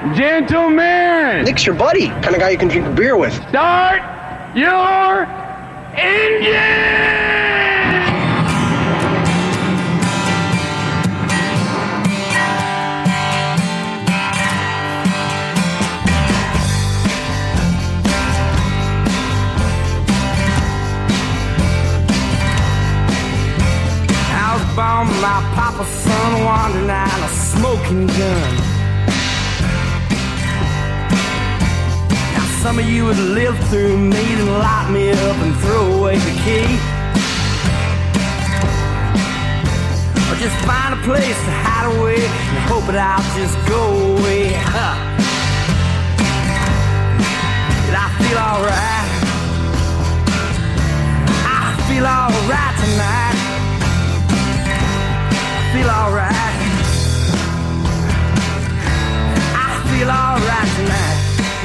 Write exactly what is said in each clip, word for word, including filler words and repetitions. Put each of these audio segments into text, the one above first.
Gentlemen! Nick's your buddy. Kind of guy you can drink a beer with. Start your engine! Born my papa's son, wandering out a smoking gun. Now some of you would live through me and lock me up and throw away the key, or just find a place to hide away and hope that I'll just go away. Huh. Did I feel alright? I feel alright tonight. Feel alright. I feel alright tonight.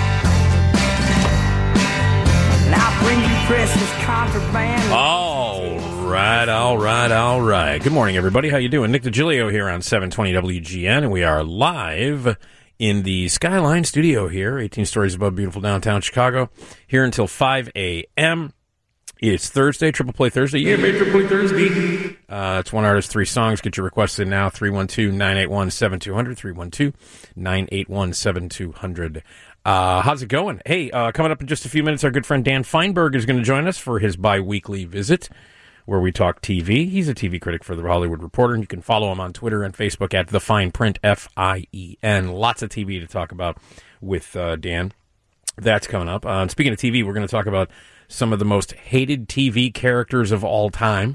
And I'll bring you precious contraband. All right, all right, all right. Good morning, everybody. How you doing? Nick DiGilio here on seven twenty W G N, and we are live in the Skyline studio here, eighteen stories above beautiful downtown Chicago, here until five a.m. It's Thursday, Triple Play Thursday. Yeah, baby, Triple Play Thursday. Uh, it's one artist, three songs. Get your requests in now, three one two, nine eight one, seven two zero zero, three one two, nine eight one, seven two zero zero. Uh, how's it going? Hey, uh, coming up in just a few minutes, our good friend Dan Feinberg is going to join us for his bi-weekly visit where we talk T V. He's a T V critic for The Hollywood Reporter, and you can follow him on Twitter and Facebook at The Fine Print, F I E N. Lots of T V to talk about with uh, Dan. That's coming up. Uh, and speaking of T V, we're going to talk about some of the most hated T V characters of all time.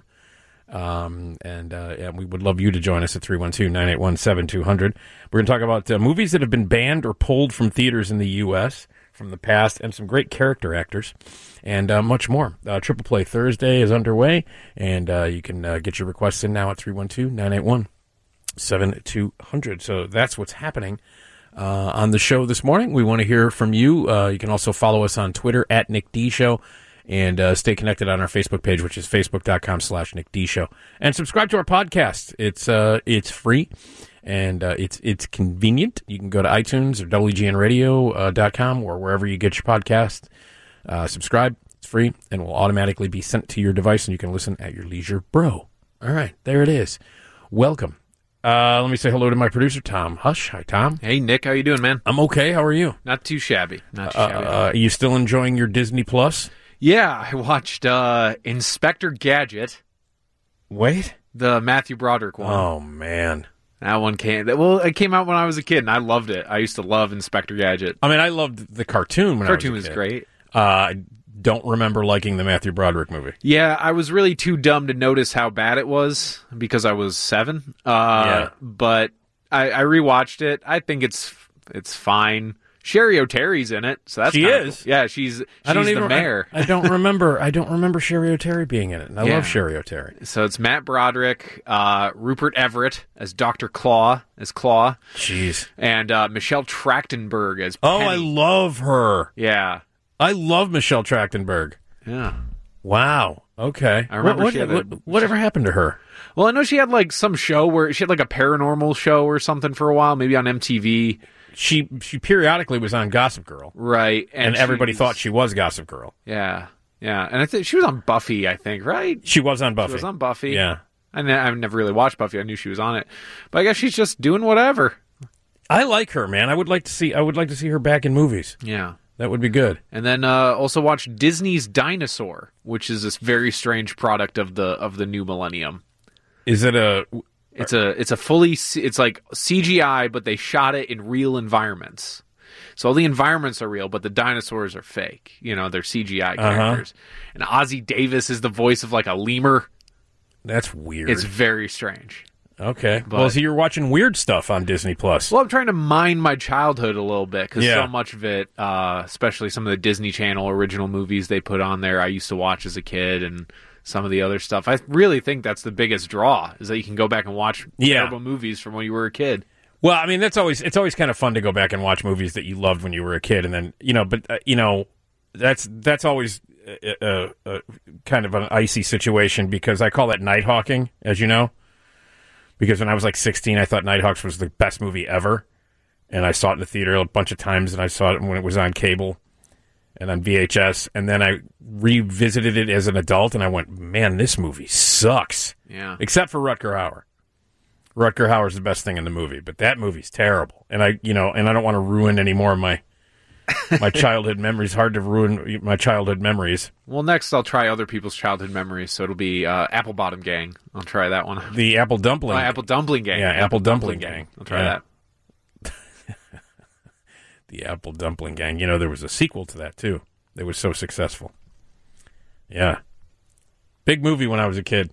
Um, and, uh, and we would love you to join us at three one two, nine eight one, seven two zero zero. We're going to talk about uh, movies that have been banned or pulled from theaters in the U S from the past, and some great character actors, and uh, much more. Uh, Triple Play Thursday is underway, and uh, you can uh, get your requests in now at three one two, nine eight one, seven two zero zero. So that's what's happening uh, on the show this morning. We want to hear from you. Uh, you can also follow us on Twitter at Nick D Show. And uh, stay connected on our Facebook page, which is facebook.com slash Nick D Show. And subscribe to our podcast. It's uh, it's free, and uh, it's it's convenient. You can go to iTunes or W G N radio dot com or wherever you get your podcast. Uh, subscribe. It's free, and will automatically be sent to your device, and you can listen at your leisure, bro. All right, there it is. Welcome. Uh, let me say hello to my producer, Tom Hush. Hi, Tom. Hey, Nick. How you doing, man? I'm okay. How are you? Not too shabby. Not too uh, shabby. Uh, are you still enjoying your Disney Plus? Yeah, I watched uh, Inspector Gadget. Wait? The Matthew Broderick one. Oh, man. That one came... Well, it came out when I was a kid, and I loved it. I used to love Inspector Gadget. I mean, I loved the cartoon when cartoon I was a kid. Cartoon was great. Uh, I don't remember liking the Matthew Broderick movie. Yeah, I was really too dumb to notice how bad it was because I was seven. Uh, yeah. But I, I rewatched it. I think it's it's fine. Sherry O'Terry's in it, so that's she is. Cool. Yeah, she's she's I don't the even, mayor. I, I don't remember. I don't remember Sherry O'Terry being in it. And I yeah. love Sherry O'Terry. So it's Matt Broderick, uh, Rupert Everett as Doctor Claw as Claw, jeez, and uh, Michelle Trachtenberg as oh, Penny. I love her. Yeah, I love Michelle Trachtenberg. Yeah. Wow. Okay. I remember what, she what, had what, whatever happened to her? Well, I know she had like some show where she had like a paranormal show or something for a while, maybe on M T V. She she periodically was on Gossip Girl, right? And, and everybody thought she was Gossip Girl. Yeah, yeah, and I think she was on Buffy. I think, right? She was on Buffy. She was on Buffy. Yeah, I ne- I've never really watched Buffy. I knew she was on it, but I guess she's just doing whatever. I like her, man. I would like to see. I would like to see her back in movies. Yeah, that would be good. And then uh, also watch Disney's Dinosaur, which is this very strange product of the of the new millennium. Is it a? It's a it's a fully it's like C G I, but they shot it in real environments. So all the environments are real, but the dinosaurs are fake. You know, they're C G I characters. Uh-huh. And Ozzie Davis is the voice of like a lemur. That's weird. It's very strange. Okay. But, well, so you're watching weird stuff on Disney Plus. Well, I'm trying to mine my childhood a little bit because yeah. so much of it, uh, especially some of the Disney Channel original movies they put on there, I used to watch as a kid, and some of the other stuff. I really think that's the biggest draw, is that you can go back and watch yeah. terrible movies from when you were a kid. Well, I mean, that's always it's always kind of fun to go back and watch movies that you loved when you were a kid, and then you know, but uh, you know, that's that's always a, a, a kind of an icy situation because I call that nighthawking, as you know, because when I was like sixteen, I thought Nighthawks was the best movie ever, and I saw it in the theater a bunch of times, and I saw it when it was on cable and on V H S, and then I revisited it as an adult, and I went, man, this movie sucks. Yeah. Except for Rutger Hauer. Rutger Hauer's the best thing in the movie, but that movie's terrible. And I, you know, and I don't want to ruin any more of my my childhood memories. Hard to ruin my childhood memories. Well, next I'll try other people's childhood memories, so it'll be uh, Apple Bottom Gang. I'll try that one. The Apple Dumpling. Oh, Apple Dumpling Gang. Yeah, Apple, Apple Dumpling, Dumpling Gang. Gang. I'll try yeah. that. The Apple Dumpling Gang. You know, there was a sequel to that, too. It was so successful. Yeah. Big movie when I was a kid.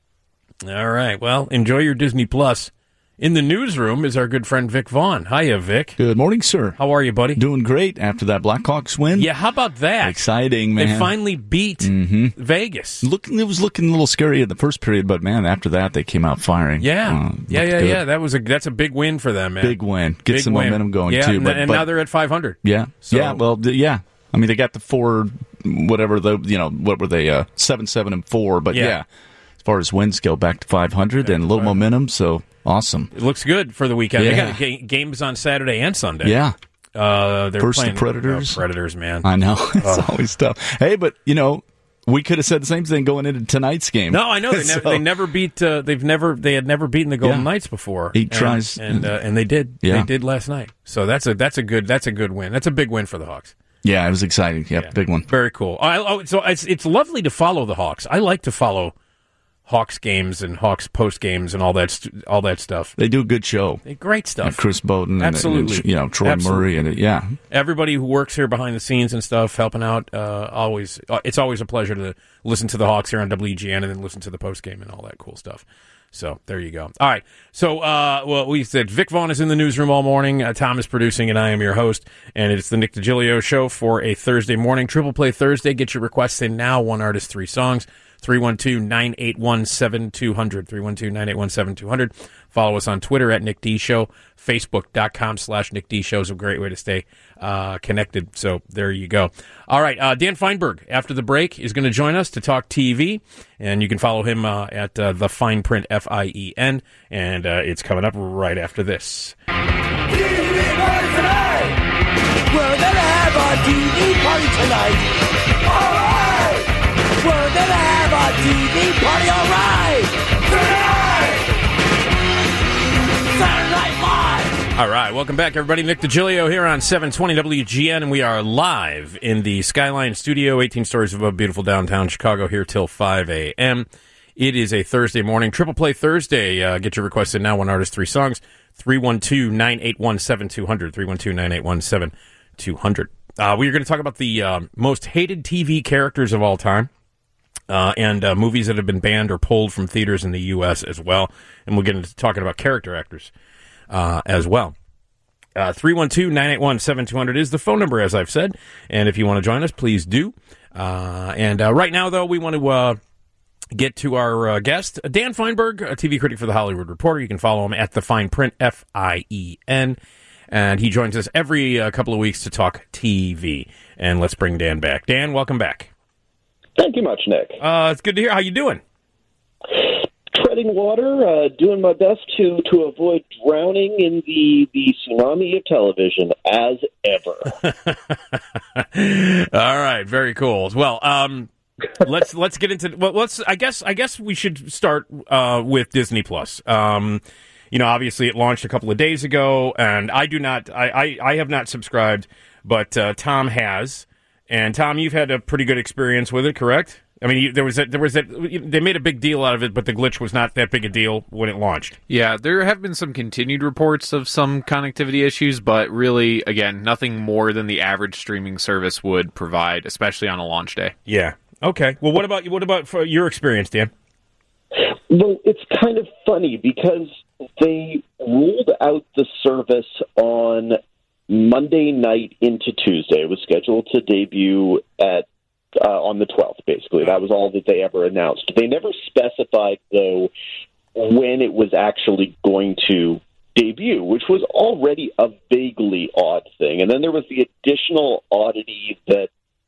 All right. Well, enjoy your Disney Plus. In the newsroom is our good friend Vic Vaughn. Hiya, Vic. Good morning, sir. How are you, buddy? Doing great after that Blackhawks win. Yeah, how about that? Exciting, man. They finally beat mm-hmm. Vegas. Looking, it was looking a little scary in the first period, but man, after that they came out firing. Yeah, uh, yeah, yeah, good. yeah. That was a that's a big win for them, man. Big win. Get big some win. momentum going yeah, too. And, But, and but now they're at five hundred. Yeah, So, yeah. Well, th- yeah. I mean, they got the four, whatever the you know, what were they? Uh, seven, seven, and four. But Yeah. yeah, as far as wins go, back to five hundred and a little momentum. So awesome. It looks good for the weekend. Yeah. They got ga- games on Saturday and Sunday. Yeah. Uh, they're First the playing Predators. Oh, Predators, man. I know. It's always tough. Hey, but you know, we could have said the same thing going into tonight's game. No, I know they, So- never, they never beat. Uh, they've never. They had never beaten the Golden Yeah. Knights before. He and, tries- and uh, and they did. Yeah. They did last night. So that's a that's a good that's a good win. That's a big win for the Hawks. Yeah, it was exciting. Yep, Yeah. big one. Very cool. I, oh, so it's it's lovely to follow the Hawks. I like to follow Hawks games and Hawks post games and all that st- all that stuff. They do a good show. They, great stuff. And Chris Bowden and, Absolutely. and, you know Troy Absolutely. Murray and yeah, Everybody who works here behind the scenes and stuff, helping out, uh, always uh, it's always a pleasure to listen to the Hawks here on W G N and then listen to the post game and all that cool stuff. So there you go. All right. So uh, well, we said Vic Vaughn is in the newsroom all morning. Uh, Tom is producing, and I am your host. And it's the Nick DiGilio Show for a Thursday morning. Triple Play Thursday. Get your requests in now. One artist, three songs. three one two, nine eight one, seven two zero zero. three one two, nine eight one, seven two zero zero. Follow us on Twitter at Nick D Show. Facebook.com slash Nick D Show is a great way to stay uh, connected. So there you go. All right. Uh, Dan Feinberg, after the break, is going to join us to talk T V. And you can follow him uh, at uh, The Fine Print, F I E N. And uh, it's coming up right after this. T V party tonight! We're gonna have a T V party tonight! Alright! We're gonna have a T V party, alright! Tonight! Saturday Night Live! All right, welcome back, everybody. Nick DiGilio here on seven twenty W G N, and we are live in the Skyline Studio, eighteen stories above beautiful downtown Chicago, here till five a.m. It is a Thursday morning, Triple Play Thursday. Uh, get your requests in now, one artist, three songs, three one two, nine eight one, seven two zero zero, three one two, nine eight one, seven two zero zero. Uh, we are going to talk about the um, most hated T V characters of all time. Uh, and uh, movies that have been banned or pulled from theaters in the U S as well. And we'll get into talking about character actors uh, as well. Uh, three one two, nine eight one, seven two zero zero is the phone number, as I've said. And if you want to join us, please do. Uh, and uh, right now, though, we want to uh, get to our uh, guest, Dan Feinberg, a T V critic for The Hollywood Reporter. You can follow him at The Fine Print, F I E N. And he joins us every uh, couple of weeks to talk T V. And let's bring Dan back. Dan, welcome back. Thank you much, Nick. Uh, it's good to hear. How you doing? Treading water, uh, doing my best to, to avoid drowning in the, the tsunami of television, as ever. All right, very cool. Well, um, let's let's get into well. Let's. I guess I guess we should start uh, with Disney Plus. Um, you know, obviously it launched a couple of days ago, and I do not. I I, I have not subscribed, but uh, Tom has. And Tom, you've had a pretty good experience with it, correct? I mean, you, there was that, there was that, they made a big deal out of it, but the glitch was not that big a deal when it launched. Yeah, there have been some continued reports of some connectivity issues, but really, again, nothing more than the average streaming service would provide, especially on a launch day. Yeah. Okay. Well, what about what about for your experience, Dan? Well, it's kind of funny because they rolled out the service on Monday night into Tuesday. It was scheduled to debut at uh, on the twelfth, basically. That was all that they ever announced. They never specified, though, when it was actually going to debut, which was already a vaguely odd thing. And then there was the additional oddity that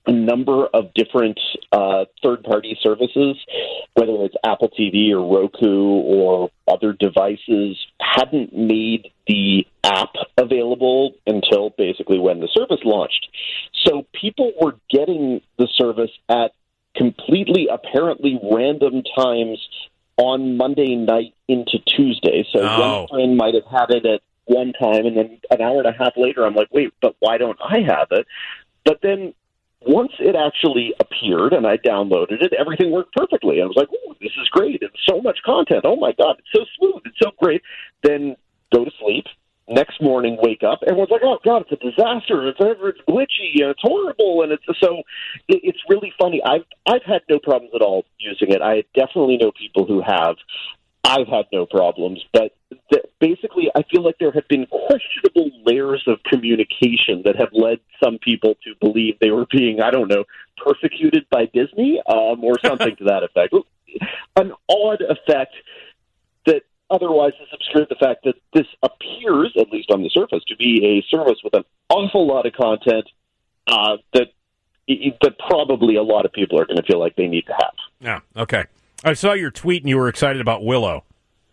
a number of different uh, third-party services, whether it's Apple T V or Roku or other devices, hadn't made the app available until basically when the service launched. So people were getting the service at completely, apparently random times on Monday night into Tuesday. So Oh. one friend might have had it at one time, and then an hour and a half later, I'm like, wait, but why don't I have it? But then once it actually appeared and I downloaded it, everything worked perfectly. I was like, oh, this is great. It's so much content. Oh, my God, it's so smooth. It's so great. Then go to sleep. Next morning, wake up. Everyone's like, oh, God, it's a disaster. It's, it's glitchy. And it's horrible. And it's so it, it's really funny. I've, I've had no problems at all using it. I definitely know people who have. I've had no problems, but th- basically I feel like there have been questionable layers of communication that have led some people to believe they were being, I don't know, persecuted by Disney um, or something to that effect. An odd effect that otherwise has obscured the fact that this appears, at least on the surface, to be a service with an awful lot of content uh, that that probably a lot of people are going to feel like they need to have. Yeah, okay. I saw your tweet and you were excited about Willow.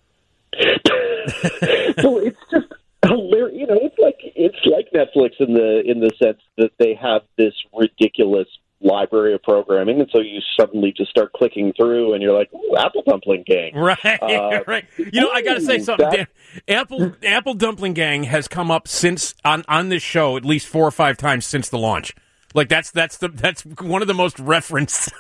So it's just hilarious. You know, it's like it's like Netflix in the in the sense that they have this ridiculous library of programming, and so you suddenly just start clicking through, and you're like, "Ooh, Apple Dumpling Gang!" Right, Uh, right. You know, I got to say ooh, something. that- Dan. Apple Apple Dumpling Gang has come up since on on this show at least four or five times since the launch. Like that's that's the that's one of the most referenced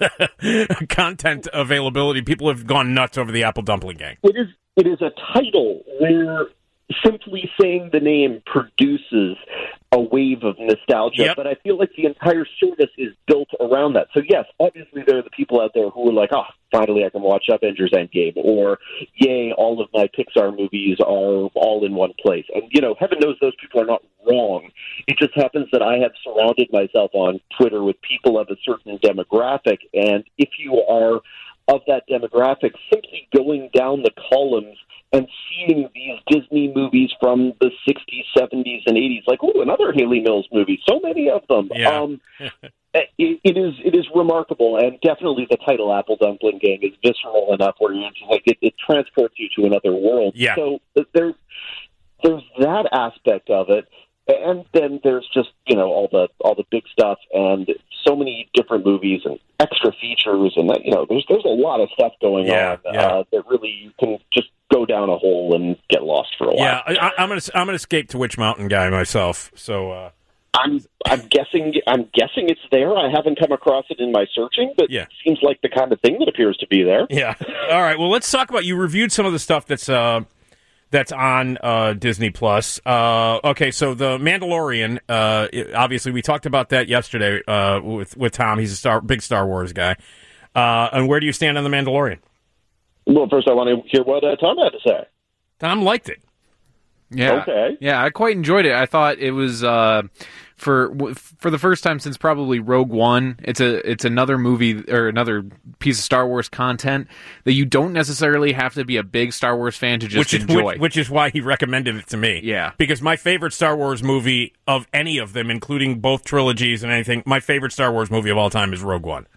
content availability. People have gone nuts over the Apple Dumpling Gang. It is it is a title where simply saying the name produces a wave of nostalgia, Yep. but I feel like the entire service is built around that. So yes, obviously there are the people out there who are like, oh, finally I can watch Avengers Endgame, or yay, all of my Pixar movies are all in one place. And, you know, heaven knows those people are not wrong. It just happens that I have surrounded myself on Twitter with people of a certain demographic, and if you are of that demographic, simply going down the columns and seeing these Disney movies from the sixties, seventies, and eighties, like, oh, another Haley Mills movie, so many of them. Yeah. Um, it, it is it is remarkable, and definitely the title Apple Dumpling Gang is visceral enough where it's like it, it transports you to another world. Yeah. So there's there's that aspect of it. And then there's just, you know, all the all the big stuff and so many different movies and extra features, and that, you know, there's there's a lot of stuff going Yeah, on yeah. Uh, that really you can just go down a hole and get lost for a while. Yeah, I, I'm gonna I'm gonna escape to Witch Mountain guy myself. So uh, I'm I'm guessing I'm guessing it's there. I haven't come across it in my searching, but Yeah. it seems like the kind of thing that appears to be there. yeah. All right. Well, let's talk about you reviewed some of the stuff that's uh, that's on uh, Disney Plus. Uh, okay, so the Mandalorian. Uh, it- obviously, we talked about that yesterday uh, with with Tom. He's a star, big Star Wars guy. Uh, and where do you stand on the Mandalorian? Well, first I want to hear what uh, Tom had to say. Tom liked it. Yeah. Okay. Yeah, I quite enjoyed it. I thought it was uh, for w- for the first time since probably Rogue One. It's a it's another movie or another piece of Star Wars content that you don't necessarily have to be a big Star Wars fan to just which is, enjoy. Which, which is why he recommended it to me. Yeah. Because my favorite Star Wars movie of any of them, including both trilogies and anything, my favorite Star Wars movie of all time is Rogue One.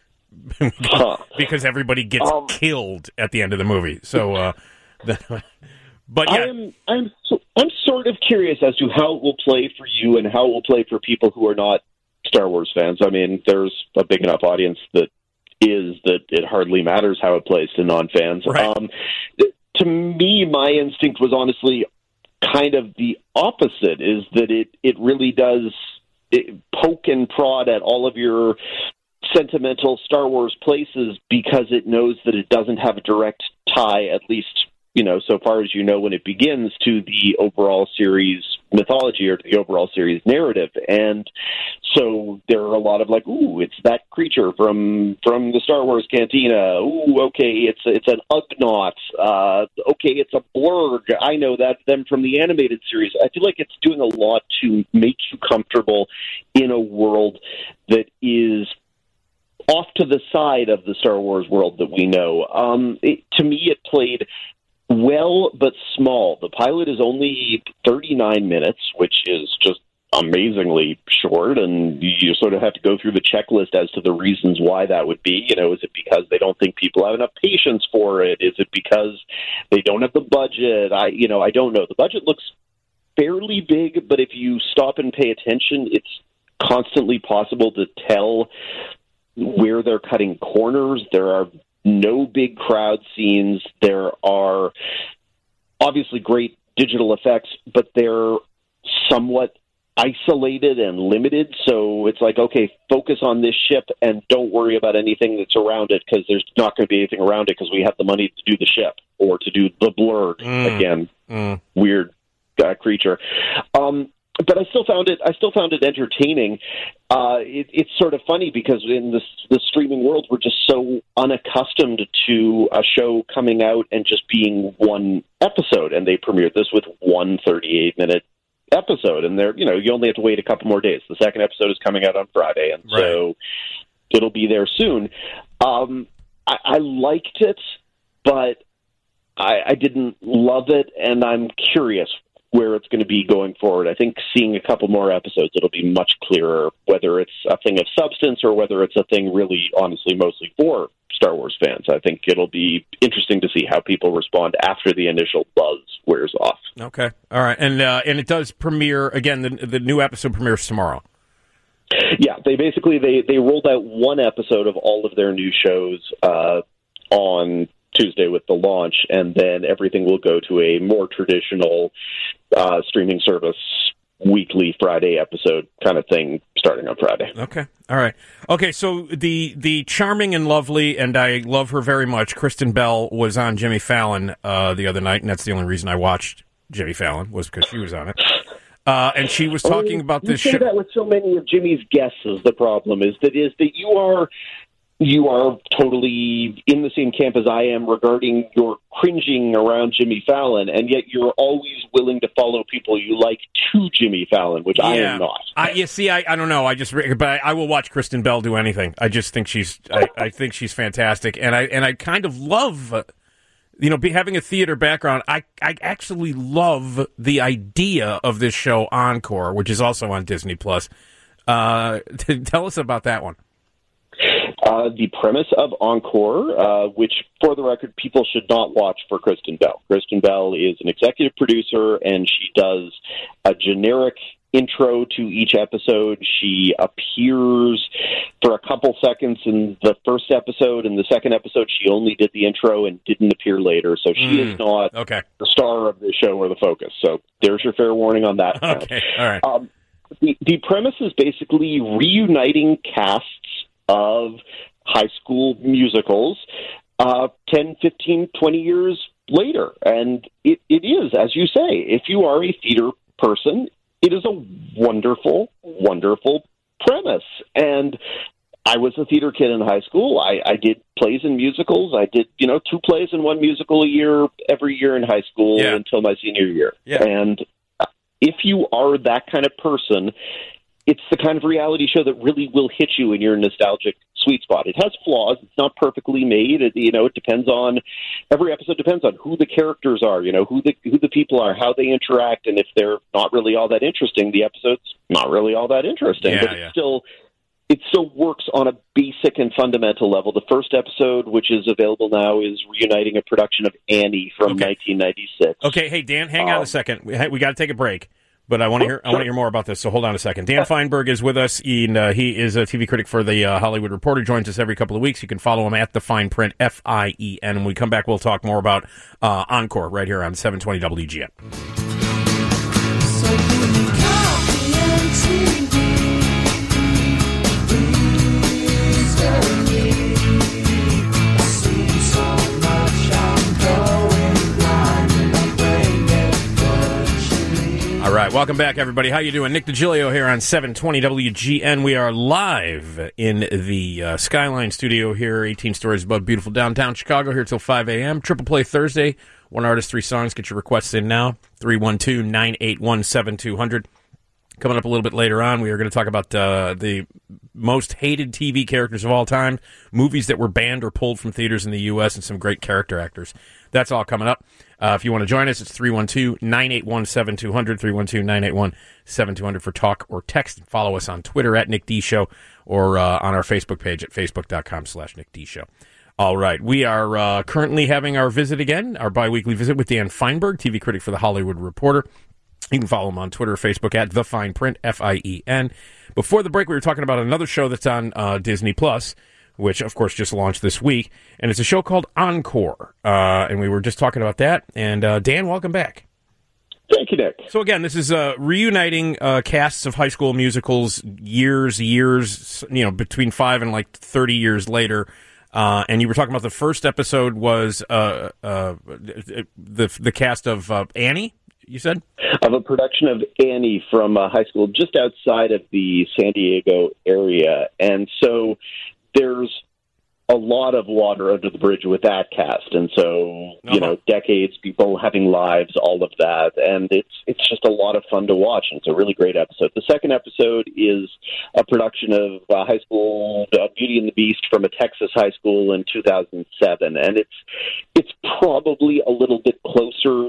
Huh. Because everybody gets Um, killed at the end of the movie. So, uh, the, but yeah, I'm I'm so, I'm sort of curious as to how it will play for you and how it will play for people who are not Star Wars fans. I mean, there's a big enough audience that is that it hardly matters how it plays to non-fans. Right. Um, to me, my instinct was honestly kind of the opposite: is that it it really does it poke and prod at all of your sentimental Star Wars places because it knows that it doesn't have a direct tie, at least, you know, so far as you know when it begins, to the overall series mythology or to the overall series narrative. And so there are a lot of like, ooh, it's that creature from from the Star Wars Cantina. Ooh, okay, it's it's an Ugnaught. Uh, okay, it's a Blurg. I know that them from the animated series. I feel like it's doing a lot to make you comfortable in a world that is off to the side of the Star Wars world that we know. Um, it, to me, it played well but small. The pilot is only thirty-nine minutes, which is just amazingly short, and you sort of have to go through the checklist as to the reasons why that would be. You know, is it because they don't think people have enough patience for it? Is it because they don't have the budget? I, you know, I don't know. The budget looks fairly big, but if you stop and pay attention, it's constantly possible to tell where they're cutting corners. There are no big crowd scenes. There are obviously great digital effects, but they're somewhat isolated and limited. So it's like, okay, focus on this ship and don't worry about anything that's around it, because there's not going to be anything around it because we have the money to do the ship or to do the blurred. Mm. Again, mm. weird uh, creature. Um, but I still found it. I still found it entertaining. Uh, it, it's sort of funny because in this the streaming world, we're just so unaccustomed to a show coming out and just being one episode, and they premiered this with one thirty-eight minute episode, and there, you know, you only have to wait a couple more days. The second episode is coming out on Friday, and right. so it'll be there soon. Um, I, I liked it, but I, I didn't love it, and I'm curious where it's going to be going forward. I think seeing a couple more episodes, it'll be much clearer whether it's a thing of substance or whether it's a thing really, honestly, mostly for Star Wars fans. I think it'll be interesting to see how people respond after the initial buzz wears off. Okay. All right. And uh, and it does premiere, again, the, the new episode premieres tomorrow. Yeah, they basically, they, they rolled out one episode of all of their new shows uh, on Tuesday with the launch, and then everything will go to a more traditional uh, streaming service weekly Friday episode kind of thing starting on Friday. Okay. All right. Okay, so the the charming and lovely, and I love her very much, Kristen Bell was on Jimmy Fallon uh, the other night, and that's the only reason I watched Jimmy Fallon was because she was on it. Uh, and she was talking oh, about you this say show. That with so many of Jimmy's guests is the problem, is that is that you are you are totally in the same camp as I am regarding your cringing around Jimmy Fallon, and yet you're always willing to follow people you like to Jimmy Fallon, which yeah. I am not. I, you see, I, I don't know. I just, but I, I will watch Kristen Bell do anything. I just think she's, I, I think she's fantastic, and I and I kind of love, you know, be, having a theater background. I I actually love the idea of this show Encore, which is also on Disney Plus. Uh, tell us about that one. Uh, the premise of Encore, uh, which, for the record, people should not watch for Kristen Bell. Kristen Bell is an executive producer, and she does a generic intro to each episode. She appears for a couple seconds in the first episode. In the second episode, she only did the intro and didn't appear later, so she mm, is not okay. the star of the show or the focus. So there's your fair warning on that. Okay, all right. Um, the, the premise is basically reuniting casts of high school musicals uh, ten, fifteen, twenty years later. And it, it is, as you say, if you are a theater person, it is a wonderful, wonderful premise. And I was a theater kid in high school. I, I did plays and musicals. I did, you know, two plays and one musical a year every year in high school yeah. until my senior year. Yeah. And if you are that kind of person, it's the kind of reality show that really will hit you in your nostalgic sweet spot. It has flaws. It's not perfectly made. It, you know, it depends on, every episode depends on who the characters are, you know, who the who the people are, how they interact, and if they're not really all that interesting, the episode's not really all that interesting. Yeah, but it yeah. still, it still works on a basic and fundamental level. The first episode, which is available now, is reuniting a production of Annie from okay. nineteen ninety-six. Okay, hey, Dan, hang um, on a second. We, we got to take a break. But I want to hear. I sure. want to hear more about this. So hold on a second. Dan Feinberg is with us. And, uh, he is a T V critic for the uh, Hollywood Reporter. Joins us every couple of weeks. You can follow him at the Fine Print, F I E N. When we come back, we'll talk more about uh, Encore right here on seven twenty W G N. All right, welcome back, everybody. How you doing? Nick DiGilio here on seven twenty W G N. We are live in the uh, Skyline studio here, eighteen stories above beautiful downtown Chicago, here till five a.m. Triple Play Thursday, one artist, three songs. Get your requests in now, three one two, nine eight one, seven two zero zero. Coming up a little bit later on, we are going to talk about uh, the most hated T V characters of all time, movies that were banned or pulled from theaters in the U S, and some great character actors that's all coming up. Uh, if you want to join us, it's three one two, nine eight one, seven two zero zero, three one two, nine eight one, seven two zero zero for talk or text. Follow us on Twitter at Nick D Show or uh, on our Facebook page at facebook.com slash Nick D Show. All right. We are uh, currently having our visit again, our biweekly visit with Dan Feinberg, T V critic for The Hollywood Reporter. You can follow him on Twitter or Facebook at The Fine Print, F I E N. Before the break, we were talking about another show that's on uh, Disney Plus, which, of course, just launched this week. And it's a show called Encore. Uh, and we were just talking about that. And, uh, Dan, welcome back. Thank you, Nick. So, again, this is uh, reuniting uh, casts of high school musicals years, years, you know, between five and, like, thirty years later. Uh, and you were talking about the first episode was uh, uh, the the cast of uh, Annie, you said? Of a production of Annie from a high school just outside of the San Diego area. And so there's a lot of water under the bridge with that cast. And so, you uh-huh. know, decades, people having lives, all of that. And it's it's just a lot of fun to watch. And it's a really great episode. The second episode is a production of uh, high school uh, Beauty and the Beast from a Texas high school in two thousand seven. And it's it's probably a little bit closer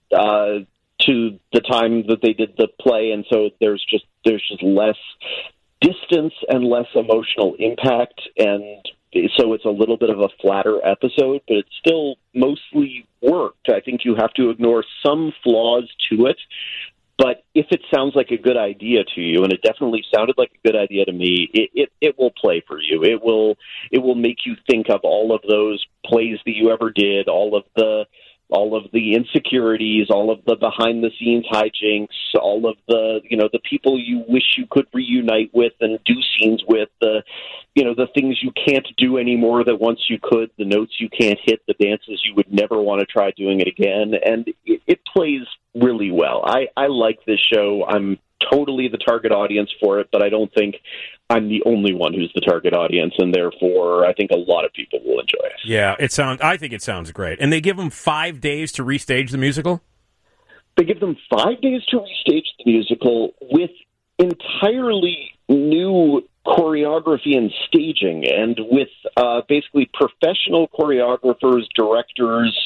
uh, to the time that they did the play. And so there's just there's just less distance and less emotional impact, and so it's a little bit of a flatter episode, but it still mostly worked. I think you have to ignore some flaws to it, but if it sounds like a good idea to you, and it definitely sounded like a good idea to me, it, it, it will play for you. It will it will make you think of all of those plays that you ever did, all of the all of the insecurities, all of the behind-the-scenes hijinks, all of the, you know, the people you wish you could reunite with and do scenes with, the, you know, the things you can't do anymore that once you could, the notes you can't hit, the dances you would never want to try doing it again. And it, it plays really well. I, I like this show. I'm totally the target audience for it, but I don't think I'm the only one who's the target audience, and therefore I think a lot of people will enjoy it. Yeah, it sounds. I think it sounds great. And they give them five days to restage the musical? They give them five days to restage the musical with entirely new choreography and staging, and with uh, basically professional choreographers, directors,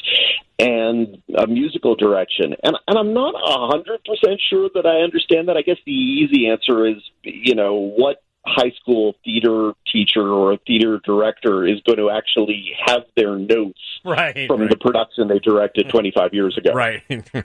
and a musical direction. And, and I'm not one hundred percent sure that I understand that. I guess the easy answer is, you know, what high school theater teacher or a theater director is going to actually have their notes right, from right. the production they directed twenty-five years ago. Right.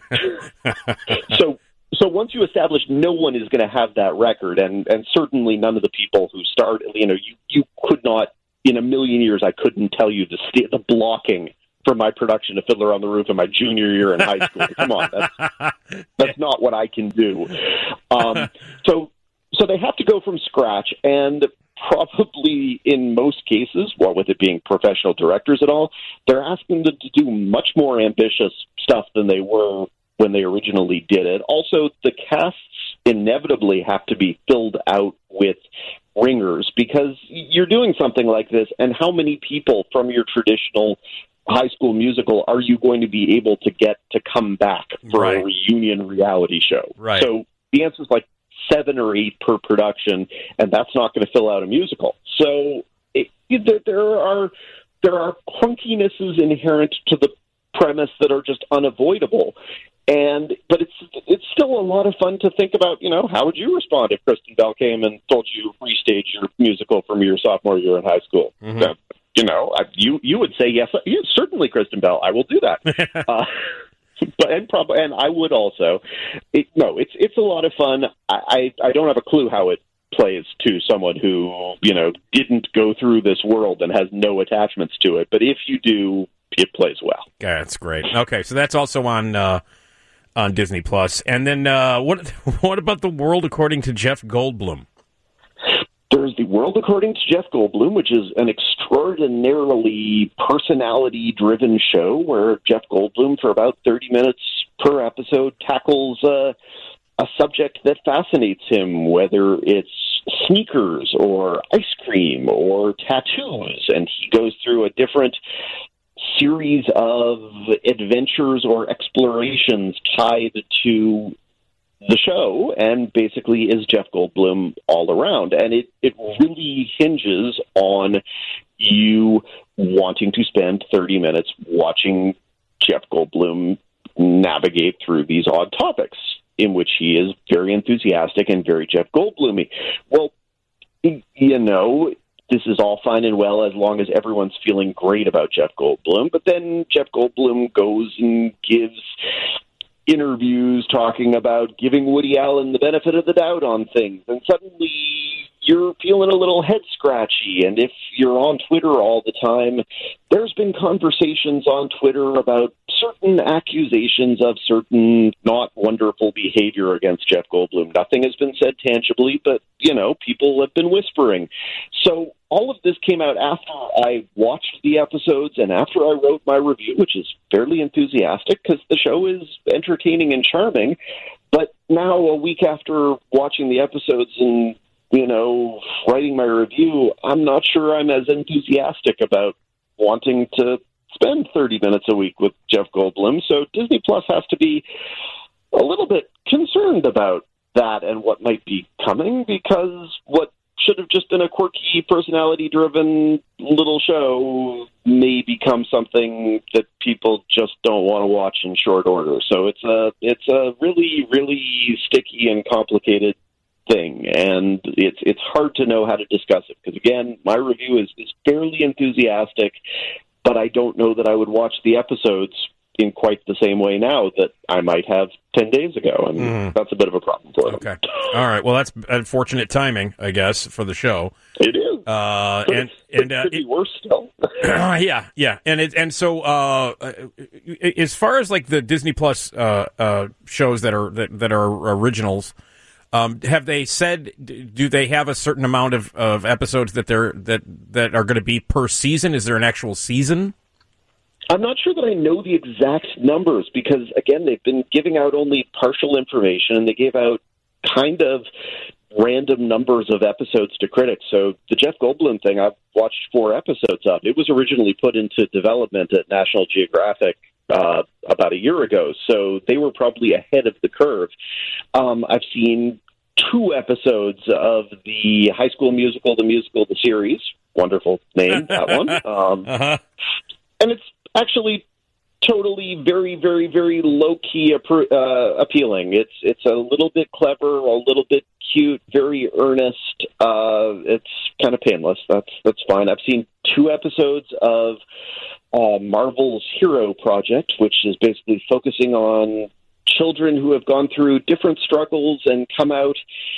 so so once you establish no one is going to have that record, and, and certainly none of the people who started, you know, you, you could not, in a million years, I couldn't tell you the st- the blocking for my production of Fiddler on the Roof in my junior year in high school. Come on, that's, that's not what I can do. Um, so so they have to go from scratch, and probably in most cases, well, with it being professional directors at all, they're asking them to do much more ambitious stuff than they were when they originally did it. Also, the casts inevitably have to be filled out with ringers, because you're doing something like this, and how many people from your traditional high school musical are you going to be able to get to come back for right. a reunion reality show? Right. So the answer is like seven or eight per production, and that's not going to fill out a musical. So it, it, there are there are clunkinesses inherent to the premise that are just unavoidable. And but it's it's still a lot of fun to think about, you know, how would you respond if Kristen Bell came and told you restage your musical from your sophomore year in high school? Mm-hmm. So, you know, I, you you would say yes, yes, certainly, Kristen Bell, I will do that. uh, but and probably and I would also. It, no, it's it's a lot of fun. I, I I don't have a clue how it plays to someone who, you know, didn't go through this world and has no attachments to it. But if you do, it plays well. Yeah, that's great. Okay, so that's also on. Uh... On Disney Plus, and then uh, what? What about The World According to Jeff Goldblum? There's The World According to Jeff Goldblum, which is an extraordinarily personality-driven show where Jeff Goldblum, for about thirty minutes per episode, tackles uh, a subject that fascinates him, whether it's sneakers or ice cream or tattoos, and he goes through a different series of adventures or explorations tied to the show, and basically is Jeff Goldblum all around. And it, it really hinges on you wanting to spend thirty minutes watching Jeff Goldblum navigate through these odd topics, in which he is very enthusiastic and very Jeff Goldblum-y. Well, you know, this is all fine and well as long as everyone's feeling great about Jeff Goldblum, but then Jeff Goldblum goes and gives interviews talking about giving Woody Allen the benefit of the doubt on things, and suddenly you're feeling a little head scratchy. And if you're on Twitter all the time, there's been conversations on Twitter about certain accusations of certain not wonderful behavior against Jeff Goldblum. Nothing has been said tangibly, but, you know, people have been whispering. So all of this came out after I watched the episodes and after I wrote my review, which is fairly enthusiastic because the show is entertaining and charming. But now, a week after watching the episodes and, you know, writing my review, I'm not sure I'm as enthusiastic about wanting to spend thirty minutes a week with Jeff Goldblum. So Disney Plus has to be a little bit concerned about that and what might be coming, because what should have just been a quirky, personality-driven little show may become something that people just don't want to watch in short order. So it's a it's a really, really sticky and complicated thing, and it's it's hard to know how to discuss it, because, again, my review is, is fairly enthusiastic, but I don't know that I would watch the episodes in quite the same way now that I might have ten days ago, and mm. that's a bit of a problem for them. Okay. All right. Well, that's unfortunate timing, I guess, for the show. It is. Uh, but and it and uh, could be it, worse still. uh, yeah, yeah, and it, and so uh, as far as like the Disney Plus uh, uh, shows that are that, that are originals, um, have they said? Do they have a certain amount of, of episodes that they're that that are going to be per season? Is there an actual season? I'm not sure that I know the exact numbers because, again, they've been giving out only partial information, and they gave out kind of random numbers of episodes to critics. So the Jeff Goldblum thing, I've watched four episodes of. It was originally put into development at National Geographic uh, about a year ago, so they were probably ahead of the curve. Um, I've seen two episodes of the High School Musical, the musical, the series. Wonderful name, that one. Um, uh-huh. And it's actually totally very, very, very low-key uh, appealing. It's it's a little bit clever, a little bit cute, very earnest. Uh, it's kind of painless. That's that's fine. I've seen two episodes of uh, Marvel's Hero Project, which is basically focusing on children who have gone through different struggles and come out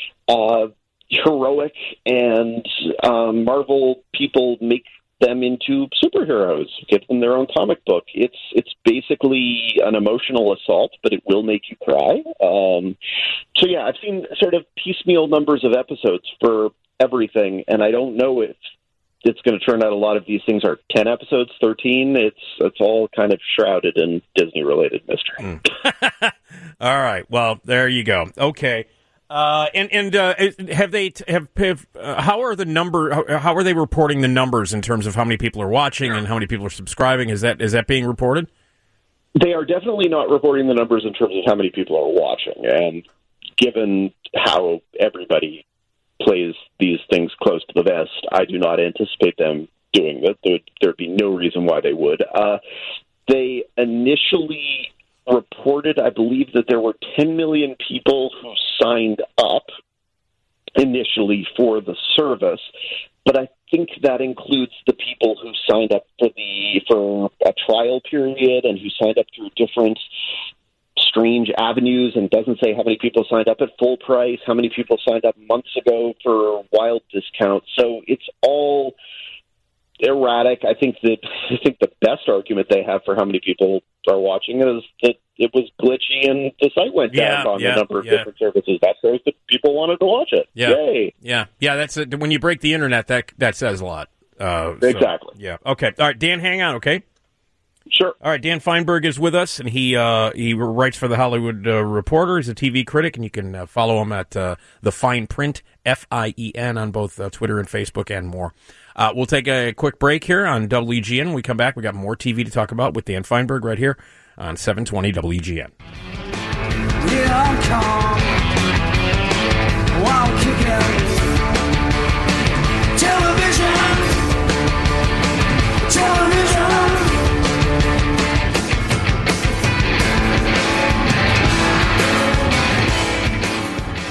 uh, heroic, and um, Marvel people make them into superheroes, give them their own comic book. It's it's basically an emotional assault, but it will make you cry. Um, so yeah, I've seen sort of piecemeal numbers of episodes for everything, and I don't know if it's going to turn out a lot of these things are ten episodes, thirteen. It's it's all kind of shrouded in Disney-related mystery. Mm. All right. Well, there you go. Okay. Uh, and and uh, have they have, have uh, how are the number how, how are they reporting the numbers in terms of how many people are watching and how many people are subscribing? Is that is that being reported? They are definitely not reporting the numbers in terms of how many people are watching. And given how everybody plays these things close to the vest, I do not anticipate them doing that. There would be no reason why they would. Uh, they initially reported, I believe, that there were ten million people who signed up initially for the service, but I think that includes the people who signed up for the for a trial period and who signed up through different strange avenues, and doesn't say how many people signed up at full price, how many people signed up months ago for wild discounts. So it's all erratic. I think that I think the best argument they have for how many people are watching is that it was glitchy and the site went yeah, down on yeah, the number of yeah. different services. That shows that people wanted to watch it. Yeah. Yay! Yeah, yeah. That's a, when you break the internet. That that says a lot. Uh, exactly. So, yeah. Okay. All right, Dan, hang on. Okay. Sure. All right, Dan Feinberg is with us, and he uh, he writes for the Hollywood uh, Reporter. He's a T V critic, and you can uh, follow him at uh, the Fine Print, F I E N, on both uh, Twitter and Facebook and more. Uh, we'll take a quick break here on W G N. When we come back, we got more T V to talk about with Dan Feinberg right here on seven twenty W G N. Yeah, I'm calm while I'm kicking television, television.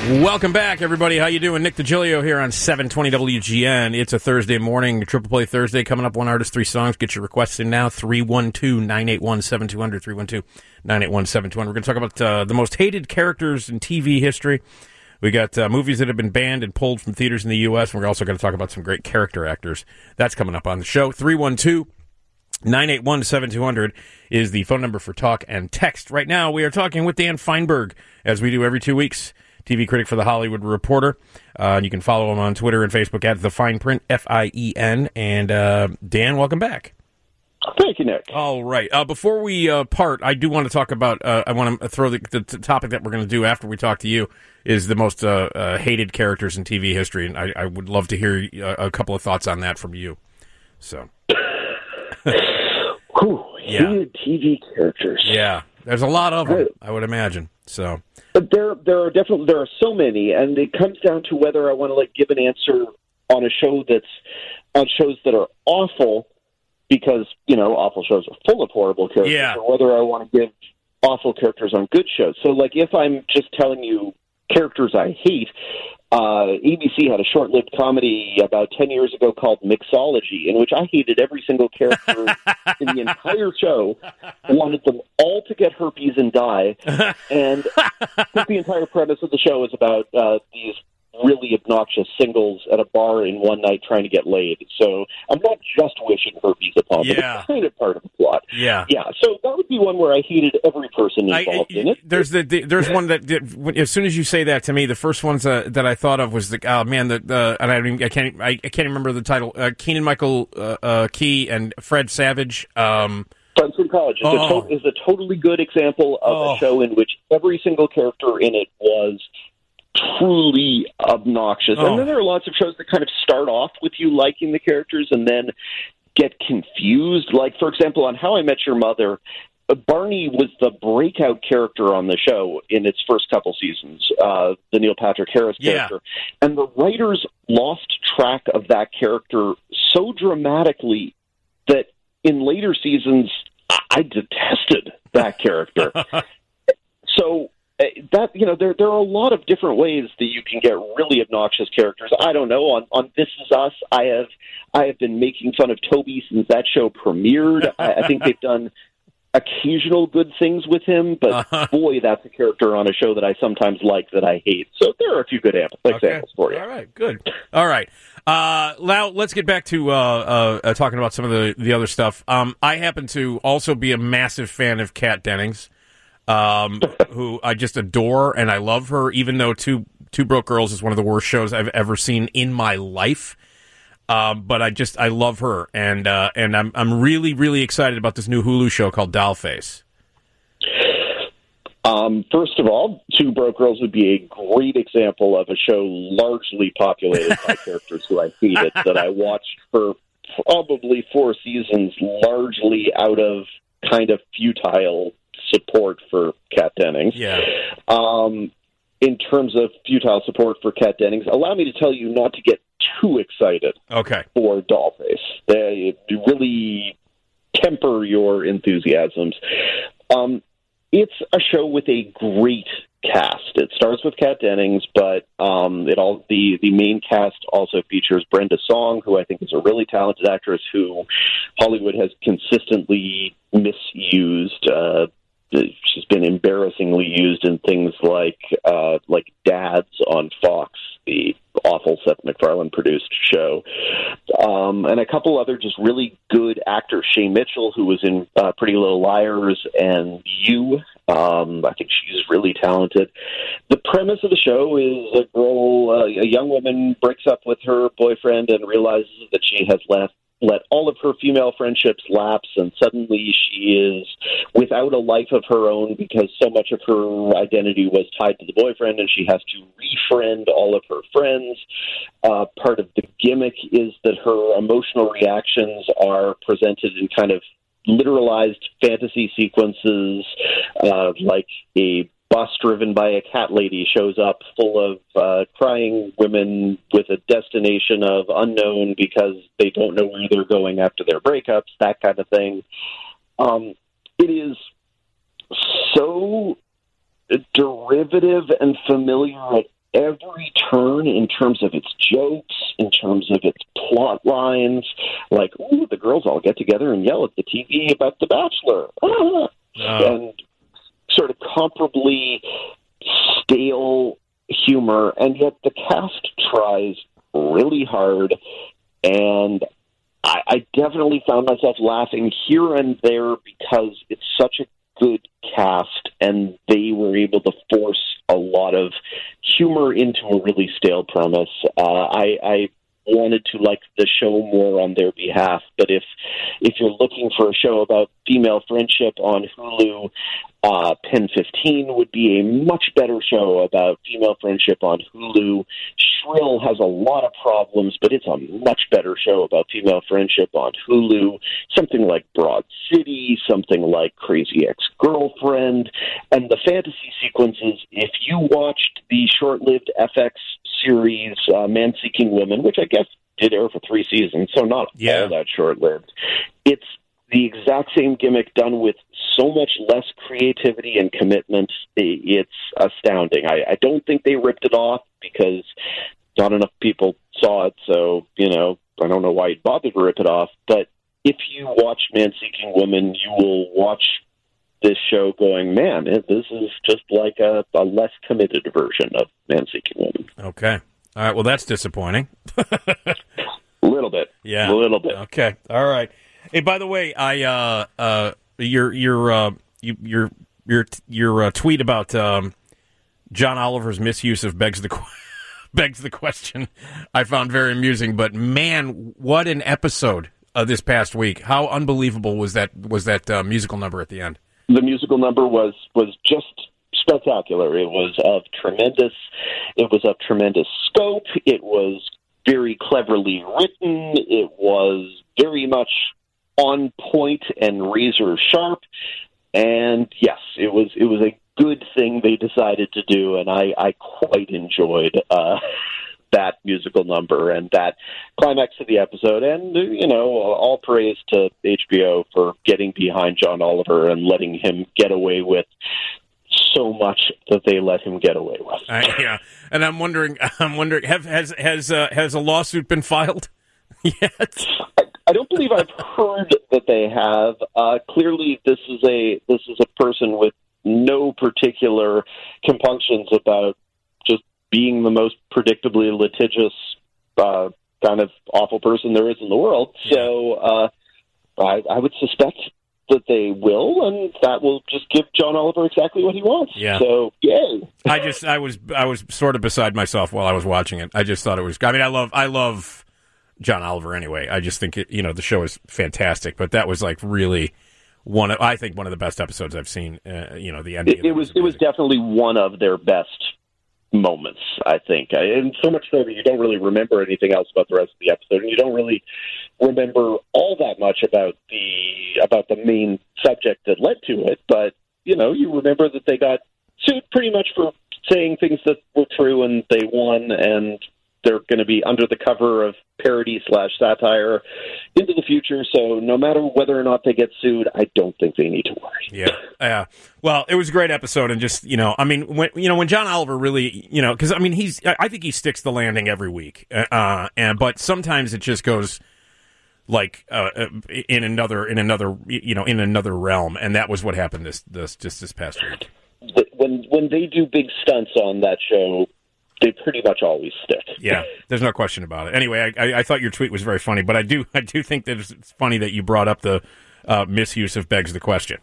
Welcome back, everybody. How you doing? Nick DiGilio here on seven twenty W G N. It's a Thursday morning, Triple Play Thursday. Coming up, one artist, three songs. Get your requests in now. three one two, nine eight one, seven two zero zero. three one two, nine eight one, seven two zero zero. We're going to talk about uh, the most hated characters in T V history. We got uh, movies that have been banned and pulled from theaters in the U S, and we're also going to talk about some great character actors. That's coming up on the show. three one two, nine eight one, seven two zero zero is the phone number for talk and text. Right now, we are talking with Dan Feinberg, as we do every two weeks. T V critic for The Hollywood Reporter. Uh, you can follow him on Twitter and Facebook at The Fine Print, F I E N. And uh, Dan, welcome back. Thank you, Nick. All right. Uh, before we uh, part, I do want to talk about, uh, I want to throw the, the, the topic that we're going to do after we talk to you is the most uh, uh, hated characters in T V history. And I, I would love to hear a, a couple of thoughts on that from you. So. Ooh, yeah. Hated T V characters. Yeah. There's a lot of them, I would imagine. So. But there, there are definitely there are so many, and it comes down to whether I want to like give an answer on a show that's on shows that are awful, because you know awful shows are full of horrible characters, yeah. or whether I want to give awful characters on good shows. So, like, if I'm just telling you characters I hate, uh, A B C had a short-lived comedy about ten years ago called Mixology, in which I hated every single character in the entire show, wanted them all to get herpes and die, and I think the entire premise of the show is about uh, these really obnoxious singles at a bar in one night trying to get laid. So I'm not just wishing herpes upon them. Yeah. It's kind of part of the plot. Yeah. Yeah. So that would be one where I hated every person involved I, I, in it. There's the, the there's one that, that as soon as you say that to me, the first ones uh, that I thought of was the oh man the uh, and I don't even, I can't I, I can't remember the title. Uh, Keegan Michael uh, uh, Key and Fred Savage. Um, Friends from College is, oh. a to- is a totally good example of Oh. a show in which every single character in it was truly obnoxious. Oh. And then there are lots of shows that kind of start off with you liking the characters and then get confused. Like, for example, on How I Met Your Mother, Barney was the breakout character on the show in its first couple seasons, uh, the Neil Patrick Harris Yeah. character. And the writers lost track of that character so dramatically that in later seasons, I, I detested that character. So uh, that you know, there there are a lot of different ways that you can get really obnoxious characters. I don't know. On on This Is Us, I have I have been making fun of Toby since that show premiered. I, I think they've done occasional good things with him, but Uh-huh. boy, that's a character on a show that I sometimes like that I hate. So there are a few good am- examples for you. All right, good. All right. Uh, now let's get back to uh, uh, uh, talking about some of the, the other stuff. Um, I happen to also be a massive fan of Kat Dennings, um, who I just adore, and I love her, even though Two Two Broke Girls is one of the worst shows I've ever seen in my life. Um, but I just I love her, and uh, and I'm I'm really really excited about this new Hulu show called Dollface. Um, first of all, Two Broke Girls would be a great example of a show largely populated by characters who I hated, that I watched for probably four seasons, largely out of kind of futile support for Kat Dennings. Yeah. Um, in terms of futile support for Kat Dennings, allow me to tell you not to get too excited Okay. for Dollface. They really temper your enthusiasms. Um, it's a show with a great cast. It starts with Kat Dennings, but um, it all the, the main cast also features Brenda Song, who I think is a really talented actress who Hollywood has consistently misused. Uh, she's been embarrassingly used in things like uh, like Dads on Fox, the awful Seth MacFarlane produced show, um, and a couple other just really good actors. Shay Mitchell, who was in uh, Pretty Little Liars and You. Um, I think she's really talented. The premise of the show is a girl, uh, a young woman, breaks up with her boyfriend and realizes that she has left. let all of her female friendships lapse, and suddenly she is without a life of her own because so much of her identity was tied to the boyfriend, and she has to refriend all of her friends. Uh, part of the gimmick is that her emotional reactions are presented in kind of literalized fantasy sequences, uh, like a bus driven by a cat lady shows up full of uh, crying women with a destination of unknown because they don't know where they're going after their breakups, that kind of thing. Um, it is so derivative and familiar at every turn in terms of its jokes, in terms of its plot lines. Like, ooh, the girls all get together and yell at the T V about The Bachelor. Ah. Oh. And sort of comparably stale humor, and yet the cast tries really hard, and I, I definitely found myself laughing here and there because it's such a good cast, and they were able to force a lot of humor into a really stale premise. Uh, I, I wanted to like the show more on their behalf, but if if you're looking for a show about female friendship on Hulu, uh, Pen fifteen would be a much better show about female friendship on Hulu. Shrill has a lot of problems, but it's a much better show about female friendship on Hulu. Something like Broad City, something like Crazy Ex-Girlfriend, and the fantasy sequences. If you watched the short-lived F X series uh, Man-Seeking Woman, which I guess did air for three seasons, so not yeah. all that short-lived, it's the exact same gimmick done with so much less creativity and commitment. It's astounding. I, I don't think they ripped it off because not enough people saw it, so, you know, I don't know why you'd bother to rip it off, but if you watch Man-Seeking Woman, you will watch this show going, man, this is just like a, a less committed version of Man-Seeking Woman. Okay. All right, well, that's disappointing. A little bit. Yeah. A little bit. Okay. All right. Hey, by the way, I uh uh your your uh you, your your your uh, tweet about um, John Oliver's misuse of begs the qu- begs the question I found very amusing. But man, what an episode uh, this past week! How unbelievable was that was that uh, musical number at the end? The musical number was was just spectacular. It was of tremendous. It was of tremendous scope. It was very cleverly written. It was very much on point and razor sharp. And yes, it was it was a good thing they decided to do, and I, I quite enjoyed uh, that musical number and that climax of the episode. And, you know, all praise to H B O for getting behind John Oliver and letting him get away with so much that they let him get away with. Uh, yeah, and I'm wondering, I'm wondering, have, has has uh, has a lawsuit been filed yet? I, I don't believe I've heard that they have. Uh, clearly, this is a this is a person with no particular compunctions about just being the most predictably litigious uh, kind of awful person there is in the world. So uh, I, I would suspect that they will, and that will just give John Oliver exactly what he wants. Yeah. So, yay. I just, I was, I was sort of beside myself while I was watching it. I just thought it was. I mean, I love, I love John Oliver anyway. I just think it, you know, the show is fantastic, but that was like really one of, I think one of the best episodes I've seen. Uh, you know, the ending. It, it was, it was definitely one of their best moments, I think, and so much so that you don't really remember anything else about the rest of the episode, and you don't really remember all that much about the about the main subject that led to it. But you know, you remember that they got sued pretty much for saying things that were true, and they won, and they're going to be under the cover of parody slash satire into the future. So no matter whether or not they get sued, I don't think they need to worry. Yeah. Yeah. Uh, well, it was a great episode. And just, you know, I mean, when, you know, when John Oliver really, you know, cause I mean, he's, I think he sticks the landing every week. Uh, and, but sometimes it just goes like, uh, in another, in another, you know, in another realm. And that was what happened this, this, just this past week. When, when they do big stunts on that show, they pretty much always stick. Yeah, there's no question about it. Anyway, I, I, I thought your tweet was very funny, but I do I do think that it's funny that you brought up the uh, misuse of begs the question.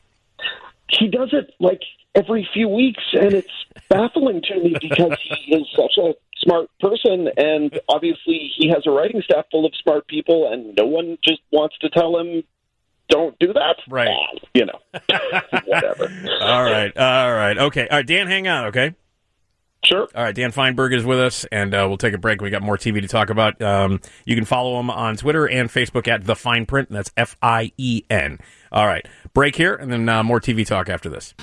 He does it like every few weeks, and it's baffling to me because he is such a smart person, and obviously he has a writing staff full of smart people, and no one just wants to tell him, don't do that. Right. Bad, you know, whatever. All right, all right. Okay, all right, Dan, hang on, okay? Sure. All right, Dan Feinberg is with us, and uh, we'll take a break. We got more T V to talk about. Um, you can follow him on Twitter and Facebook at The Fine Print, and that's F I E N. All right, break here, and then uh, more T V talk after this.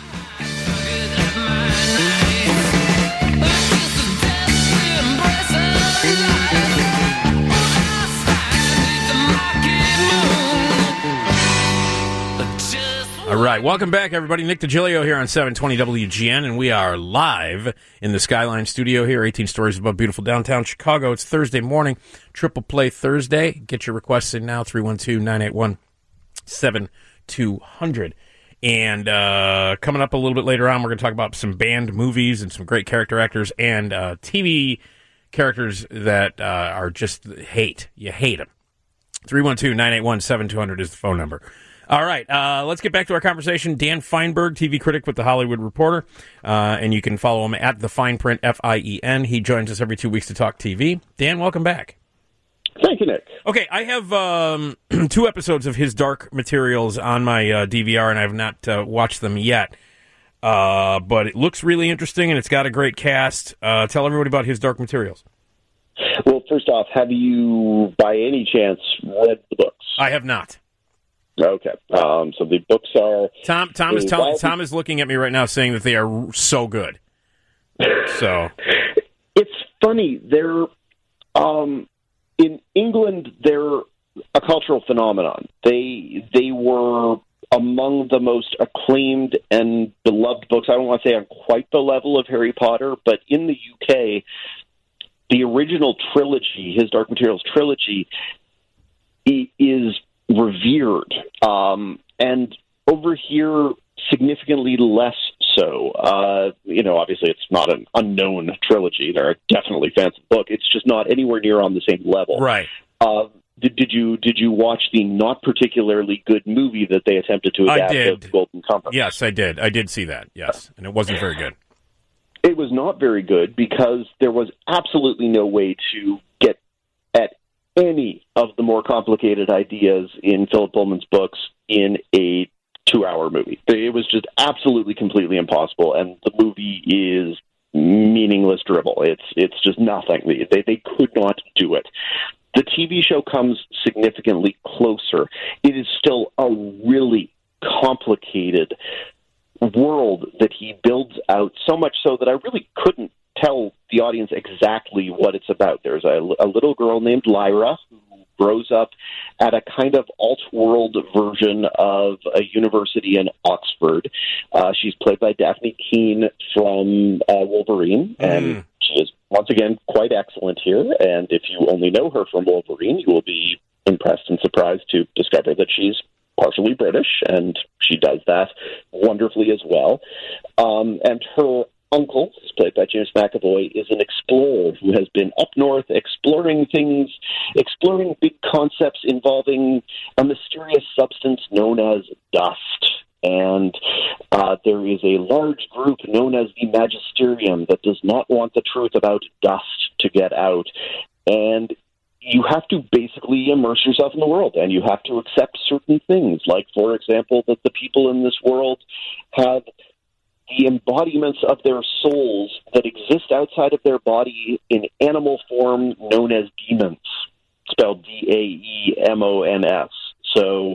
All right, right, welcome back, everybody. Nick DiGilio here on seven twenty W G N, and we are live in the Skyline studio here, eighteen stories above beautiful downtown Chicago. It's Thursday morning, Triple Play Thursday. Get your requests in now, three one two, nine eight one, seven two zero zero. And uh, coming up a little bit later on, we're going to talk about some banned movies and some great character actors and uh, T V characters that uh, are just hate. You hate them. three one two, nine eight one, seven two zero zero is the phone number. All right, uh, let's get back to our conversation. Dan Feinberg, T V critic with The Hollywood Reporter, uh, and you can follow him at The Fine Print, F I E N. He joins us every two weeks to talk T V. Dan, welcome back. Thank you, Nick. Okay, I have um, two episodes of his Dark Materials on my uh, D V R, and I have not uh, watched them yet. Uh, but it looks really interesting, and it's got a great cast. Uh, tell everybody about his Dark Materials. Well, first off, have you, by any chance, read the books? I have not. Okay, um, so the books are... Tom Tom is telling, Tom is looking at me right now saying that they are so good. So it's funny. They're um, in England. They're a cultural phenomenon. They they were among the most acclaimed and beloved books. I don't want to say on quite the level of Harry Potter, but in the U K, the original trilogy, his Dark Materials trilogy, is revered, um, and over here, significantly less so. Uh, you know, obviously, it's not an unknown trilogy. There are definitely fans of the book. It's just not anywhere near on the same level. Right. Uh, did, did you did you watch the not particularly good movie that they attempted to adapt I did. of Golden Compass? Yes, I did. I did see that. Yes, and it wasn't very good. It was not very good because there was absolutely no way to get at any of the more complicated ideas in Philip Pullman's books in a two-hour movie. It was just absolutely, completely impossible, and the movie is meaningless dribble. It's it's just nothing. They they could not do it. The T V show comes significantly closer. It is still a really complicated world that he builds out, so much so that I really couldn't tell the audience exactly what it's about. There's a, a little girl named Lyra who grows up at a kind of alt-world version of a university in Oxford. Uh, she's played by Daphne Keane from uh, Wolverine, mm. and she is, once again, quite excellent here. And if you only know her from Wolverine, you will be impressed and surprised to discover that she's partially British, and she does that wonderfully as well. Um, and her uncle, who's played by James McAvoy, is an explorer who has been up north exploring things, exploring big concepts involving a mysterious substance known as dust. And uh, there is a large group known as the Magisterium that does not want the truth about dust to get out. And you have to basically immerse yourself in the world, and you have to accept certain things, like, for example, that the people in this world have the embodiments of their souls that exist outside of their body in animal form known as demons, spelled D A E M O N S. So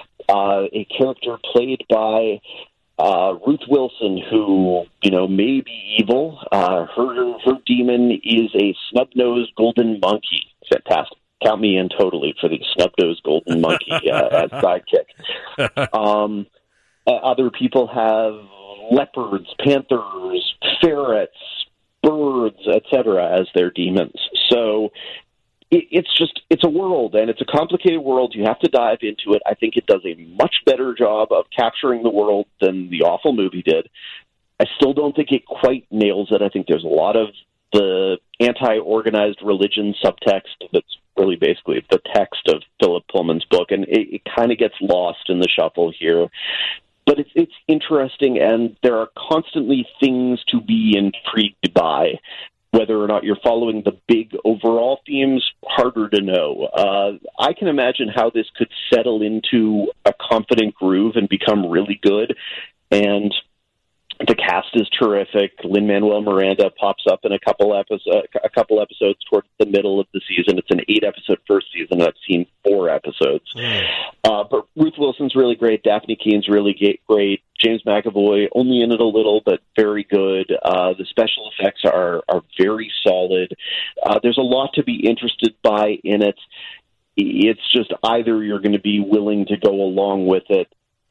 uh, a character played by uh, Ruth Wilson, who, you know, may be evil. Uh, her, her demon is a snub-nosed golden monkey. Fantastic. Count me in totally for the snub-nosed golden monkey uh, as sidekick. Um, uh, other people have leopards, panthers, ferrets, birds, et cetera as their demons. So it, it's just, it's a world, and it's a complicated world. You have to dive into it. I think it does a much better job of capturing the world than the awful movie did. I still don't think it quite nails it. I think there's a lot of the anti-organized religion subtext that's really basically the text of Philip Pullman's book, and it, it kind of gets lost in the shuffle here. But it's, it's interesting, and there are constantly things to be intrigued by. Whether or not you're following the big overall themes, harder to know. Uh, I can imagine how this could settle into a confident groove and become really good, and the cast is terrific. Lin-Manuel Miranda pops up in a couple episodes, a couple episodes towards the middle of the season. It's an eight-episode first season. I've seen four episodes. Mm. Uh, but Ruth Wilson's really great. Daphne Keane's really great. James McAvoy, only in it a little, but very good. Uh, the special effects are, are very solid. Uh, there's a lot to be interested by in it. It's just either you're going to be willing to go along with it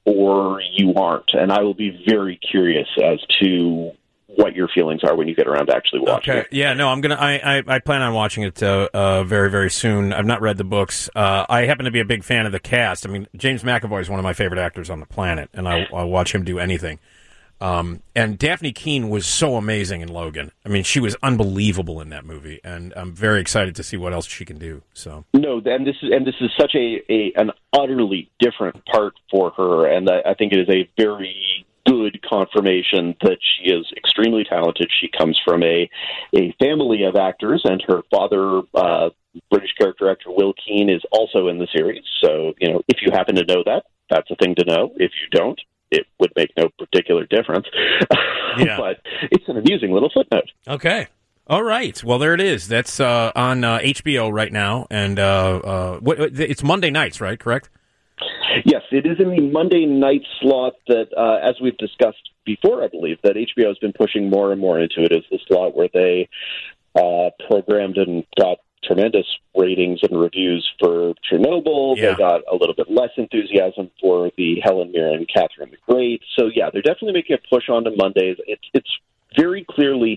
or you aren't. And I will be very curious as to what your feelings are when you get around to actually watching okay. it. Yeah, no, I'm gonna. I, I, I plan on watching it uh, uh, very very soon. I've not read the books. Uh, I happen to be a big fan of the cast. I mean, James McAvoy is one of my favorite actors on the planet, and I, I watch him do anything. Um, and Daphne Keane was so amazing in Logan. I mean, she was unbelievable in that movie, and I'm very excited to see what else she can do. So no, and this is and this is such a, a an utterly different part for her, and I, I think it is a very good confirmation that she is extremely talented. She comes from a a family of actors, and her father, uh, British character actor Will Keane, is also in the series. So, you know, if you happen to know that, that's a thing to know. If you don't, it would make no particular difference. Yeah. But it's an amusing little footnote. okay. All right. Well, there it is. That's uh, on uh, H B O right now, and uh, uh, what, it's Monday nights, right? Correct? Yes, it is in the Monday night slot that, uh, as we've discussed before, I believe, that H B O has been pushing more and more into it as the slot where they uh, programmed and got tremendous ratings and reviews for Chernobyl. Yeah. They got a little bit less enthusiasm for the Helen Mirren, Catherine the Great. So, yeah, they're definitely making a push onto Mondays. It's, it's very clearly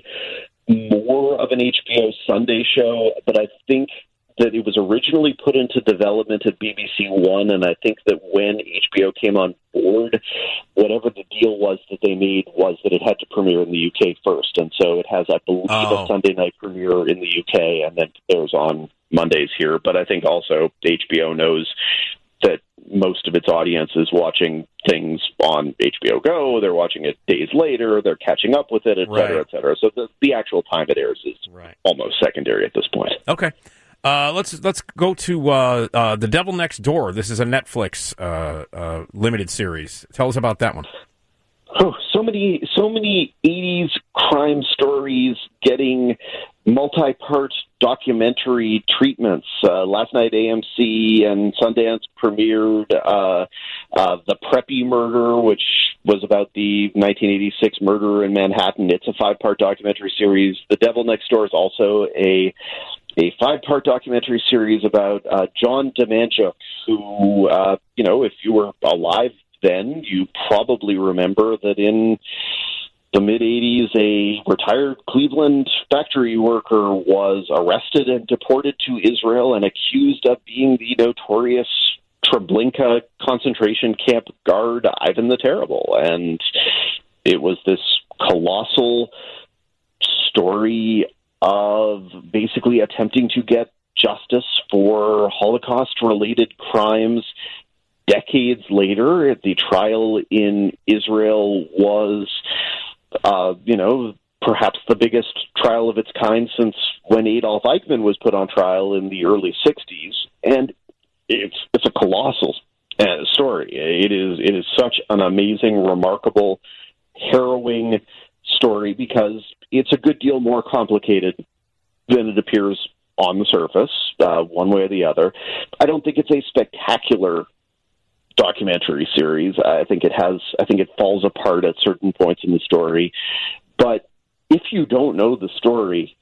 more of an H B O Sunday show, but I think that it was originally put into development at B B C One, and I think that when H B O came on board, whatever the deal was that they made was that it had to premiere in the U K first, and so it has, I believe, Oh. a Sunday night premiere in the U K, and then airs on Mondays here. But I think also H B O knows that most of its audience is watching things on H B O Go. They're watching it days later. They're catching up with it, et cetera, Right. et cetera. So the, the actual time it airs is Right. almost secondary at this point. Okay. Uh, let's let's go to uh, uh, The Devil Next Door. This is a Netflix uh, uh, limited series. Tell us about that one. Oh, so many, so many eighties crime stories getting multi-part documentary treatments. Uh, last night, A M C and Sundance premiered uh, uh, The Preppy Murder, which was about the nineteen eighty-six murder in Manhattan. It's a five-part documentary series. The Devil Next Door is also a a five-part documentary series about uh, John DeManjuk, who, uh, you know, if you were alive then, you probably remember that in the mid-eighties, a retired Cleveland factory worker was arrested and deported to Israel and accused of being the notorious Treblinka concentration camp guard, Ivan the Terrible. And it was this colossal story of basically attempting to get justice for Holocaust-related crimes decades later. The trial in Israel was, uh, you know, perhaps the biggest trial of its kind since when Adolf Eichmann was put on trial in the early sixties, and it's it's a colossal uh, story. It is it is such an amazing, remarkable, harrowing story because it's a good deal more complicated than it appears on the surface, uh, one way or the other. I don't think it's a spectacular documentary series. I think it has, I think it falls apart at certain points in the story. But if you don't know the story,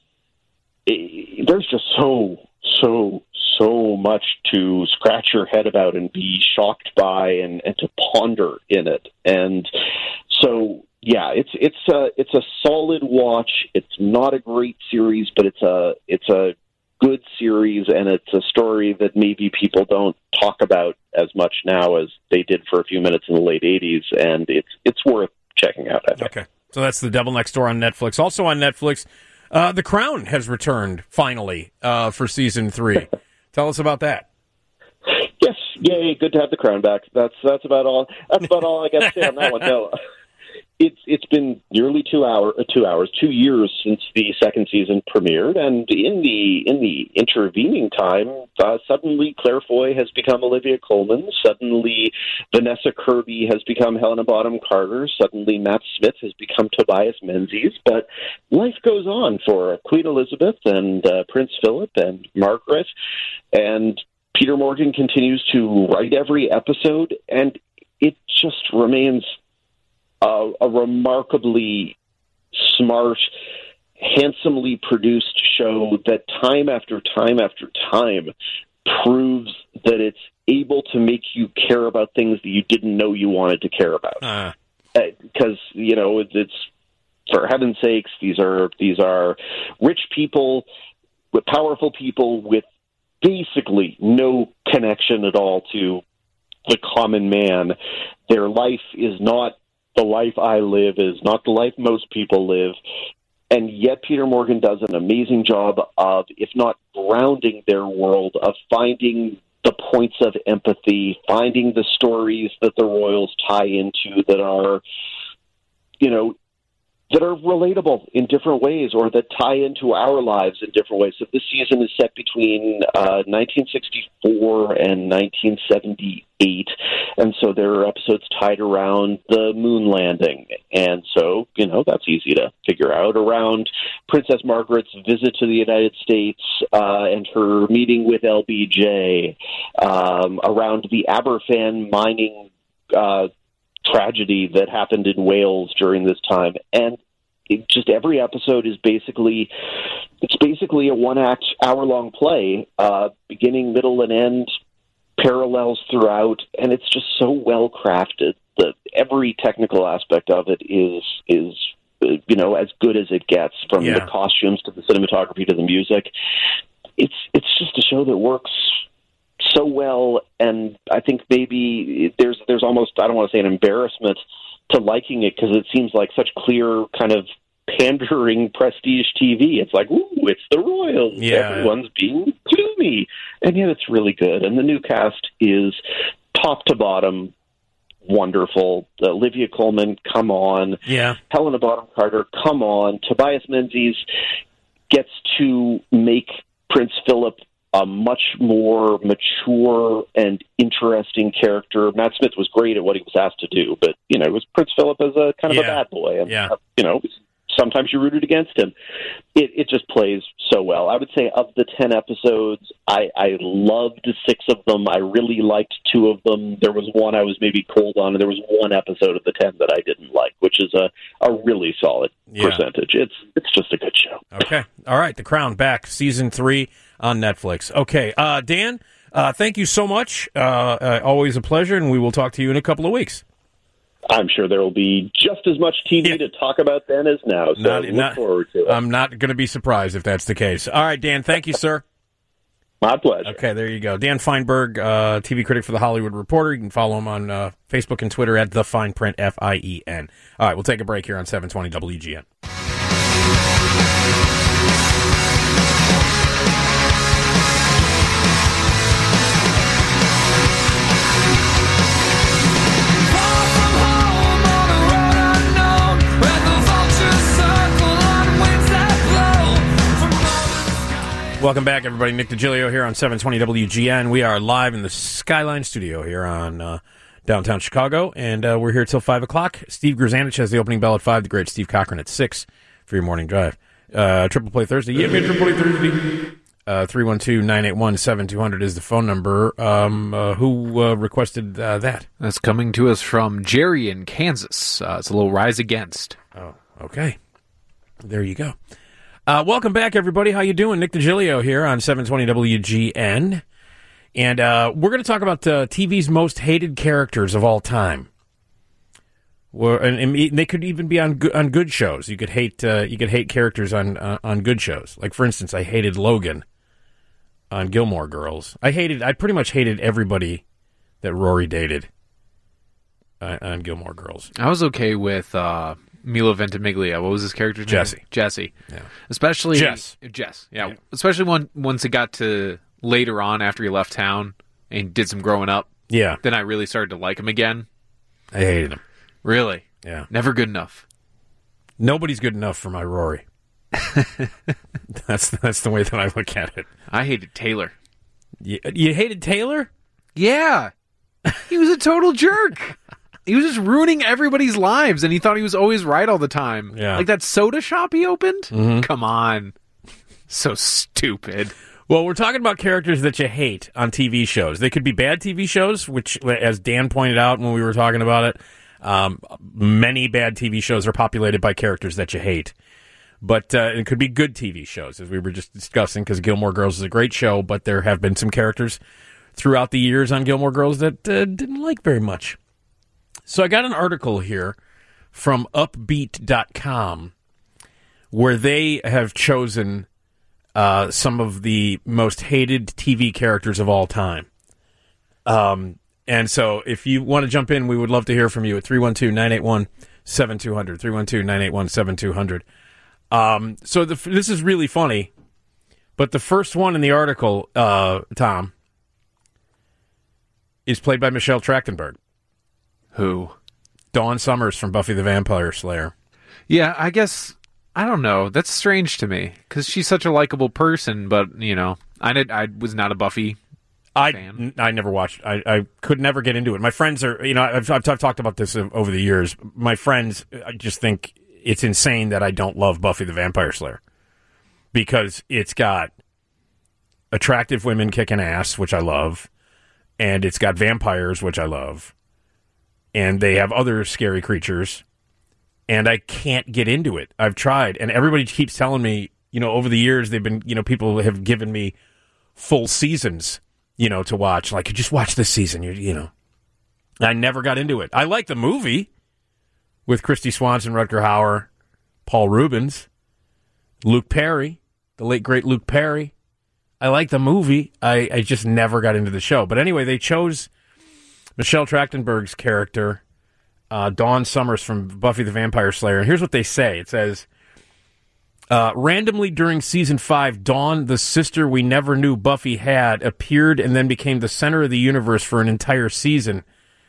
it, there's just so, so, so much to scratch your head about and be shocked by and, and to ponder in it. And so, yeah, it's it's a it's a solid watch. It's not a great series, but it's a it's a good series, and it's a story that maybe people don't talk about as much now as they did for a few minutes in the late eighties, and it's it's worth checking out, I think. Okay, so that's The Devil Next Door on Netflix. Also on Netflix, uh, The Crown has returned finally uh, for season three. Tell us about that. Yes, yay! Good to have The Crown back. That's that's about all. That's about all I got to say on that one. No. It's it's been nearly two hour uh, two hours, two years since the second season premiered, and in the in the intervening time, uh, suddenly Claire Foy has become Olivia Colman. Suddenly, Vanessa Kirby has become Helena Bonham Carter. Suddenly, Matt Smith has become Tobias Menzies. But life goes on for Queen Elizabeth and uh, Prince Philip and Margaret, and Peter Morgan continues to write every episode, and it just remains Uh, a remarkably smart, handsomely produced show that time after time after time proves that it's able to make you care about things that you didn't know you wanted to care about. Uh. Because, you know, it's, it's, for heaven's sakes, these are these are rich people, with powerful people with basically no connection at all to the common man. Their life is not the life I live, is not the life most people live. And yet Peter Morgan does an amazing job of, if not grounding their world, of finding the points of empathy, finding the stories that the Royals tie into that are, you know, that are relatable in different ways, or that tie into our lives in different ways. So this season is set between uh, nineteen sixty-four and nineteen seventy-eight, and so there are episodes tied around the moon landing. And so, you know, that's easy to figure out. Around Princess Margaret's visit to the United States uh, and her meeting with L B J, um, around the Aberfan mining uh tragedy that happened in Wales during this time. And it just every episode is basically, it's basically a one-act, hour-long play, uh, beginning, middle, and end, parallels throughout, and it's just so well-crafted that every technical aspect of it is, is you know, as good as it gets, from yeah. the costumes to the cinematography to the music. It's It's just a show that works so well, and I think maybe there's there's almost, I don't want to say an embarrassment to liking it, because it seems like such clear kind of pandering prestige T V. It's like, ooh, it's the Royals. Yeah. Everyone's being gloomy, and yet it's really good. And the new cast is top to bottom wonderful. Uh, Olivia Colman, come on. Yeah. Helena Bonham Carter, come on. Tobias Menzies gets to make Prince Philip a much more mature and interesting character. Matt Smith was great at what he was asked to do, but, you know, it was Prince Philip as a kind of yeah. a bad boy. And, yeah. you know, sometimes you rooted against him. It, it just plays so well. I would say of the ten episodes, I, I loved six of them. I really liked two of them. There was one I was maybe cold on, and there was one episode of the ten that I didn't like, which is a, a really solid yeah. percentage. It's it's just a good show. Okay. All right. The Crown back, season three on Netflix. Okay. Uh, Dan, uh, thank you so much. Uh, uh, always a pleasure, and we will talk to you in a couple of weeks. I'm sure there will be just as much T V yeah. to talk about then as now, so not, look not, forward to it. I'm not going to be surprised if that's the case. All right, Dan, thank you, sir. My pleasure. Okay, there you go. Dan Feinberg, uh, T V critic for The Hollywood Reporter. You can follow him on uh, Facebook and Twitter at The Fine Print, F I E N. All right, we'll take a break here on seven twenty W G N. Welcome back, everybody. Nick DiGilio here on seven twenty W G N. We are live in the Skyline studio here on uh, downtown Chicago, and uh, we're here till five o'clock. Steve Grzanich has the opening bell at five, the great Steve Cochran at six for your morning drive. Uh, Triple Play Thursday. Yeah, man, Triple Play Thursday. Uh, three one two, nine eight one, seven two zero zero is the phone number. Um, uh, who uh, requested uh, that? That's coming to us from Jerry in Kansas. Uh, it's a little Rise Against. Oh, okay. There you go. Uh, welcome back, everybody. How you doing? Nick DiGilio here on seven twenty W G N. And uh, we're going to talk about uh, T V's most hated characters of all time. Well, and, and they could even be on good, on good shows. You could hate uh, you could hate characters on uh, on good shows. Like, for instance, I hated Logan on Gilmore Girls. I hated. I pretty much hated everybody that Rory dated uh, on Gilmore Girls. I was okay with Uh... Milo Ventimiglia. What was his character's Jesse. name? Jesse. Yeah. Especially Jess. Jess. Yeah. yeah. Especially when once it got to later on after he left town and did some growing up. Yeah. Then I really started to like him again. I hated him. Really? Yeah. Never good enough. Nobody's good enough for my Rory. that's that's the way that I look at it. I hated Taylor. You, you hated Taylor? Yeah. He was a total jerk. He was just ruining everybody's lives, and he thought he was always right all the time. Yeah. Like that soda shop he opened? Mm-hmm. Come on. So stupid. Well, we're talking about characters that you hate on T V shows. They could be bad T V shows, which, as Dan pointed out when we were talking about it, um, many bad T V shows are populated by characters that you hate. But uh, it could be good T V shows, as we were just discussing, because Gilmore Girls is a great show, but there have been some characters throughout the years on Gilmore Girls that uh, didn't like very much. So I got an article here from upbeat dot com where they have chosen uh, some of the most hated T V characters of all time. Um, and so if you want to jump in, we would love to hear from you at three one two, nine eight one, seven two zero zero, three one two, nine eight one, seven two zero zero. Um, so the, this is really funny, but the first one in the article, uh, Tom, is played by Michelle Trachtenberg. Who? Dawn Summers from Buffy the Vampire Slayer. Yeah, I guess, I don't know. That's strange to me, because she's such a likable person, but, you know, I did, I was not a Buffy I, fan. I never watched. I, I could never get into it. My friends are, you know, I've, I've, I've talked about this over the years. My friends, I just think it's insane that I don't love Buffy the Vampire Slayer, because it's got attractive women kicking ass, which I love, and it's got vampires, which I love, and they have other scary creatures, and I can't get into it. I've tried, and everybody keeps telling me, you know, over the years, they've been, you know, people have given me full seasons, you know, to watch. Like, just watch this season, you, you know. I never got into it. I like the movie with Christy Swanson, Rutger Hauer, Paul Rubens, Luke Perry, the late, great Luke Perry. I like the movie. I, I just never got into the show. But anyway, they chose Michelle Trachtenberg's character, uh, Dawn Summers from Buffy the Vampire Slayer. And here's what they say. It says, uh, randomly during season five, Dawn, the sister we never knew Buffy had, appeared and then became the center of the universe for an entire season.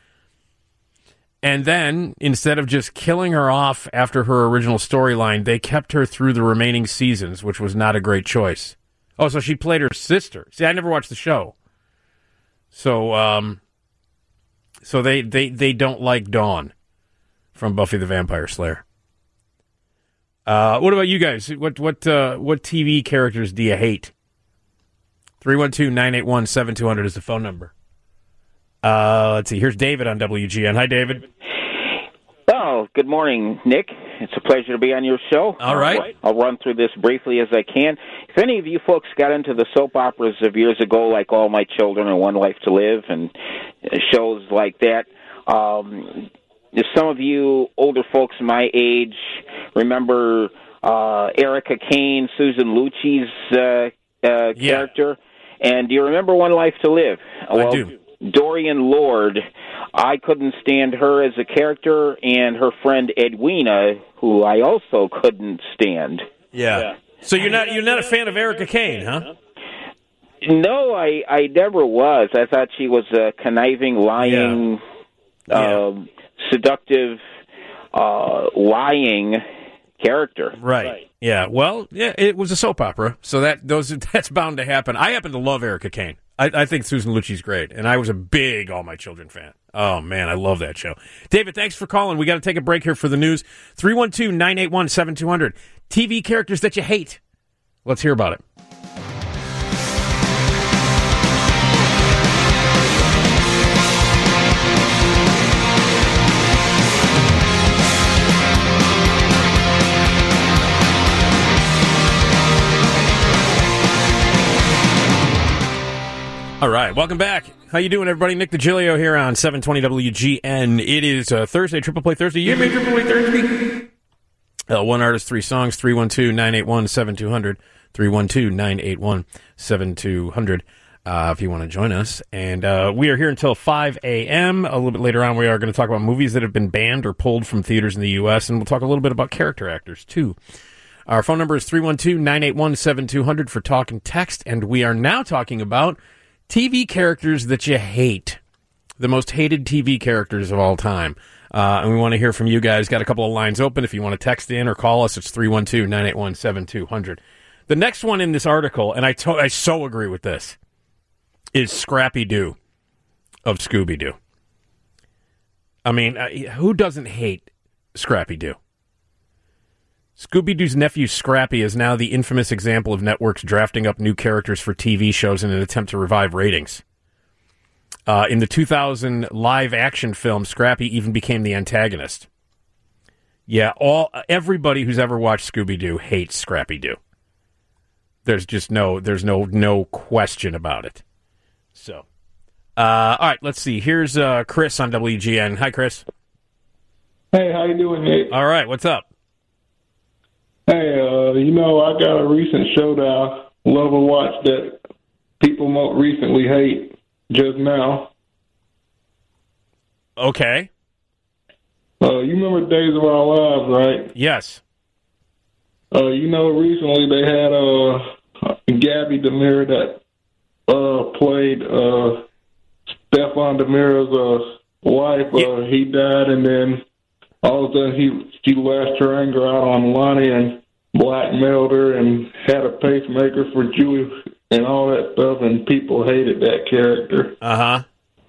And then, instead of just killing her off after her original storyline, they kept her through the remaining seasons, which was not a great choice. Oh, so she played her sister. See, I never watched the show. So, um, so they, they, they don't like Dawn from Buffy the Vampire Slayer. Uh, what about you guys? What what uh, what T V characters do you hate? three one two, nine eight one, seven two zero zero is the phone number. Uh, let's see. Here's David on W G N. Hi, David. Oh, good morning, Nick. It's a pleasure to be on your show. All right. I'll run through this briefly as I can. If any of you folks got into the soap operas of years ago, like All My Children and One Life to Live and shows like that, um, if some of you older folks my age remember uh, Erica Kane, Susan Lucci's uh, uh, Yeah. character, and do you remember One Life to Live? Well, I do. Dorian Lord, I couldn't stand her as a character, and her friend Edwina, who I also couldn't stand. Yeah. yeah. So you're not you're not a fan of Erica Kane, huh? No, I, I never was. I thought she was a conniving, lying, Yeah. Uh, Yeah. seductive, uh, lying character. Right. right. Yeah. Well, yeah, it was a soap opera, so that those that's bound to happen. I happen to love Erica Kane. I, I think Susan Lucci's great, and I was a big All My Children fan. Oh, man, I love that show. David, thanks for calling. We got to take a break here for the news. three one two, nine eight one, seven two zero zero. T V characters that you hate. Let's hear about it. All right, welcome back. How you doing, everybody? Nick DiGilio here on seven twenty W G N. It is uh, Thursday, Triple Play Thursday. Yeah, man, Triple Play Thursday. Uh, one artist, three songs, three one two, nine eight one, seven two zero zero, three one two, nine eight one, seven two zero zero uh, if you want to join us. And uh, we are here until five a.m. A little bit later on, we are going to talk about movies that have been banned or pulled from theaters in the U S, and we'll talk a little bit about character actors, too. Our phone number is three one two, nine eight one, seven two zero zero for talk and text, and we are now talking about T V characters that you hate. The most hated T V characters of all time. Uh, and we want to hear from you guys. Got a couple of lines open. If you want to text in or call us, it's three one two, nine eight one, seven two zero zero. The next one in this article, and I, to- I so agree with this, is Scrappy-Doo of Scooby-Doo. I mean, uh, who doesn't hate Scrappy-Doo? Scooby-Doo's nephew Scrappy is now the infamous example of networks drafting up new characters for T V shows in an attempt to revive ratings. Uh, in the two thousand live-action film, Scrappy even became the antagonist. Yeah, all everybody who's ever watched Scooby-Doo hates Scrappy-Doo. There's just no, there's no, no question about it. So, Uh, all right, let's see. Here's uh, Chris on W G N. Hi, Chris. Hey, how you doing, Nick? All right, what's up? Hey, uh, you know, I got a recent show that I love to watch that people more recently hate just now. Okay. Uh, you remember Days of Our Lives, right? Yes. Uh, you know, recently they had uh, Gabby Demir that uh, played uh, Stefan Demir's uh, wife. Uh, Yeah. He died, and then all of a sudden he she lashed her anger out on Lonnie and blackmailed her and had a pacemaker for Julie and all that stuff, and people hated that character. Uh-huh.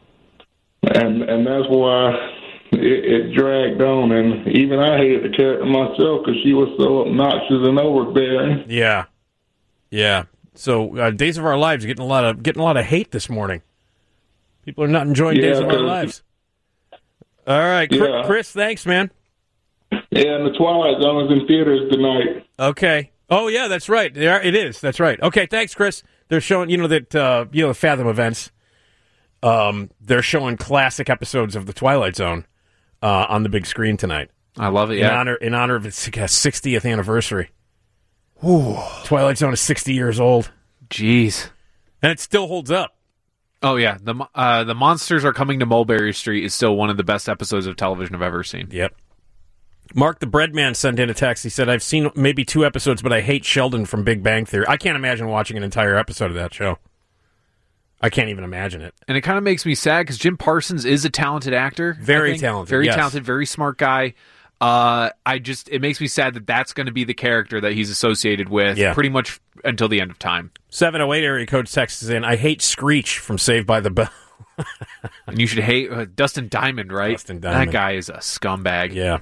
And and that's why it, it dragged on, and even I hated the character myself because she was so obnoxious and overbearing. Yeah. Yeah. So uh, Days of Our Lives getting a lot of getting a lot of hate this morning. People are not enjoying Yeah, Days of Our 'cause- Lives. All right, Chris, Yeah. Chris, thanks, man. Yeah, and the Twilight Zone is in theaters tonight. Okay. Oh yeah, that's right. They are, it is. That's right. Okay, thanks, Chris. They're showing, you know, that uh, you know, Fathom Events. Um, they're showing classic episodes of the Twilight Zone uh, on the big screen tonight. I love it. In Yeah. honor in honor of its sixtieth anniversary. Ooh. Twilight Zone is sixty years old, Jeez. and it still holds up. Oh yeah, the uh, the monsters are coming to Mulberry Street is still one of the best episodes of television I've ever seen. Yep. Mark the Breadman sent in a text. He said, I've seen maybe two episodes, but I hate Sheldon from Big Bang Theory. I can't imagine watching an entire episode of that show. I can't even imagine it. And it kind of makes me sad because Jim Parsons is a talented actor. I Very think. talented, Very yes. talented, very smart guy. Uh, I just, it makes me sad that that's going to be the character that he's associated with Yeah. pretty much until the end of time. seven oh eight area code texts in, I hate Screech from Saved by the Bell. And you should hate uh, Dustin Diamond, right? Dustin Diamond. That guy is a scumbag. Yeah.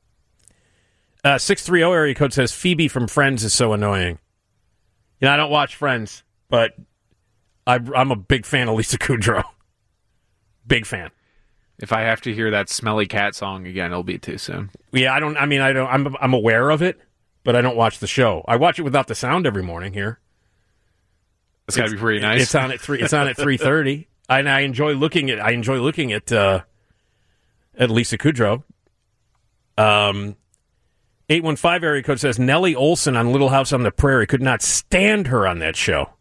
Uh, six three zero area code says, Phoebe from Friends is so annoying. You know, I don't watch Friends, but I, I'm a big fan of Lisa Kudrow. Big fan. If I have to hear that smelly cat song again, it'll be too soon. Yeah, I don't. I mean, I don't. I'm I'm aware of it, but I don't watch the show. I watch it without the sound every morning here. It's got to be pretty nice. It's on at three. It's on at three thirty, and I enjoy looking at. I enjoy looking at uh, at Lisa Kudrow. Um, eight one five area code says Nellie Olson on Little House on the Prairie, could not stand her on that show.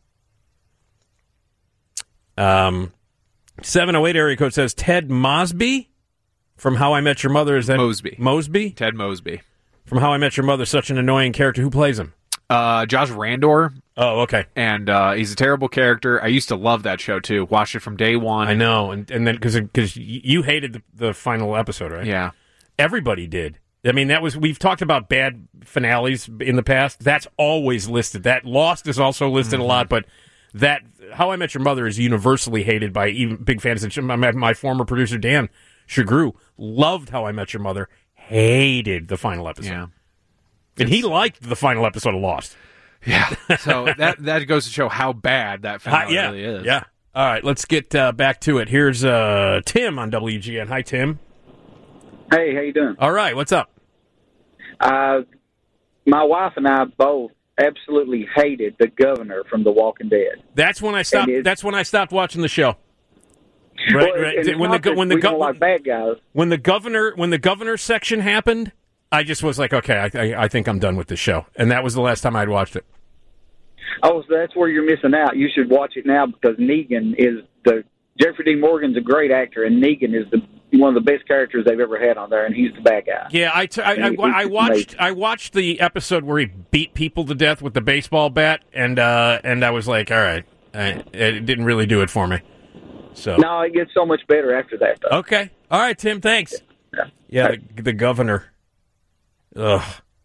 Um. seven oh eight area code says Ted Mosby from How I Met Your Mother. Is that Mosby. Mosby? Ted Mosby. From How I Met Your Mother, such an annoying character. Who plays him? Uh, Josh Randor, Oh, okay. and uh, he's a terrible character. I used to love that show, too. Watched it from day one. I know. And and then, because because you hated the, the final episode, right? Yeah. Everybody did. I mean, that was, we've talked about bad finales in the past. That's always listed. That Lost is also listed Mm-hmm. a lot, but that How I Met Your Mother is universally hated by even big fans. My, my former producer, Dan Shagru, loved How I Met Your Mother, hated the final episode. Yeah. And he liked the final episode of Lost. Yeah. So that that goes to show how bad that Uh, finale yeah, really is. yeah. All right, let's get uh, back to it. Here's uh, Tim on W G N. Hi, Tim. Hey, how you doing? All right, what's up? Uh, my wife and I both absolutely hated the governor from The Walking Dead. That's when I stopped. And it- That's when I stopped watching the show. Right, Well, right. and it's When the not go- that when the we go- don't like bad guys. when the governor when the governor section happened, I just was like, okay, I, I, I think I'm done with this show, and that was the last time I'd watched it. Oh, so that's where you're missing out. You should watch it now because Negan is the Jeffrey Dean Morgan's a great actor, and Negan is the one of the best characters they've ever had on there, and he's the bad guy. Yeah, I, t- I, I, I watched I watched the episode where he beat people to death with the baseball bat, and uh, and I was like, all right, I, it didn't really do it for me. So No, it gets so much better after that, though. okay, all right, Tim, thanks. Yeah. Yeah, the, the governor. Ugh.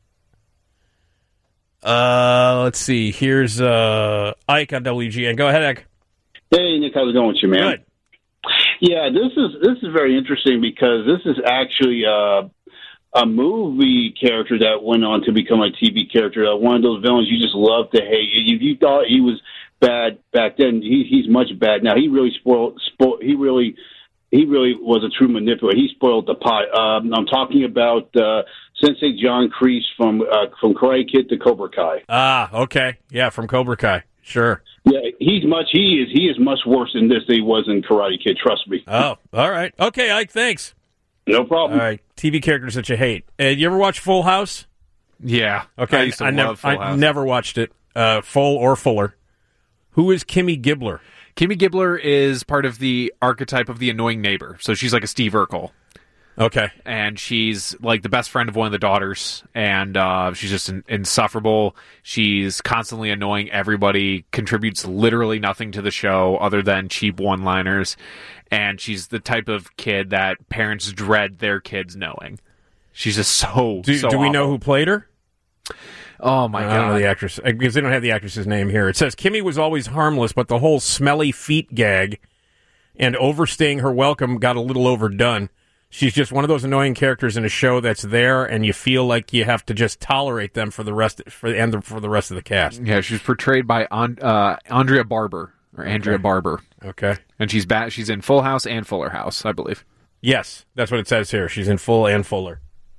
Uh, let's see. Here's uh Ike on W G N. Go ahead, Ike. Hey, Nick, how's it going with you, man? Good. Yeah, this is this is very interesting because this is actually uh, a movie character that went on to become a T V character. Uh, one of those villains you just love to hate. If you thought he was bad back then, he, he's much bad now. He really spoiled. Spo- he really, he really was a true manipulator. He spoiled the pot. Um, I'm talking about uh, Sensei John Kreese from uh, from Karate Kid to Cobra Kai. Ah, okay. Yeah, from Cobra Kai. Sure. Yeah, he's much he is he is much worse in this than he was in Karate Kid. Trust me. Oh, all right. Okay, Ike. Thanks. No problem. All right. T V characters that you hate. Uh, you ever watch Full House? Yeah. Okay. I used to I love never, Full I House. never watched it. Uh, full or Fuller. Who is Kimmy Gibbler? Kimmy Gibbler is part of the archetype of the annoying neighbor. So she's like a Steve Urkel. Okay. And she's like the best friend of one of the daughters, and uh, she's just in- insufferable. She's constantly annoying everybody, contributes literally nothing to the show other than cheap one-liners, and she's the type of kid that parents dread their kids knowing. She's just so, Do, so do we awful. know who played her? Oh, my I God. don't know the actress, because they don't have the actress's name here. It says, Kimmy was always harmless, but the whole smelly feet gag and overstaying her welcome got a little overdone. She's just one of those annoying characters in a show that's there, and you feel like you have to just tolerate them for the rest for and the, for the rest of the cast. Yeah, she was portrayed by An- uh, Andrea Barber, or Andrea Okay. Barber. Okay. And she's ba- she's in Full House and Fuller House, I believe. Yes, that's what it says here. She's in Full and Fuller.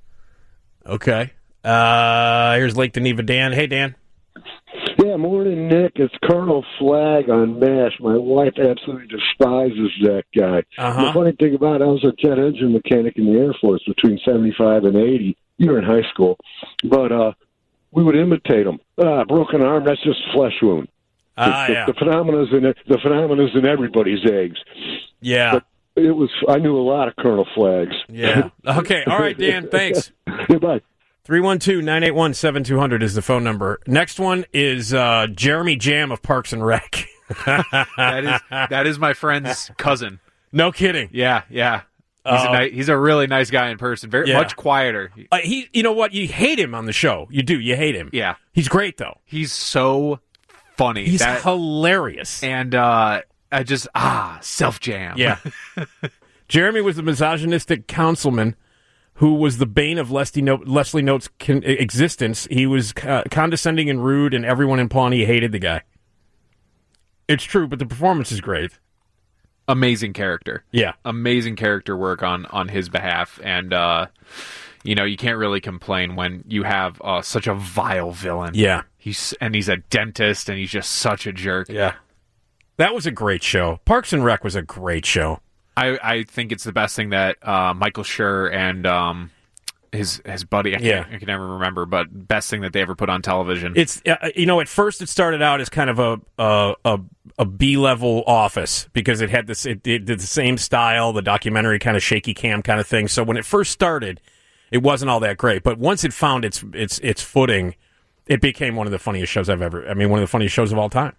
Okay. Uh, here's Lake Geneva Dan. Hey, Dan. Yeah, morning, Nick. It's Colonel Flagg on MASH. My wife absolutely despises that guy. Uh-huh. The funny thing about it, I was a jet engine mechanic in the Air Force between seventy-five and eighty. You were in high school. But uh, we would imitate him. Ah, broken arm, that's just a flesh wound. Ah, the, yeah. the, the phenomena's in it, the phenomena's in everybody's eggs. Yeah. But it was. I knew a lot of Colonel Flaggs. Yeah. Okay. All right, Dan. Thanks. Goodbye. three one two, nine eight one, seven two zero zero is the phone number. Next one is uh, Jeremy Jam of Parks and Rec. That is that is my friend's cousin. No kidding. Yeah, yeah. He's Uh, a ni- he's a really nice guy in person. Very Yeah. much quieter. Uh, he, you know what? You hate him on the show. You do. You hate him. Yeah, He's great though. he's so funny. He's That- hilarious. and uh, I just ah self jam. Yeah. Jeremy was the misogynistic councilman who was the bane of Leslie, no- Leslie Note's con- existence. He was uh, condescending and rude, and everyone in Pawnee hated the guy. It's true, but the performance is great. Amazing character. Yeah. Amazing character work on on his behalf, and uh, you know you can't really complain when you have uh, such a vile villain. Yeah. He's and he's a dentist, and he's just such a jerk. Yeah. That was a great show. Parks and Rec was a great show. I, I think it's the best thing that uh, Michael Schur and um, his his buddy, I, Yeah. can't, I can never remember, but best thing that they ever put on television. It's uh, you know, at first it started out as kind of a a a, a B level Office because it had this it, it did the same style, the documentary kind of shaky cam kind of thing. So when it first started, it wasn't all that great, but once it found its its its footing, it became one of the funniest shows I've ever. I mean, one of the funniest shows of all time.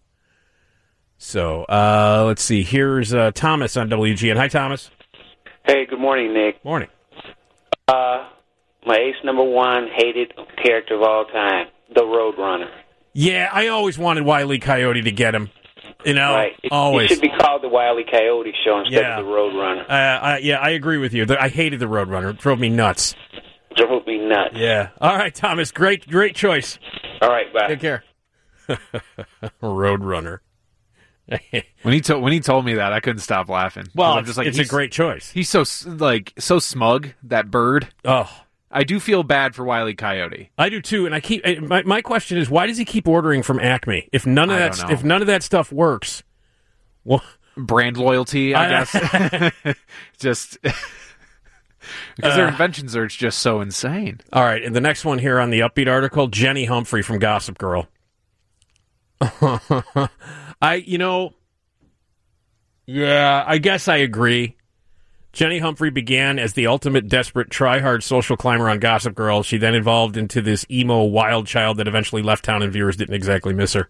So uh, let's see. Here's uh, Thomas on W G N. Hi, Thomas. Hey, good morning, Nick. Morning. Uh, my ace number one hated character of all time, the Roadrunner. Yeah, I always wanted Wile E. Coyote to get him. You know, Right. It, always. it should be called the Wile E. Coyote Show instead Yeah. of the Roadrunner. Uh, I, yeah, I agree with you. The- I hated the Roadrunner. It drove me nuts. Drove me nuts. Yeah. All right, Thomas. Great, great choice. All right, bye. Take care. Roadrunner. when he told when he told me that, I couldn't stop laughing. 'Cause Well, I'm just like, it's a he's- great choice. He's so s- like so smug, that bird. Oh, I do feel bad for Wile E. Coyote. I do too. And I keep uh, my my question is, why does he keep ordering from Acme if none of I that don't know. if none of that stuff works? Well, Brand loyalty, I, I- guess. Just because their inventions are just so insane. All right, and the next one here on the Upbeat article, Jenny Humphrey from Gossip Girl. I, you know, yeah, I guess I agree. Jenny Humphrey began as the ultimate desperate, try-hard social climber on Gossip Girl. She then evolved into this emo wild child that eventually left town and viewers didn't exactly miss her.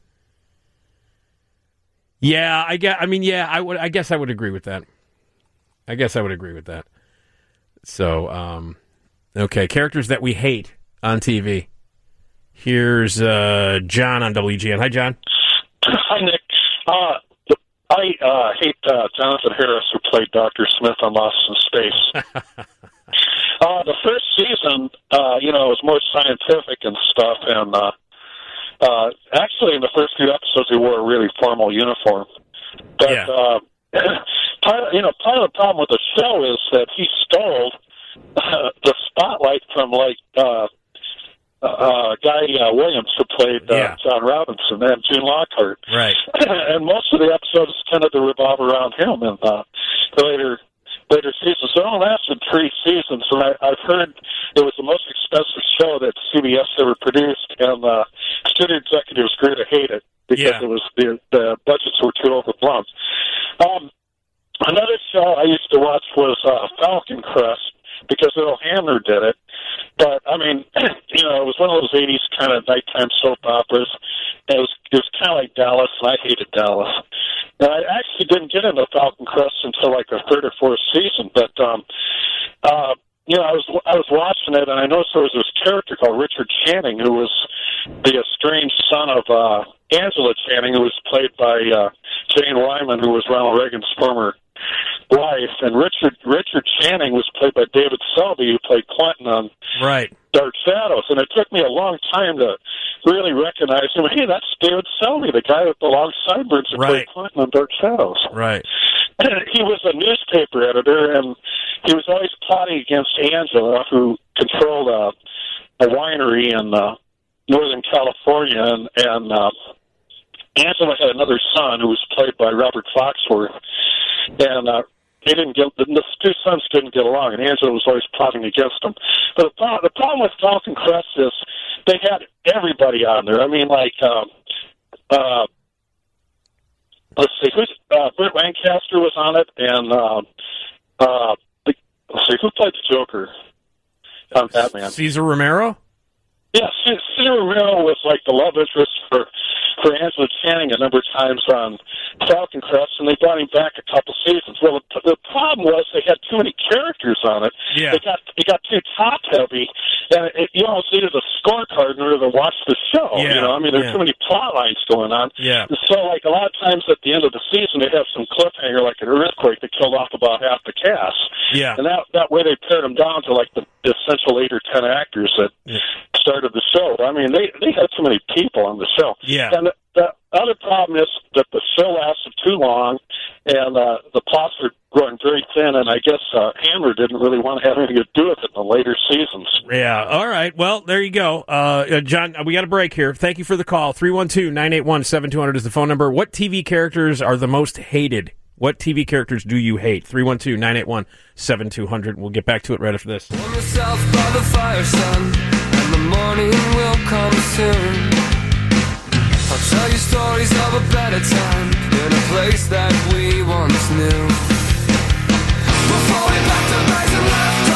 Yeah, I guess, I mean, yeah, I would. I guess I would agree with that. I guess I would agree with that. So, um, okay, characters that we hate on T V. Here's uh, John on W G N. Hi, John. Hi, Nick. Uh, I uh, hate uh, Jonathan Harris, who played Doctor Smith on Lost in Space. uh, the first season, uh, you know, was more scientific and stuff, and uh, uh, actually, in the first few episodes, he wore a really formal uniform. But Yeah. uh, part, you know, part of the problem with the show is that he stole uh, the spotlight from like uh, uh, Guy uh, Williams, who played uh, Yeah. John Robinson, and Gene Lockhart. Right. And most of the episodes tended to revolve around him in uh, the later later seasons. So it only lasted three seasons, and I, I've heard it was the most expensive show that C B S ever produced, and uh, studio executives grew to hate it because Yeah. it was the, the budgets were too overblown. Um, another show I used to watch was uh, Falcon Crest, because Earl Hamner did it. But, I mean, you know, it was one of those eighties kind of nighttime soap operas. It was, it was kind of like Dallas, and I hated Dallas. And I actually didn't get into Falcon Crest until like the third or fourth season. But, um, uh, you know, I was I was watching it, and I noticed there was this character called Richard Channing, who was the estranged son of uh, Angela Channing, who was played by uh, Jane Wyman, who was Ronald Reagan's former wife. And Richard Richard Channing was played by David Selby, who played Clinton on Right. Dark Shadows. And it took me a long time to really recognize him. Hey, that's David Selby, the guy with the long sideburns who Right. played Clinton on Dark Shadows. Right. He was a newspaper editor, and he was always plotting against Angela, who controlled a, a winery in uh, Northern California. And, and uh, Angela had another son who was played by Robert Foxworth. And uh, they didn't get the, the two sons didn't get along, and Angela was always plotting against them. But the, pro- the problem with Falcon Crest is they had everybody on there. I mean, like, um, uh, let's see, who's uh, Burt Lancaster was on it, and uh, uh, the, let's see, who played the Joker on Batman? Cesar Romero. Yeah, Cesar Romero was like the love interest for for Angela Channing a number of times on Falcon Crest, and they brought him back a couple seasons. Well, the, the problem was they had too many characters on it. Yeah. They got they got too top heavy, and it, you almost needed a scorecard in order to watch the show. Yeah, You know, I mean, there's yeah. too many plot lines going on. Yeah. And so, like a lot of times at the end of the season, they'd have some cliffhanger, like an earthquake that killed off about half the cast. Yeah. And that that way they pared them down to like the essential eight or ten actors that Yeah. started the show. I mean, they they had too many people on the show. Yeah. And the, the other problem is that the show lasted too long, and uh, the plots were growing very thin. And I guess uh, Hammer didn't really want to have anything to do with it in the later seasons. Yeah. All right. Well, there you go. Uh, uh, John, we got a break here. Thank you for the call. three one two, nine eight one, seven two zero zero is the phone number. What T V characters are the most hated? What T V characters do you hate? three one two, nine eight one, seven two zero zero. We'll get back to it right after this. Warm yourself by the fire, son, and the morning will come soon. I'll tell you stories of a better time in a place that we once knew. Before we packed our bags and left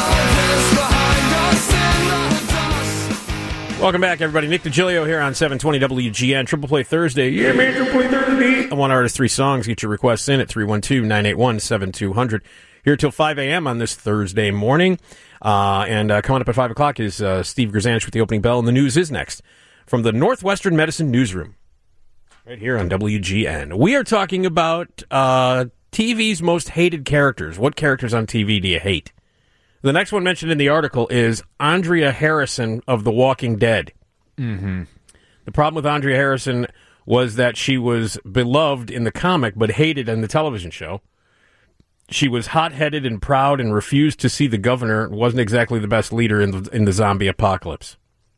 all this behind us in the dust. Welcome back, everybody. Nick DiGilio here on seven twenty W G N. Triple Play Thursday. Yeah, man, Triple Play Thursday. One artist, three songs. Get your requests in at three one two, nine eight one, seven two zero zero. Here till five a.m. on this Thursday morning. Uh, and uh, coming up at five o'clock is uh, Steve Grzanich with the opening bell, and the news is next from the Northwestern Medicine Newsroom. Right here on W G N. We are talking about uh, T V's most hated characters. What characters on T V do you hate? The next one mentioned in the article is Andrea Harrison of The Walking Dead. Mm-hmm. The problem with Andrea Harrison was that she was beloved in the comic but hated in the television show. She was hot-headed and proud and refused to see the governor. Wasn't exactly the best leader in the, in the zombie apocalypse.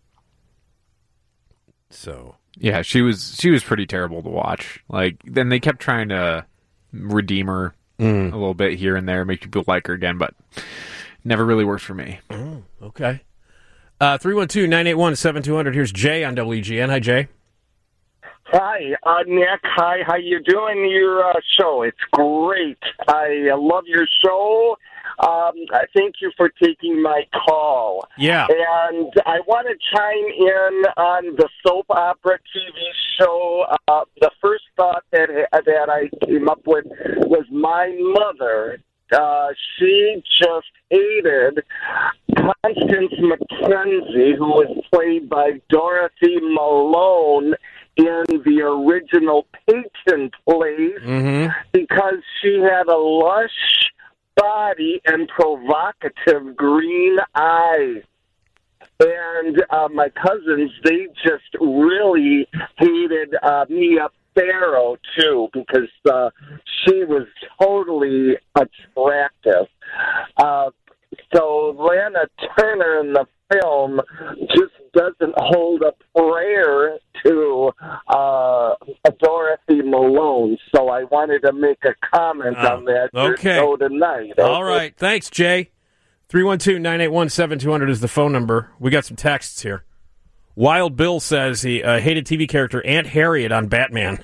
So... Yeah, she was she was pretty terrible to watch. Like, then they kept trying to redeem her Mm. a little bit here and there, make people like her again, but never really worked for me. Oh, okay. Uh, three one two, nine eight one, seven two zero zero. Here's Jay on W G N. Hi, Jay. Hi, uh, Nick. Hi, how you doing? Your uh, show, it's great. I uh, love your show. Um, I thank you for taking my call. Yeah. And I want to chime in on the soap opera T V show. Uh, the first thought that that I came up with was my mother. Uh, she just hated Constance McKenzie, who was played by Dorothy Malone in the original Peyton plays, Mm-hmm. because she had a lush body and provocative green eyes. And uh, my cousins, they just really hated uh, Mia Farrow, too, because uh, she was totally attractive. Uh, so Lana Turner in the film just doesn't hold a prayer to uh, Dorothy Malone, so I wanted to make a comment Oh, on that okay. show tonight. All right. Thanks, Jay. three one two, nine eight one, seven two zero zero is the phone number. We got some texts here. Wild Bill says he uh, hated T V character Aunt Harriet on Batman.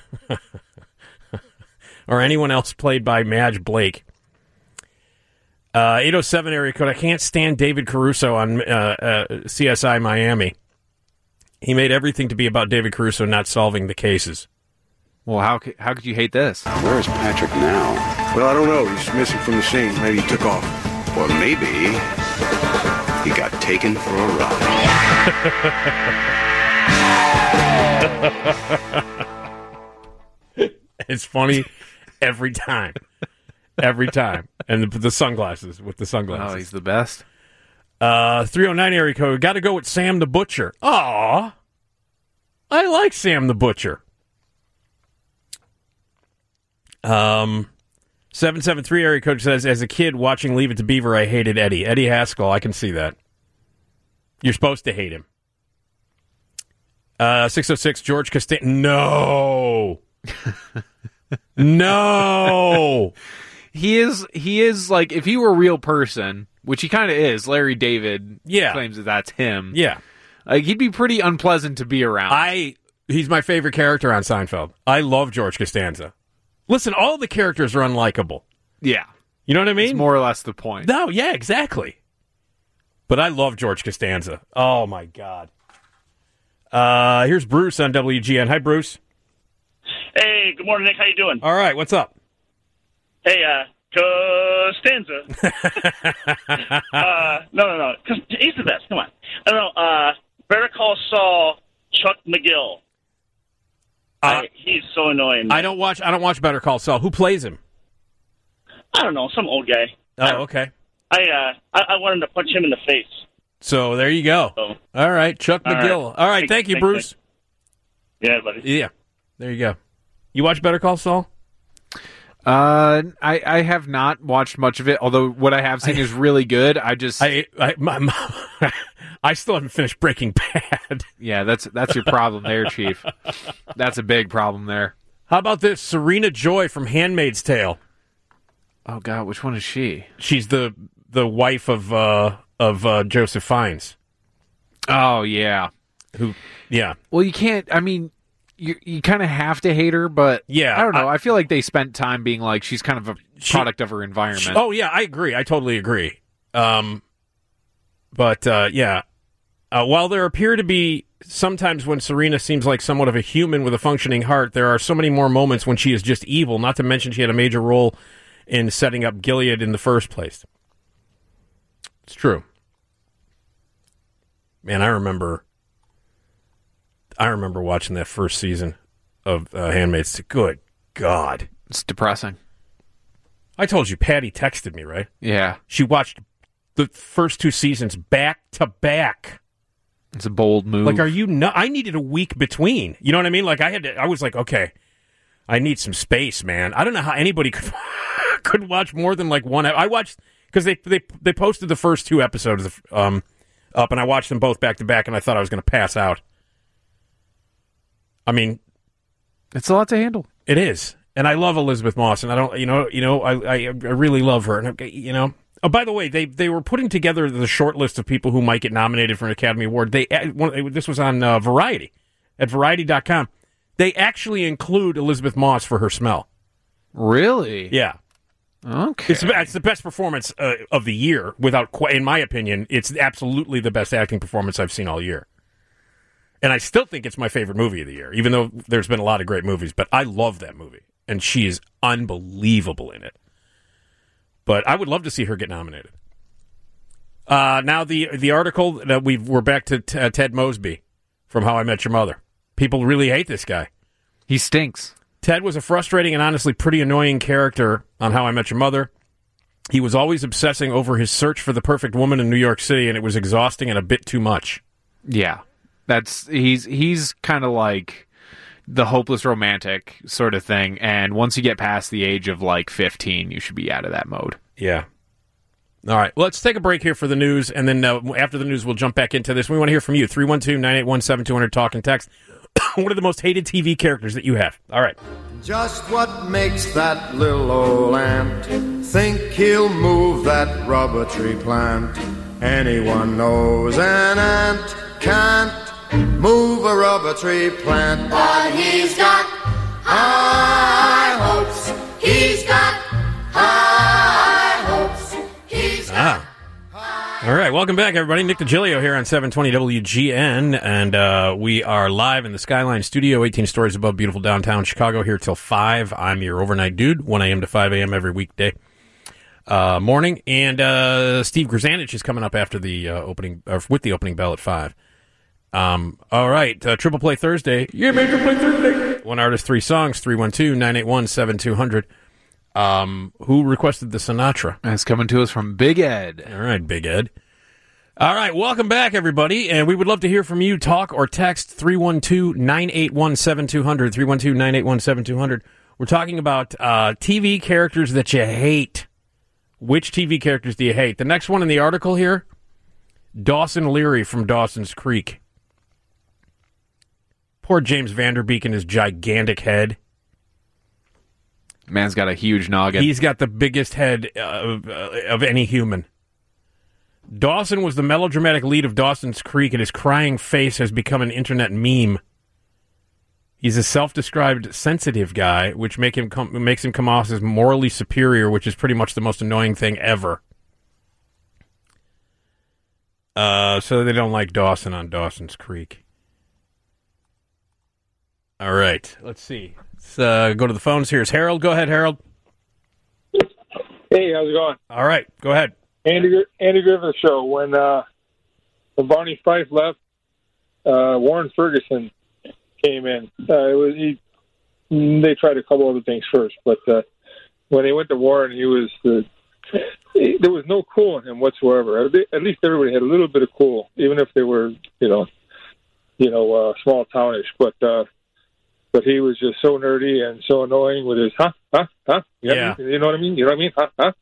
Or anyone else played by Madge Blake. Uh, eight oh seven area code. I can't stand David Caruso on uh, uh, C S I Miami. He made everything to be about David Caruso not solving the cases. Well, how c- how could you hate this? Where is Patrick now? Well, I don't know. He's missing from the scene. Maybe he took off. Or maybe he got taken for a ride. It's funny every time. Every time. And the, the sunglasses, with the sunglasses. Oh, he's the best. Uh, three oh nine area code. Got to go with Sam the Butcher. Aw. I like Sam the Butcher. Um, seven seven three area code says, as a kid watching Leave It to Beaver, I hated Eddie. Eddie Haskell, I can see that. You're supposed to hate him. Uh, six oh six, George Costanza. No. No. He is, he is like, if he were a real person, which he kind of is, Larry David Yeah. claims that that's him. Yeah. Like, he'd be pretty unpleasant to be around. I He's my favorite character on Seinfeld. I love George Costanza. Listen, all the characters are unlikable. Yeah. You know what I mean? It's more or less the point. No, yeah, exactly. But I love George Costanza. Oh, my God. Uh, here's Bruce on W G N. Hi, Bruce. Hey, good morning, Nick. How you doing? All right, what's up? Hey, uh, Costanza. uh, no, no, no. Cause he's the best. Come on. I don't know. Uh, Better Call Saul, Chuck McGill. Uh, I, he's so annoying. I don't watch. I don't watch Better Call Saul. Who plays him? I don't know. Some old guy. Oh, okay. I uh, I, I wanted to punch him in the face. So there you go. So, All right, Chuck all McGill. right. All right, thank you, Thanks, Bruce. Nick. Yeah, buddy. Yeah, there you go. You watch Better Call Saul? Uh, I, I have not watched much of it, although what I have seen is really good. I just... I I, my, my, I still haven't finished Breaking Bad. Yeah, that's that's your problem there, Chief. That's a big problem there. How about this? Serena Joy from Handmaid's Tale. Oh, God, which one is she? She's the the wife of uh, of uh, Joseph Fiennes. Oh, yeah. Who? Yeah. Well, you can't... I mean... You you kind of have to hate her, but yeah, I don't know. I, I feel like they spent time being like she's kind of a she, product of her environment. She, oh yeah, I agree. I totally agree. Um, but uh, yeah, uh, while there appear to be sometimes when Serena seems like somewhat of a human with a functioning heart, there are so many more moments when she is just evil. Not to mention she had a major role in setting up Gilead in the first place. It's true. Man, I remember. I remember watching that first season of uh, Handmaid's Tale. Good God. It's depressing. I told you, Patty texted me, right? Yeah. She watched the first two seasons back to back. It's a bold move. Like, are you not? I needed a week between. You know what I mean? Like, I had to, I was like, okay, I need some space, man. I don't know how anybody could could watch more than like one. I watched, because they, they, they posted the first two episodes um, up, and I watched them both back to back, and I thought I was going to pass out. I mean, it's a lot to handle. It is, and I love Elizabeth Moss, and I don't, you know, you know, I, I, I really love her, and you know. Oh, by the way, they they were putting together the short list of people who might get nominated for an Academy Award. They one, this was on uh, Variety at Variety dot com. They actually include Elizabeth Moss for her smell. Really? Yeah. Okay. It's, it's the best performance uh, of the year, without, in my opinion. It's absolutely the best acting performance I've seen all year. And I still think it's my favorite movie of the year, even though there's been a lot of great movies. But I love that movie, and she is unbelievable in it. But I would love to see her get nominated. Uh, now, the the article that we we're back to t- uh, Ted Mosby from How I Met Your Mother. People really hate this guy. He stinks. Ted was a frustrating and honestly pretty annoying character on How I Met Your Mother. He was always obsessing over his search for the perfect woman in New York City, and it was exhausting and a bit too much. Yeah. That's he's he's kind of like the hopeless romantic sort of thing, and once you get past the age of like fifteen, you should be out of that mode. Yeah. All right, let's take a break here for the news, and then uh, after the news, we'll jump back into this. We want to hear from you. three one two, nine eight one, seven two zero zero, talk and text. What are the most hated T V characters that you have? All right. Just what makes that little old ant think he'll move that rubber tree plant? Anyone knows an ant can't move a rubber tree plant. But he's got high hopes. He's got high hopes. He's got Ah. All right, welcome back, everybody. Nick DiGilio here on seven twenty W G N, and uh, we are live in the Skyline Studio, eighteen stories above beautiful downtown Chicago, here till five. I'm your overnight dude, one a.m. to five a.m. every weekday uh, morning, and uh, Steve Grzanich is coming up after the uh, opening, or with the opening bell at five. Um, all right, uh, Triple Play Thursday. Yeah, Major Play Thursday. One artist, three songs, three one two, nine eight one, seven two zero zero. Um, who requested the Sinatra? It's coming to us from Big Ed. All right, Big Ed. All right, welcome back, everybody, and we would love to hear from you. Talk or text three one two, nine eight one, seven two zero zero, three one two, nine eight one, seven two zero zero. We're talking about uh, T V characters that you hate. Which T V characters do you hate? The next one in the article here, Dawson Leary from Dawson's Creek. Poor James Vanderbeek and his gigantic head. Man's got a huge noggin. He's got the biggest head uh, of, uh, of any human. Dawson was the melodramatic lead of Dawson's Creek, and his crying face has become an internet meme. He's a self-described sensitive guy, which make him com- makes him come off as morally superior, which is pretty much the most annoying thing ever. Uh, so they don't like Dawson on Dawson's Creek. All right, let's see. Let's uh, go to the phones. Here's Harold. Go ahead, Harold. Hey, how's it going? All right, go ahead. Andy Andy Griffith Show. When uh, when Barney Fife left, uh, Warren Ferguson came in. Uh, it was he. They tried a couple other things first, but uh, when he went to Warren, he was the. There was no cool in him whatsoever. At least everybody had a little bit of cool, even if they were, you know, you know, uh, small townish. But uh, but he was just so nerdy and so annoying with his huh, huh, huh. You know, Yeah. you know what I mean? You know what I mean? Huh, huh.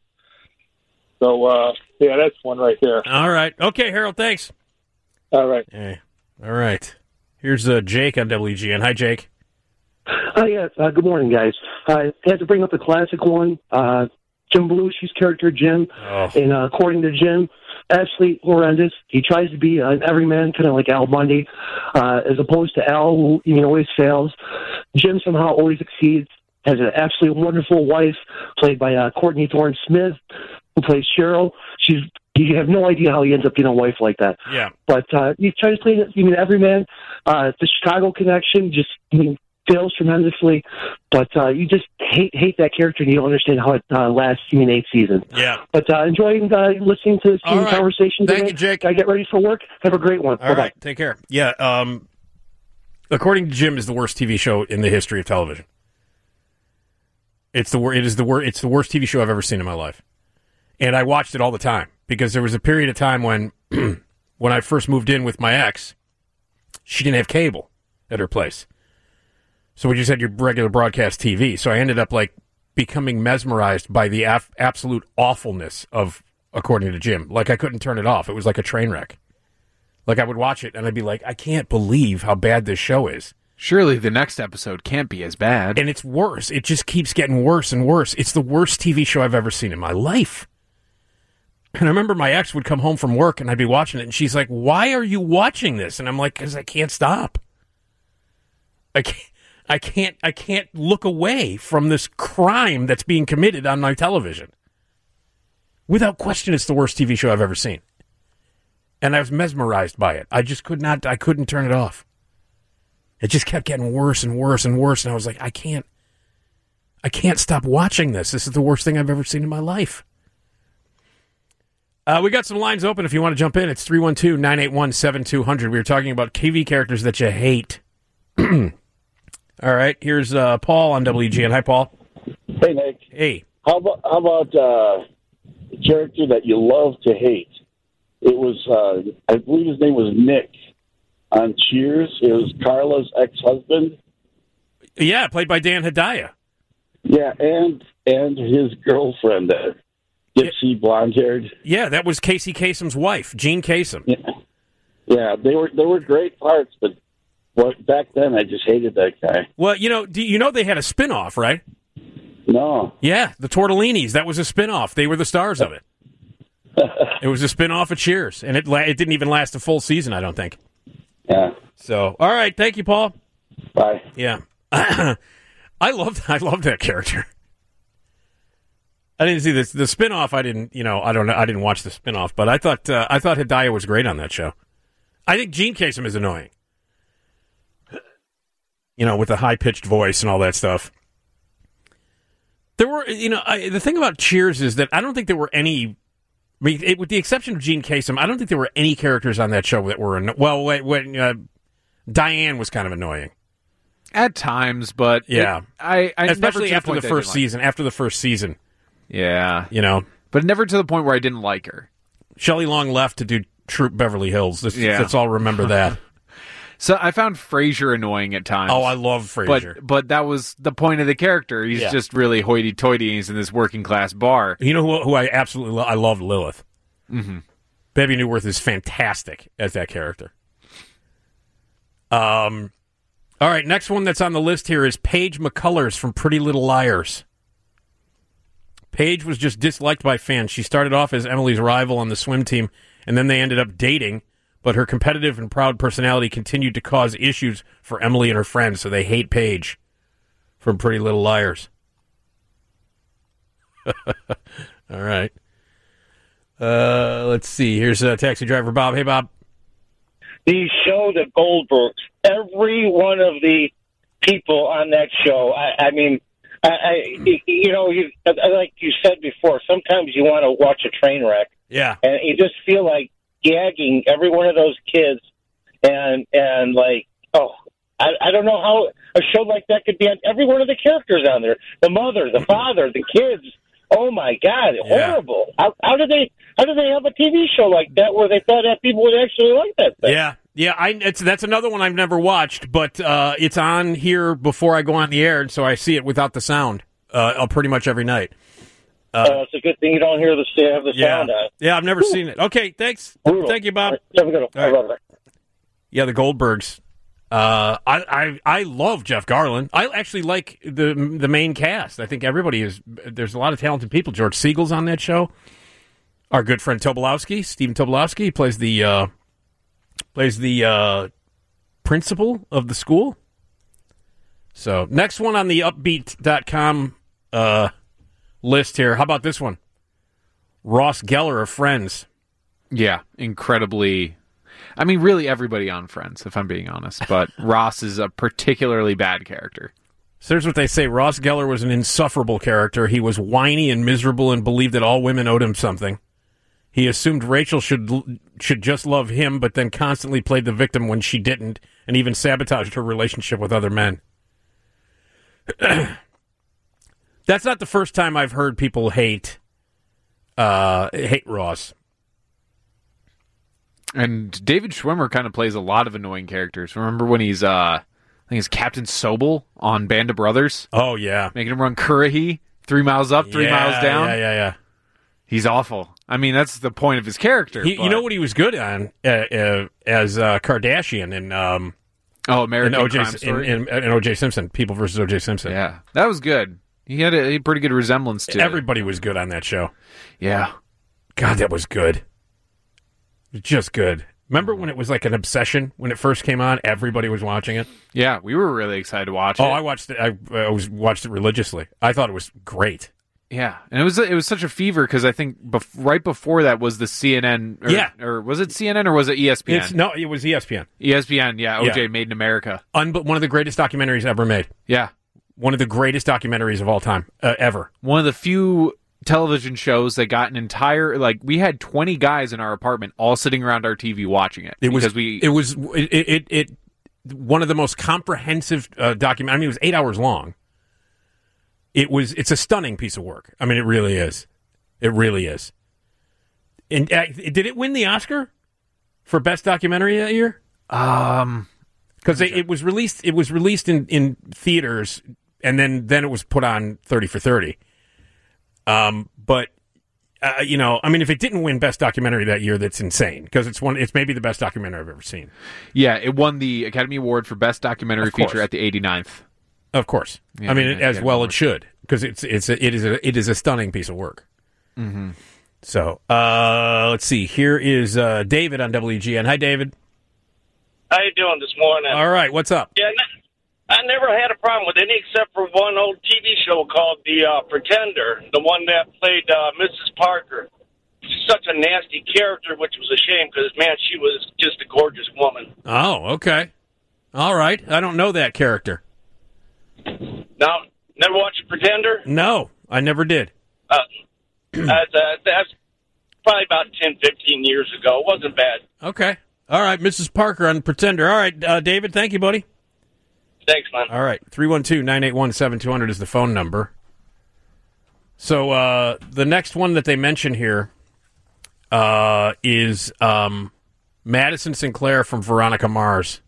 So uh, yeah, that's one right there. All right. Okay, Harold, thanks. All right. Hey. All right. Here's uh, Jake on W G N. Hi, Jake. Oh, yeah. Uh, good morning, guys. I had to bring up the classic one. Uh, Jim Belushi's character, Jim. Oh. And uh, according to Jim, absolutely horrendous. He tries to be an everyman, kind of like Al Bundy, uh, as opposed to Al, who you know, always fails. Jim somehow always succeeds. Has an absolutely wonderful wife, played by uh, Courtney Thorne-Smith, who plays Cheryl. She's you have no idea how he ends up getting a wife like that. Yeah. But uh, he tries to play you mean everyman. Uh, the Chicago connection just I mean, fails tremendously. But uh, you just hate hate that character, and you don't understand how it uh, lasts. You mean eighth season. Yeah. But uh, enjoying uh, listening to this All right. conversation. Thank today. you, Jake. I get ready for work. Have a great one. All Bye-bye. right. Take care. Yeah. Um, according to Jim, is the worst T V show in the history of television. It's the wor- It is the wor- It's the worst T V show I've ever seen in my life, and I watched it all the time because there was a period of time when, when I first moved in with my ex, she didn't have cable at her place, so we just had your regular broadcast T V. So I ended up like becoming mesmerized by the af- absolute awfulness of, according to Jim, like I couldn't turn it off. It was like a train wreck. Like I would watch it and I'd be like, I can't believe how bad this show is. Surely the next episode can't be as bad. And it's worse. It just keeps getting worse and worse. It's the worst T V show I've ever seen in my life. And I remember my ex would come home from work and I'd be watching it and she's like, why are you watching this? And I'm like, because I can't stop. I can't, I can't, I can't look away from this crime that's being committed on my television. Without question, it's the worst T V show I've ever seen. And I was mesmerized by it. I just could not, I couldn't turn it off. It just kept getting worse and worse and worse. And I was like, I can't, I can't stop watching this. This is the worst thing I've ever seen in my life. Uh, we got some lines open if you want to jump in. It's three one two, nine eight one, seven two zero zero. We were talking about T V characters that you hate. All right, here's uh, Paul on W G N. Hi, Paul. Hey, Nick. Hey. How about, how about uh, a character that you love to hate? It was, uh, I believe his name was Nick on Cheers. It was Carla's ex-husband. Yeah, played by Dan Hedaya. Yeah, and and his girlfriend there. Gypsy, blonde-haired. Yeah, that was Casey Kasem's wife, Jean Kasem. Yeah. yeah, they were they were great parts, but what, back then I just hated that guy. Well, you know, do you know they had a spin-off, right? No. Yeah, the Tortellinis. That was a spin-off. They were the stars of it. It was a spin-off of Cheers, and it la- it didn't even last a full season, I don't think. Yeah. So, all right, thank you, Paul. Bye. Yeah. I loved I loved that character. I didn't see this the spin-off. I didn't, you know, I don't know. I didn't watch the spin-off, but I thought uh, I thought Hidayah was great on that show. I think Gene Kasem is annoying. You know, with the high-pitched voice and all that stuff. There were, you know, I, the thing about Cheers is that I don't think there were any. I mean, it, with the exception of Gene Kasem, I don't think there were any characters on that show that were anno- well. Wait, wait, uh, Diane was kind of annoying at times, but yeah, it, I, I especially never after the, the first like season. After the first season, yeah, you know, but never to the point where I didn't like her. Shelley Long left to do Troop Beverly Hills. Let's, yeah. let's all remember that. So I found Frasier annoying at times. Oh, I love Frasier. But, but that was the point of the character. He's Yeah. just really hoity-toity. He's in this working-class bar. You know who, who I absolutely love? I love Lilith. Mm-hmm. Bebe Neuwirth is fantastic as that character. Um, all right, next one that's on the list here is Paige McCullers from Pretty Little Liars. Paige was just disliked by fans. She started off as Emily's rival on the swim team, and then they ended up dating, but her competitive and proud personality continued to cause issues for Emily and her friends, so they hate Paige from Pretty Little Liars. All right. Uh, let's see. Here's a taxi driver, Bob. Hey, Bob. The show, The Goldbergs, every one of the people on that show, I, I mean, I, I, you know, you, like you said before, sometimes you want to watch a train wreck. Yeah. And you just feel like gagging every one of those kids, and and like, oh, I, I don't know how a show like that could be on every one of the characters on there. The mother, the father, the kids. Oh my God, horrible! How, how did they? How did they have a T V show like that where they thought that people would actually like that thing? Yeah, yeah. I it's that's another one I've never watched, but uh, it's on here before I go on the air, and so I see it without the sound uh, pretty much every night. Uh, uh, it's a good thing you don't hear the have the yeah. sound on. Yeah, I've never Ooh. seen it. Okay, thanks. Brutal. Thank you, Bob. Right, have a good one. All right. Yeah, the Goldbergs. Uh, I, I I love Jeff Garlin. I actually like the the main cast. I think everybody is. There's a lot of talented people. George Siegel's on that show. Our good friend Tobolowsky, Stephen Tobolowsky, he plays the uh, plays the uh, principal of the school. So next one on the upbeat dot com uh, list here. How about this one? Ross Geller of Friends. Yeah, incredibly. I mean, really everybody on Friends, if I'm being honest. But Ross is a particularly bad character. So here's what they say. Ross Geller was an insufferable character. He was whiny and miserable and believed that all women owed him something. He assumed Rachel should should just love him, but then constantly played the victim when she didn't, and even sabotaged her relationship with other men. That's not the first time I've heard people hate uh, hate Ross. And David Schwimmer kind of plays a lot of annoying characters. Remember when he's, uh, I think it's Captain Sobel on Band of Brothers? Oh, yeah. Making him run Currahee, three miles up, three yeah, miles down. Yeah, yeah, yeah. He's awful. I mean, that's the point of his character. He, but... You know what he was good on uh, uh, as uh, Kardashian in um, oh American in O J, Crime Story? In, in, in O J Simpson, People versus O J Simpson. Yeah, that was good. He had a, a pretty good resemblance to Everybody it. was good on that show. Yeah. God, that was good. Just good. Remember when it was like an obsession when it first came on? Everybody was watching it. Yeah, we were really excited to watch oh, it. Oh, I watched it. I, I was watched it religiously. I thought it was great. Yeah, and it was it was such a fever because I think bef- right before that was the C N N. Or, yeah, or was it C N N or was it E S P N? It's, no, it was E S P N. E S P N, yeah. O J yeah. Made in America. Un- one of the greatest documentaries ever made. Yeah, one of the greatest documentaries of all time uh, ever. One of the few television shows that got an entire like we had twenty guys in our apartment all sitting around our T V watching it. It because was we it was it it, it one of the most comprehensive uh, document. I mean, it was eight hours long. It was it's a stunning piece of work. I mean, it really is. It really is. And uh, did it win the Oscar for best documentary that year? Um, because it, it was released. It was released in, in theaters, and then then it was put on thirty for thirty. Um, but uh, you know, I mean, if it didn't win Best Documentary that year, that's insane because it's one. It's maybe the best documentary I've ever seen. Yeah, it won the Academy Award for Best Documentary Of course. Feature at the eighty-ninth. Of course, Yeah, I mean, yeah, it, as yeah, well yeah. it should because it's it's a, it is a it is a stunning piece of work. Mm-hmm. So uh, let's see. Here is uh, David on W G N. Hi, David. How you doing this morning? All right, what's up? Yeah, n- I never had a problem with any except for one old T V show called The uh, Pretender, the one that played uh, Missus Parker. Such a nasty character, which was a shame because, man, she was just a gorgeous woman. Oh, okay. All right. I don't know that character. Now, never watched Pretender? No, I never did. Uh, that's, uh, that's probably about ten, fifteen years ago. It wasn't bad. Okay. All right, Missus Parker on Pretender. All right, uh, David, thank you, buddy. Thanks, man. All right, three one two, nine eight one, seven two zero zero is the phone number. So uh, the next one that they mention here uh, is um, Madison Sinclair from Veronica Mars.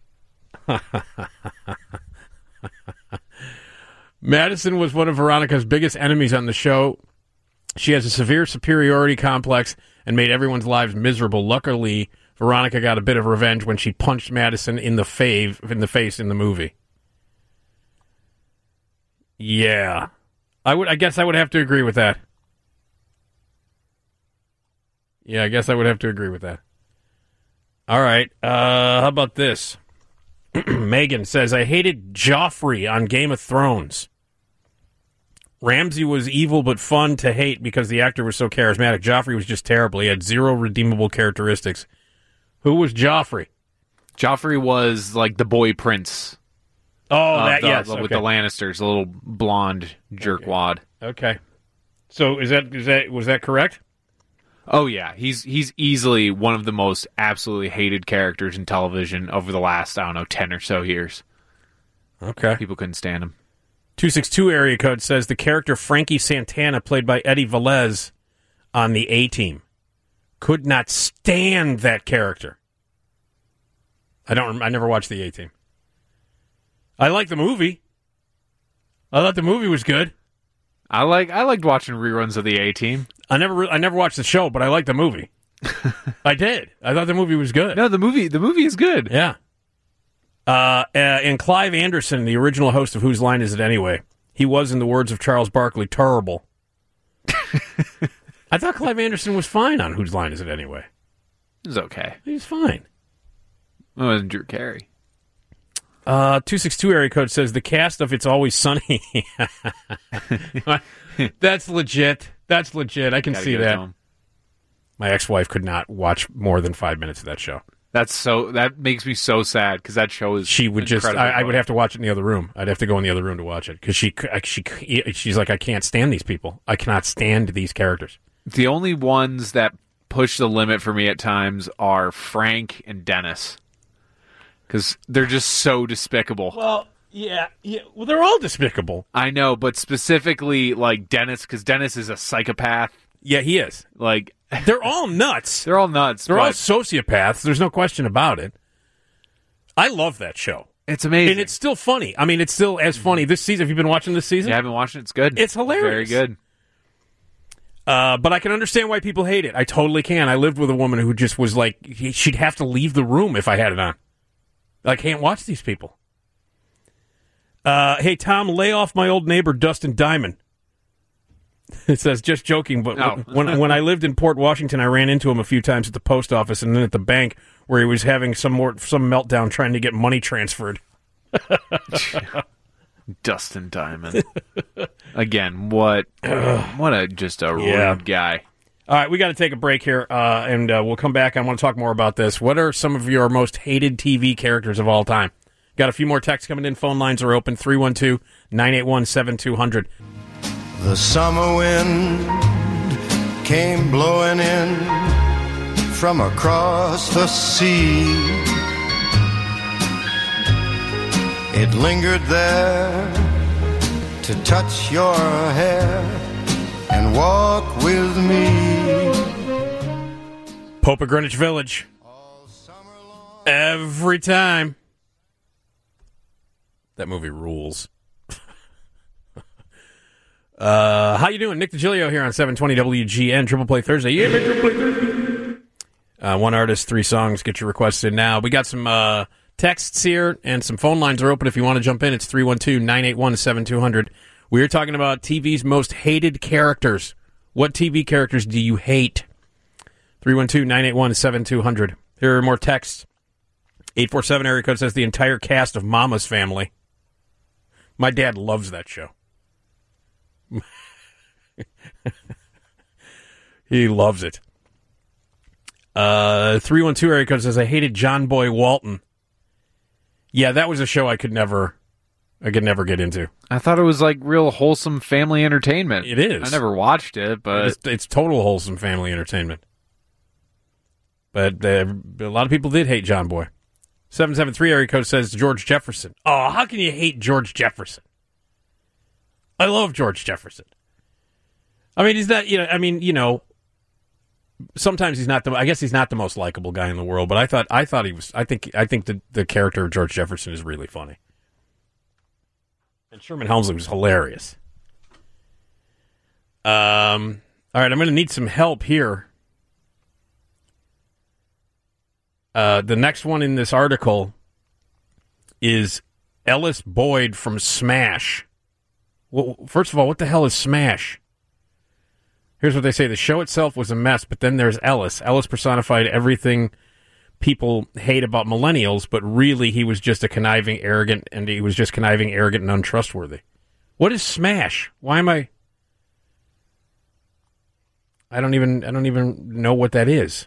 Madison was one of Veronica's biggest enemies on the show. She has a severe superiority complex and made everyone's lives miserable. Luckily, Veronica got a bit of revenge when she punched Madison in the fave in the face in the movie. Yeah, I would. I guess I would have to agree with that. Yeah, I guess I would have to agree with that. All right. Uh, how about this? Megan says, I hated Joffrey on Game of Thrones. Ramsay was evil but fun to hate because the actor was so charismatic. Joffrey was just terrible. He had zero redeemable characteristics. Who was Joffrey? Joffrey was like the boy prince. Oh, of that, the- yes. With okay. the Lannisters, a little blonde jerkwad. Okay. So is that is that was that correct? Oh yeah, he's he's easily one of the most absolutely hated characters in television over the last, I don't know, ten or so years. Okay. People couldn't stand him. two six two area code says the character Frankie Santana, played by Eddie Velez on the A-Team. Could not stand that character. I don't. I never watched the A-Team. I like the movie. I thought the movie was good. I like. I liked watching reruns of the A-Team. I never. re- I never watched the show, but I liked the movie. I did. I thought the movie was good. No, the movie. The movie is good. Yeah. Uh, uh, and Clive Anderson, the original host of Whose Line Is It Anyway? He was, in the words of Charles Barkley, terrible. I thought Clive Anderson was fine on Whose Line Is It Anyway? It was okay. He's fine. It wasn't Drew Carey. Uh, two six two area code says the cast of It's Always Sunny. That's legit. That's legit. I can Gotta see give it to that. him. My ex-wife could not watch more than five minutes of that show. That's so. That makes me so sad because that show is. She would just. I, incredibly I would funny. have to watch it in the other room. I'd have to go in the other room to watch it because she. She. She's like, I can't stand these people. I cannot stand these characters. The only ones that push the limit for me at times are Frank and Dennis because they're just so despicable. Well, yeah, yeah. Well, they're all despicable. I know, but specifically like Dennis because Dennis is a psychopath. Yeah, he is. Like they're all nuts. They're all nuts. They're all but sociopaths. There's no question about it. I love that show. It's amazing, and it's still funny. I mean, it's still as funny this season. Have you been watching this season? Yeah, I've been watching it. It's good. It's hilarious. Very good. Uh, but I can understand why people hate it. I totally can. I lived with a woman who just was like, she'd have to leave the room if I had it on. I can't watch these people. Uh, hey, Tom, lay off my old neighbor, Dustin Diamond. It says, just joking, but Oh. when when I lived in Port Washington, I ran into him a few times at the post office and then at the bank where he was having some more some meltdown trying to get money transferred. Dustin Diamond. Again, what what a just a Yeah. rude guy. All right, we got to take a break here, uh, and uh, we'll come back. I want to talk more about this. What are some of your most hated T V characters of all time? Got a few more texts coming in. Phone lines are open, three one two, nine eight one, seven two zero zero. The summer wind came blowing in from across the sea. It lingered there to touch your hair and walk with me. Pope of Greenwich Village. Every time. That movie rules. Uh, how you doing? Nick DiGilio here on seven twenty W G N, Triple Play Thursday. Yeah, man, Triple Play Thursday. Uh, one artist, three songs. Get your requests in now. We got some uh, texts here, and some phone lines are open if you want to jump in. It's three one two, nine eight one, seven two zero zero. We're talking about T V's most hated characters. What T V characters do you hate? three one two, nine eight one, seven two zero zero. Here are more texts. eight four seven area code says the entire cast of Mama's Family. My dad loves that show. He loves it. Uh, three one two area code says I hated John Boy Walton. Yeah, that was a show I could never, I could never get into. I thought it was like real wholesome family entertainment. It is. I never watched it, but it's, it's total wholesome family entertainment. But uh, a lot of people did hate John Boy. seven seven three area code says George Jefferson. Oh, how can you hate George Jefferson? I love George Jefferson. I mean, he's not, you know, I mean, you know, sometimes he's not the, I guess he's not the most likable guy in the world, but I thought, I thought he was, I think, I think the, the character of George Jefferson is really funny. And Sherman Hemsley was hilarious. Um, all right, I'm going to need some help here. Uh, the next one in this article is Ellis Boyd from Smash. Well, first of all, what the hell is Smash? Here's what they say. The show itself was a mess, but then there's Ellis. Ellis personified everything people hate about millennials, but really he was just a conniving, arrogant, and he was just conniving, arrogant, and untrustworthy. What is Smash? Why am I... I don't even, I don't even know what that is.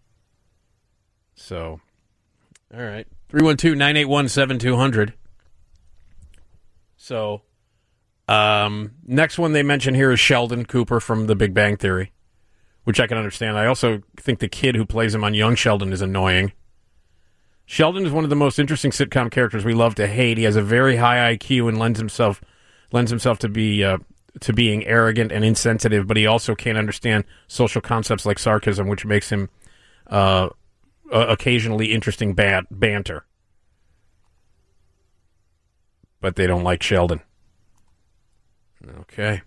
So, all right. three one two, nine eight one, seven two zero zero. So... Um, next one they mention here is Sheldon Cooper from The Big Bang Theory, which I can understand. I also think the kid who plays him on Young Sheldon is annoying. Sheldon is one of the most interesting sitcom characters we love to hate. He has a very high I Q and lends himself lends himself to be uh, to being arrogant and insensitive, but he also can't understand social concepts like sarcasm, which makes him uh, uh, occasionally interesting ban- banter. But they don't like Sheldon. Okay.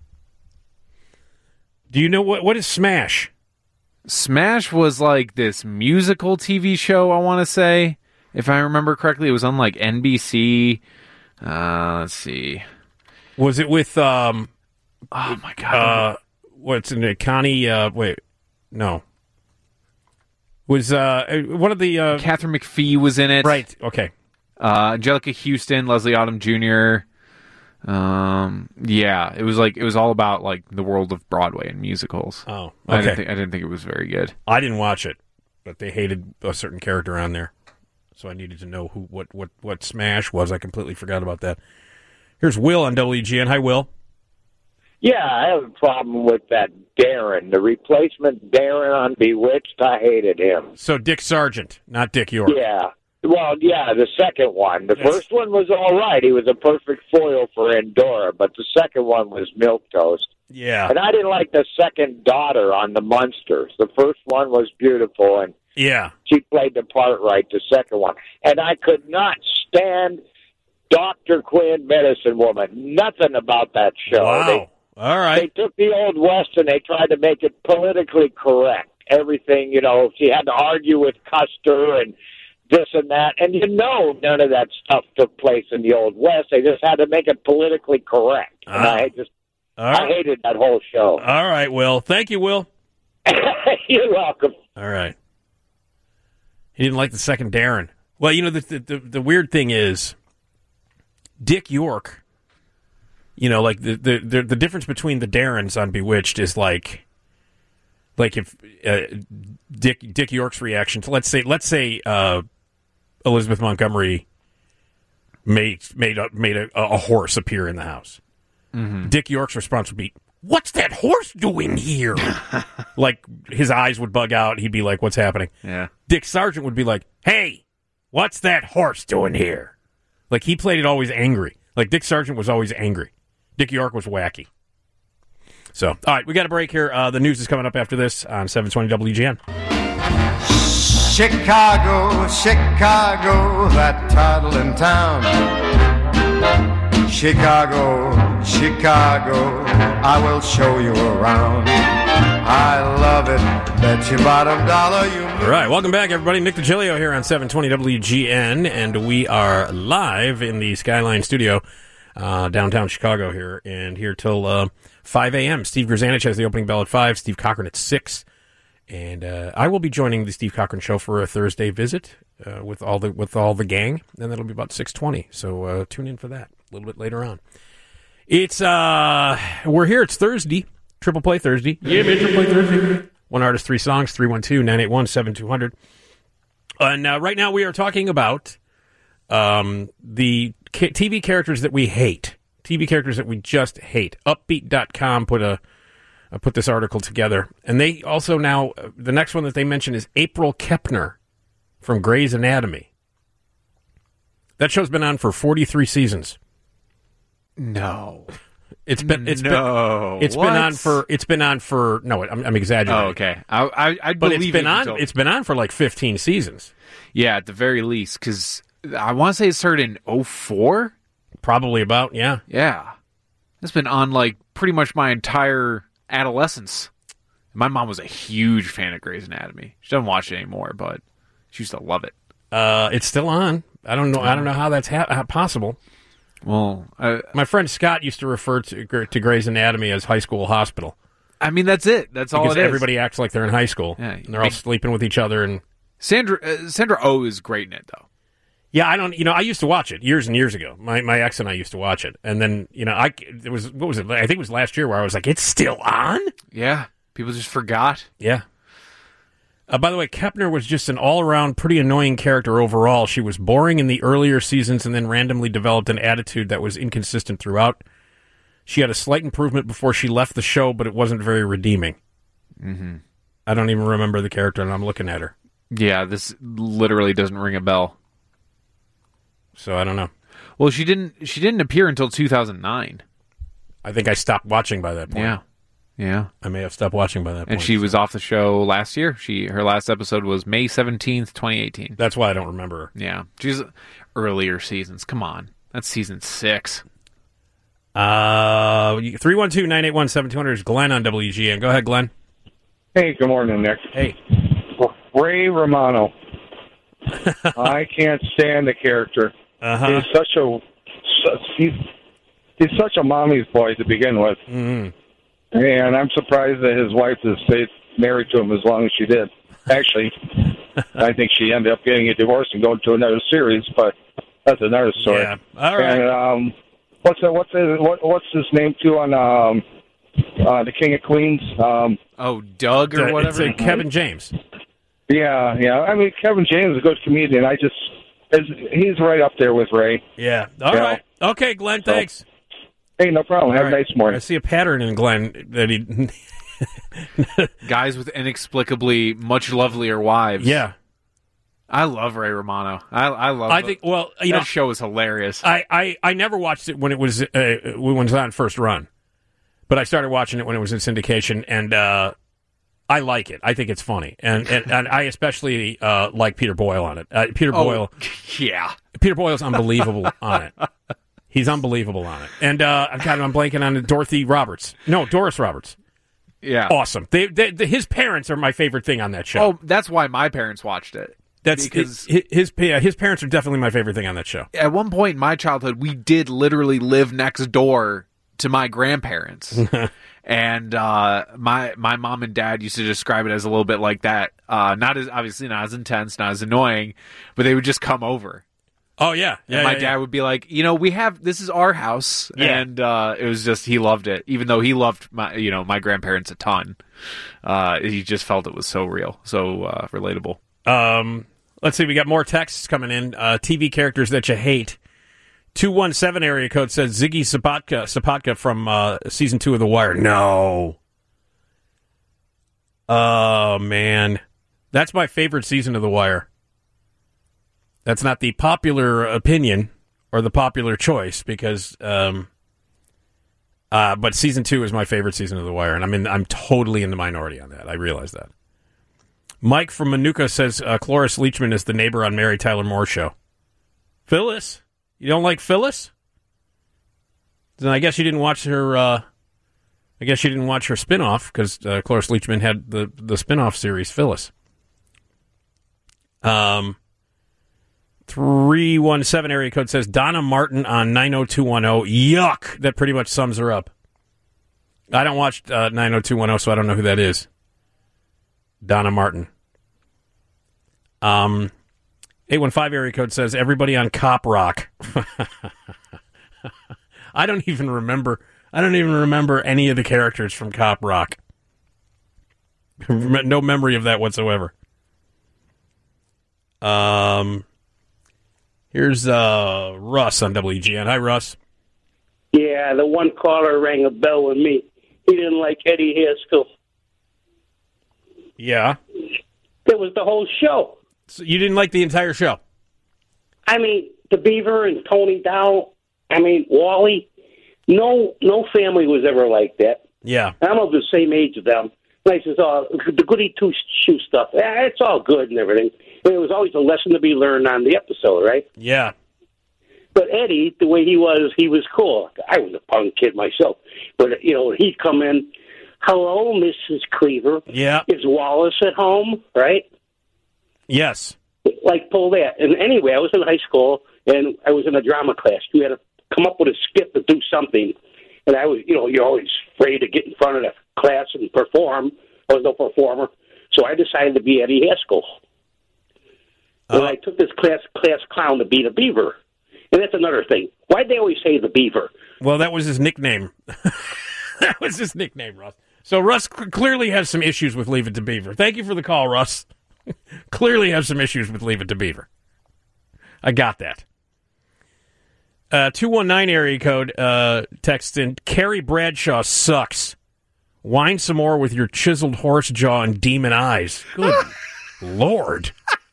Do you know what what is Smash? Smash was like this musical T V show, I want to say. If I remember correctly, it was on like N B C. Uh, let's see. Was it with um Oh my god. Uh what's in it? Connie uh wait. No. Was uh one of the uh Catherine McPhee was in it. Right. Okay. Uh Angelica Houston, Leslie Odom Junior Um, yeah, it was like it was all about like the world of Broadway and musicals. Oh, okay. I didn't think I didn't think it was very good. I didn't watch it, but they hated a certain character on there, so I needed to know who what what what Smash was. I completely forgot about that. Here's Will on W G N. Hi, Will. Yeah, I have a problem with that Darren, the replacement Darren on Bewitched. I hated him. So Dick Sargent, not Dick York. Yeah. Well, yeah, the second one. The Yes. first one was all right. He was a perfect foil for Endora, but the second one was milquetoast. Yeah. And I didn't like the second daughter on the Munsters. The first one was beautiful, and Yeah. she played the part right, the second one. And I could not stand Doctor Quinn, Medicine Woman. Nothing about that show. Wow. They, all right. They took the Old West and they tried to make it politically correct. Everything, you know, she had to argue with Custer and this and that. And you know none of that stuff took place in the Old West. They just had to make it politically correct. And Ah. I just, All right. I hated that whole show. All right, Will. Thank you, Will. You're welcome. All right. He didn't like the second Darren. Well, you know, the the, the, the weird thing is, Dick York, you know, like the, the, the, the difference between the Darrens on Bewitched is like, like if uh, Dick Dick York's reaction to, let's say, let's say uh, Elizabeth Montgomery made made a, made a, a horse appear in the house. Mm-hmm. Dick York's response would be, "What's that horse doing here?" Like, his eyes would bug out. He'd be like, "What's happening?" Yeah. Dick Sargent would be like, "Hey, what's that horse doing here?" Like, he played it always angry. Like, Dick Sargent was always angry. Dick York was wacky. So, all right, we got a break here. Uh, the news is coming up after this on seven twenty W G N. Chicago, Chicago, that toddling town. Chicago, Chicago, I will show you around. I love it, bet you bottom dollar you. All right, welcome back, everybody. Nick DiGilio here on seven twenty W G N, and we are live in the Skyline studio, uh, downtown Chicago here, and here till uh, five a.m. Steve Grzanich has the opening bell at five, Steve Cochran at six, and uh, I will be joining the Steve Cochran Show for a Thursday visit uh, with all the with all the gang, and that'll be about six twenty, so uh, tune in for that a little bit later on. It's, uh, we're here, it's Thursday, Triple Play Thursday. Yeah, man, Triple Play Thursday. One artist, three songs, three one two, nine eight one, seven two zero zero. And uh, right now we are talking about um, the ca- T V characters that we hate. T V characters that we just hate. Upbeat dot com put a uh, put this article together. And they also now, uh, the next one that they mention is April Kepner from Grey's Anatomy. That show's been on for forty-three seasons. No. It's been it's no. been it's What? been on for it's been on for no I'm, I'm exaggerating. Oh, okay. I I I'd but believe it's been it on until- it's been on for like fifteen seasons. Yeah, at the very least, because I want to say it started in oh four. Probably about yeah yeah. It's been on like pretty much my entire adolescence. My mom was a huge fan of Grey's Anatomy. She doesn't watch it anymore, but she used to love it. Uh, it's still on. I don't know. I don't know how that's ha- how possible. Well, uh, my friend Scott used to refer to to Grey's Anatomy as high school hospital. I mean, that's it. That's all because it is. everybody acts like they're in high school. Yeah, and they're all I- sleeping with each other. And Sandra uh, Sandra Oh is great in it, though. yeah, I don't. You know, I used to watch it years and years ago. My my ex and I used to watch it, and then you know, I it was what was it? I think it was last year where I was like, it's still on. Yeah, people just forgot. Yeah. Uh, by the way, Kepner was just an all-around pretty annoying character overall. She was boring in the earlier seasons and then randomly developed an attitude that was inconsistent throughout. She had a slight improvement before she left the show, but it wasn't very redeeming. Mm-hmm. I don't even remember the character, and I'm looking at her. Yeah, this literally doesn't ring a bell. So I don't know. Well, she didn't. She didn't appear until two thousand nine. I think I stopped watching by that point. Yeah, yeah. I may have stopped watching by that point. And she was off the show last year. She her last episode was May seventeenth, twenty eighteen. That's why I don't remember her. Yeah, she's earlier seasons. Come on, that's season six. Uh, three one two, nine eight one, seven two zero zero is Glenn on W G N. Go ahead, Glenn. Hey, good morning, Nick. Hey. Ray Romano. I can't stand the character. Uh-huh. He's such a he's, he's such a mommy's boy to begin with. Mm-hmm. And I'm surprised that his wife has stayed married to him as long as she did. Actually, I think she ended up getting a divorce and going to another series, but that's another story. Yeah. All right. And um, what's the, what's the, what, what's his name too on um, uh, the King of Queens? Um, oh, Doug or It's, uh, whatever. It's uh, Kevin James. Yeah, yeah. I mean, Kevin James is a good comedian. I just is, he's right up there with Ray. Yeah. All You right. Okay, Glenn. Thanks. So, hey, no problem. All Have right. a nice morning. I see a pattern in Glenn that he. Guys with inexplicably much lovelier wives. Yeah. I love Ray Romano. I I love. I think. Well, you that know, show is hilarious. I, I, I never watched it when it was uh, when it was on first run, but I started watching it when it was in syndication, and uh, I like it. I think it's funny, and and, and I especially uh, like Peter Boyle on it. Uh, Peter Oh, Boyle, yeah. Peter Boyle's unbelievable on it. He's unbelievable on it, and uh, God, I'm blanking on Dorothy Roberts. No, Doris Roberts. Yeah, awesome. They, they, they, his parents are my favorite thing on that show. Oh, that's why my parents watched it. That's because his, his yeah, his parents are definitely my favorite thing on that show. At one point in my childhood, we did literally live next door to my grandparents. And uh, my my mom and dad used to describe it as a little bit like that. Uh, not as obviously not as intense, not as annoying, but they would just come over. Oh yeah, yeah. And my yeah, dad yeah. would be like, you know, we have this is our house, Yeah. and uh, it was just he loved it, even though he loved my you know my grandparents a ton. Uh, he just felt it was so real, so uh, relatable. Um, let's see, we got more texts coming in. Uh, T V characters that you hate. two one seven area code says Ziggy Sapatka, Sapatka from uh, season two of The Wire. No. Oh, man. That's my favorite season of The Wire. That's not the popular opinion or the popular choice because, um, uh, but season two is my favorite season of The Wire, and I'm in, I'm totally in the minority on that. I realize that. Mike from Manuka says uh, Cloris Leachman is the neighbor on Mary Tyler Moore show. Phyllis? You don't like Phyllis? Then I guess you didn't watch her. Uh, I guess you didn't watch her spinoff because uh, Cloris Leachman had the the spinoff series Phyllis. Um, three one seven area code says Donna Martin on nine oh two one oh. Yuck! That pretty much sums her up. I don't watch uh, nine oh two one oh, so I don't know who that is. Donna Martin. Um, eight one five area code says everybody on Cop Rock. I don't even remember. I don't even remember any of the characters from Cop Rock. No memory of that whatsoever. Um, here's uh Russ on W G N. Hi, Russ. Yeah, the one caller rang a bell with me. He didn't like Eddie Haskell. Yeah. That was the whole show. So you didn't like the entire show? I mean, the Beaver and Tony Dow. I mean, Wally. No, no family was ever like that. Yeah. I'm of the same age as them. And I says, oh, the goody two-shoe stuff. Yeah, it's all good and everything. But it was always a lesson to be learned on the episode, right? Yeah. But Eddie, the way he was, he was cool. I was a punk kid myself. But, you know, he'd come in, hello, Missus Cleaver. Yeah. Is Wallace at home, right? Yes. Like, pull that. And anyway, I was in high school, and I was in a drama class. You had to come up with a skit to do something. And I was, you know, you're always afraid to get in front of the class and perform. I was no performer. So I decided to be Eddie Haskell. Uh, and I took this class class clown to be the Beaver. And that's another thing. Why'd they always say the Beaver? Well, that was his nickname. That was his nickname, Russ. So Russ c- clearly has some issues with Leave It to Beaver. Thank you for the call, Russ. Clearly has some issues with Leave It to Beaver. I got that. Uh, two one nine area code uh, text in, Carrie Bradshaw sucks. Whine some more with your chiseled horse jaw and demon eyes. Good Lord.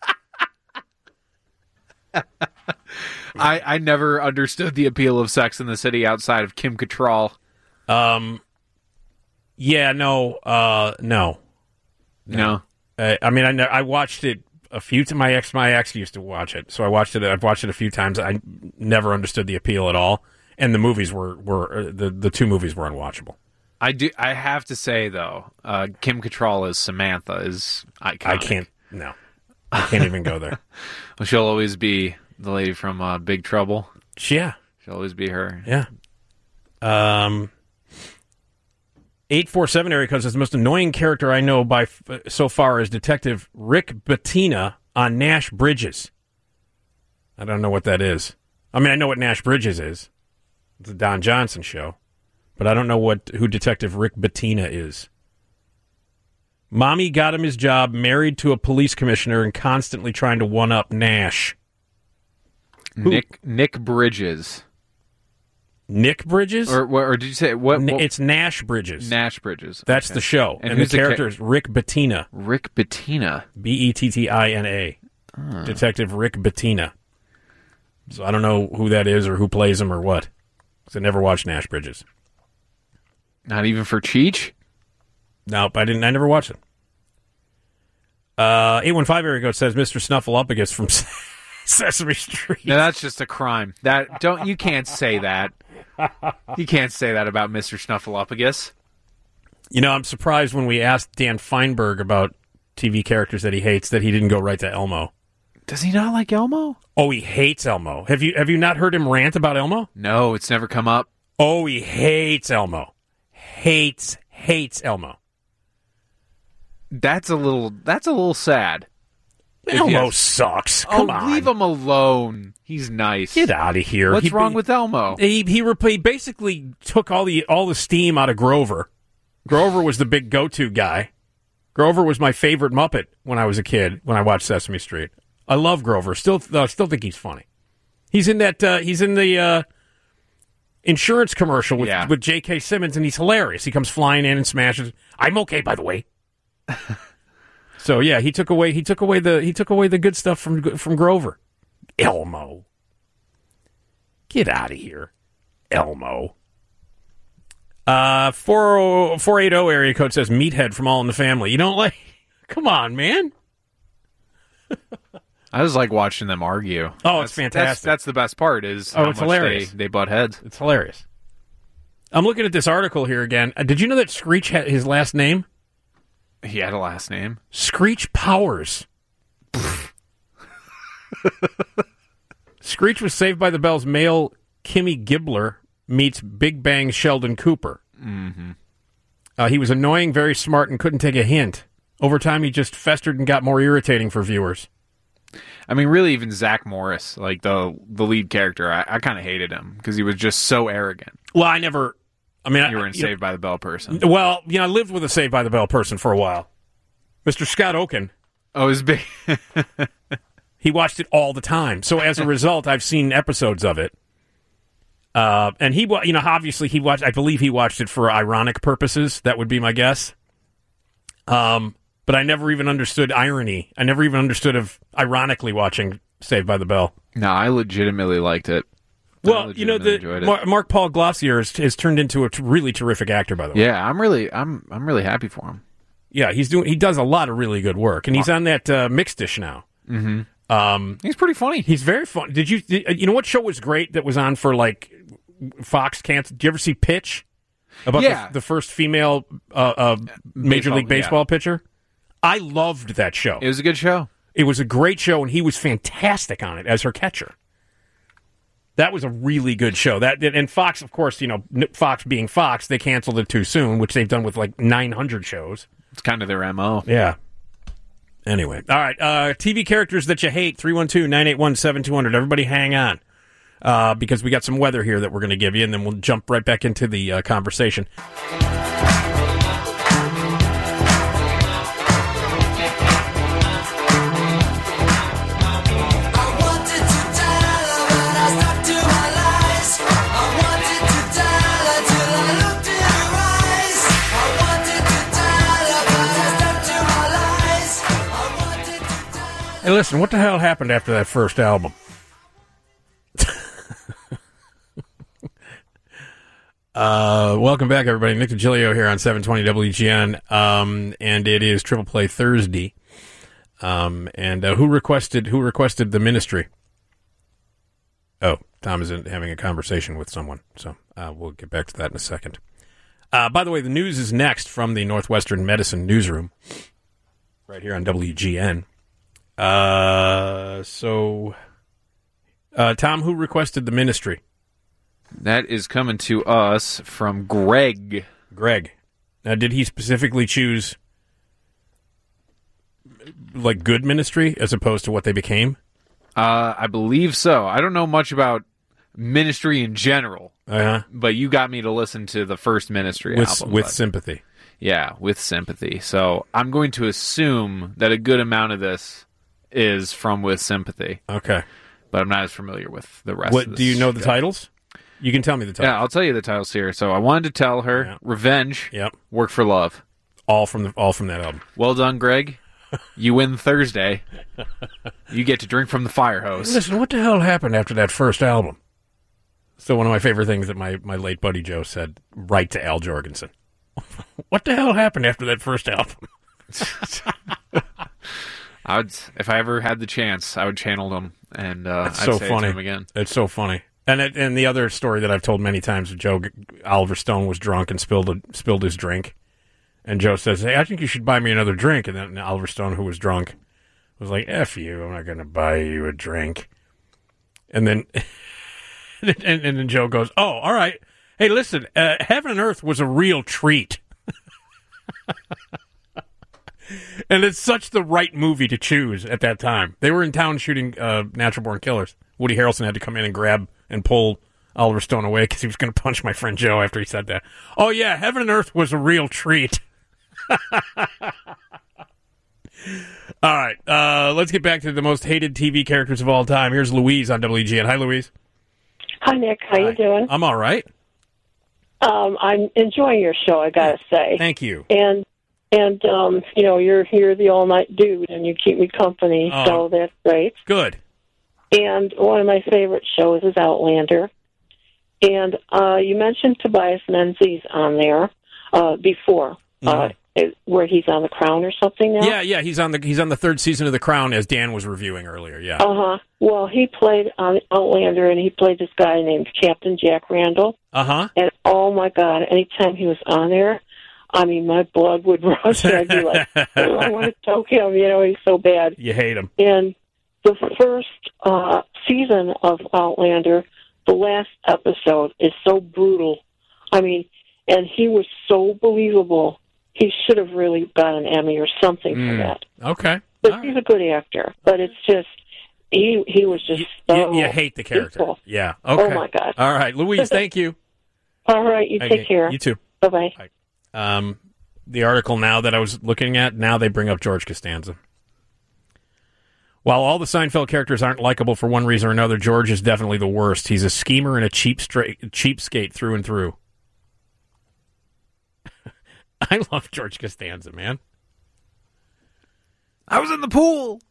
I, I never understood the appeal of Sex in the City outside of Kim Cattrall. Um, yeah, no, uh, no. No. Uh, I mean, I, ne- I watched it a few times. My ex, my ex used to watch it, so I watched it. I've watched it a few times. I never understood the appeal at all, and the movies were were uh, the the two movies were unwatchable. I do. I have to say though, uh, Kim Cattrall as Samantha is iconic. I can't. No, I can't even go there. Well, she'll always be the lady from uh, Big Trouble. Yeah, she'll always be her. Yeah. Um. eight four seven area code says the most annoying character I know by f- so far is Detective Rick Bettina on Nash Bridges. I don't know what that is. I mean, I know what Nash Bridges is. It's a Don Johnson show. But I don't know what who Detective Rick Bettina is. Mommy got him his job, married to a police commissioner, and constantly trying to one-up Nash. Nick who? Nick Bridges. Nick Bridges? Or or did you say what? what? It's Nash Bridges. Nash Bridges. That's okay. the show. And, and who's the character ca- is Rick Bettina. Rick Bettina. B E T T I N A. Oh. Detective Rick Bettina. So I don't know who that is or who plays him or what. Because I never watched Nash Bridges. Not even for Cheech? Nope, I didn't. I never watched it. Uh, eight one five area code says Mister Snuffleupagus from Sesame Street. No, that's just a crime. That don't you can't say that. You can't say that about Mister Snuffleupagus. You know, I'm surprised when we asked Dan Feinberg about T V characters that he hates that he didn't go right to Elmo. Does he not like Elmo? Oh, he hates Elmo. Have you have you not heard him rant about Elmo? No, it's never come up. Oh, he hates Elmo. Hates hates Elmo. That's a little that's a little sad. Elmo sucks. Come oh, on. Leave him alone. He's nice. Get out of here. What's he, wrong with Elmo? He he, rep- he basically took all the all the steam out of Grover. Grover was the big go-to guy. Grover was my favorite Muppet when I was a kid, when I watched Sesame Street. I love Grover. Still uh, still think he's funny. He's in that uh, he's in the uh, insurance commercial with yeah. with J K. Simmons, and he's hilarious. He comes flying in and smashes. I'm okay, by the way. So yeah, he took away he took away the he took away the good stuff from from Grover. Elmo, get out of here, Elmo. Uh, four four eight zero area code says Meathead from All in the Family. You don't like? Come on, man. I just like watching them argue. Oh, that's, it's fantastic. That's, that's the best part. Is oh, how it's much hilarious. They, they butt heads. It's hilarious. I'm looking at this article here again. Uh, did you know that Screech had his last name? He had a last name. Screech Powers. Screech was Saved by the Bell's male Kimmy Gibbler meets Big Bang's Sheldon Cooper. Mm-hmm. Uh, he was annoying, very smart, and couldn't take a hint. Over time, he just festered and got more irritating for viewers. I mean, really, even Zach Morris, like the the lead character, I, I kind of hated him because he was just so arrogant. Well, I never... I mean, you I, were in you Saved know, by the Bell person. Well, you know, I lived with a Saved by the Bell person for a while. Mister Scott Oaken. Oh, his big... He watched it all the time. So as a result, I've seen episodes of it. Uh, and he, you know, obviously he watched, I believe he watched it for ironic purposes. That would be my guess. Um, but I never even understood irony. I never even understood of ironically watching Saved by the Bell. No, I legitimately liked it. Well, you know, the Mar- Mark Paul Glossier has, has turned into a t- really terrific actor, by the way. Yeah, I'm really, I'm, I'm really happy for him. Yeah, he's doing, he does a lot of really good work, and he's on that uh, Mixed Dish now. Mm-hmm. Um, he's pretty funny. He's very funny. Did you, did, you know what show was great that was on for like Fox canceled? Did you ever see Pitch? About yeah. the, the first female uh, uh, Major Baseball, League Baseball yeah. pitcher? I loved that show. It was a good show. It was a great show, and he was fantastic on it as her catcher. That was a really good show. That and Fox, of course, you know, Fox being Fox, they canceled it too soon, which they've done with like nine hundred shows. It's kind of their M O. Yeah. Anyway. All right. Uh, T V characters that you hate, three one two, nine eight one, seven two zero zero. Everybody hang on, uh, because we got some weather here that we're going to give you, and then we'll jump right back into the uh, conversation. Hey, listen, what the hell happened after that first album? uh, welcome back, everybody. Nick DiGilio here on seven twenty W G N, um, and it is Triple Play Thursday. Um, and uh, who requested who requested the ministry? Oh, Tom is in, having a conversation with someone, so uh, we'll get back to that in a second. Uh, by the way, the news is next from the Northwestern Medicine Newsroom, right here on W G N. Uh, so, uh, Tom, who requested the ministry? That is coming to us from Greg. Greg. Now, did he specifically choose, like, good ministry as opposed to what they became? Uh, I believe so. I don't know much about ministry in general, uh-huh. but you got me to listen to the first ministry with, album. With but, sympathy. Yeah, with sympathy. So I'm going to assume that a good amount of this is from With Sympathy. Okay. But I'm not as familiar with the rest what, of this. Do you know the show. titles? You can tell me the titles. Yeah, I'll tell you the titles here. So I wanted to tell her, yeah. Revenge, yep. Work for Love. All from the all from that album. Well done, Greg. You win Thursday. You get to drink from the fire hose. Listen, what the hell happened after that first album? So one of my favorite things that my, my late buddy Joe said, right to Al Jorgensen. What the hell happened after that first album? I would, if I ever had the chance, I would channel him, and uh, It's I'd so say funny. it to him again. It's so funny. And it, and the other story that I've told many times, Joe Oliver Stone was drunk and spilled a, spilled his drink, and Joe says, "Hey, I think you should buy me another drink." And then Oliver Stone, who was drunk, was like, "F you, I'm not going to buy you a drink." And then and, and then Joe goes, "Oh, all right. Hey, listen, uh, Heaven and Earth was a real treat." And it's such the right movie to choose at that time. They were in town shooting uh, Natural Born Killers. Woody Harrelson had to come in and grab and pull Oliver Stone away because he was going to punch my friend Joe after he said that. Oh, yeah, Heaven and Earth was a real treat. All right, uh, let's get back to the most hated T V characters of all time. Here's Louise on W G N. Hi, Louise. Hi, Nick. How Hi. you doing? I'm all right. Um, I'm enjoying your show, I gotta say. Thank you. And and um, you know, you're you're the all night dude, and you keep me company, Oh. so that's great. Good. And one of my favorite shows is Outlander. And uh, you mentioned Tobias Menzies on there uh, before. Uh, Is- where he's on the Crown or something now. Yeah, yeah, he's on the he's on the third season of The Crown, as Dan was reviewing earlier. Yeah. Uh huh. Well, he played on Outlander, and he played this guy named Captain Jack Randall. Uh huh. And oh my God, anytime he was on there, I mean, my blood would rush. I'd be like, oh, I want to choke him. You know, he's so bad. You hate him. And the first uh, season of Outlander, the last episode is so brutal. I mean, and he was so believable. He should have really got an Emmy or something Mm. for that. Okay. But he's a good actor. But it's just, he he was just so You, you hate the character. hateful. Yeah. Okay. Oh, my God. All right, Louise. Thank you. All right, you Okay, take care. You too. Bye-bye. Um, the article now that I was looking at, now they bring up George Costanza. While all the Seinfeld characters aren't likable for one reason or another, George is definitely the worst. He's a schemer and a cheap straight, cheapskate through and through. I love George Costanza, man. I was in the pool.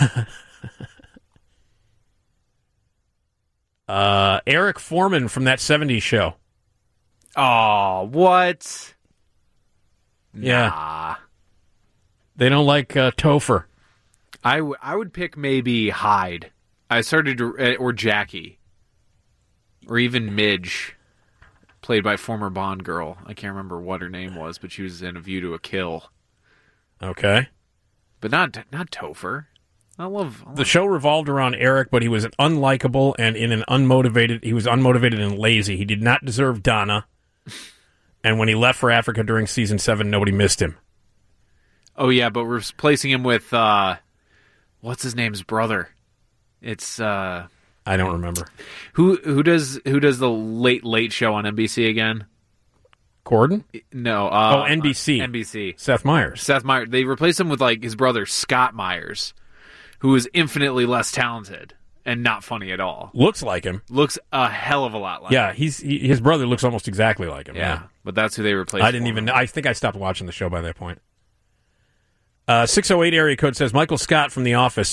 uh, Eric Foreman from that seventies show. Oh, what? Yeah. Nah. They don't like uh, Topher. I, w- I would pick maybe Hyde. I started to, uh, or Jackie. Or even Midge, played by former Bond girl. I can't remember what her name was, but she was in A View to a Kill. Okay. But not not Topher. I love, I love The show revolved around Eric, but he was unlikable and in an unmotivated. He was unmotivated and lazy. He did not deserve Donna. And when he left for Africa during season seven, nobody missed him. Oh yeah, but we're replacing him with uh, what's his name's brother? It's uh, I don't remember. Who who does who does the late late show on N B C again? Gordon? No. Uh, oh, N B C. N B C. Seth Meyers. Seth Meyers. They replaced him with like his brother Scott Myers, who is infinitely less talented and not funny at all. Looks like him. Looks a hell of a lot like Yeah, him. he's he, his brother looks almost exactly like him. Yeah, Yeah, but that's who they replaced. I didn't for even. him. I think I stopped watching the show by that point. Uh, six oh eight area code says Michael Scott from The Office.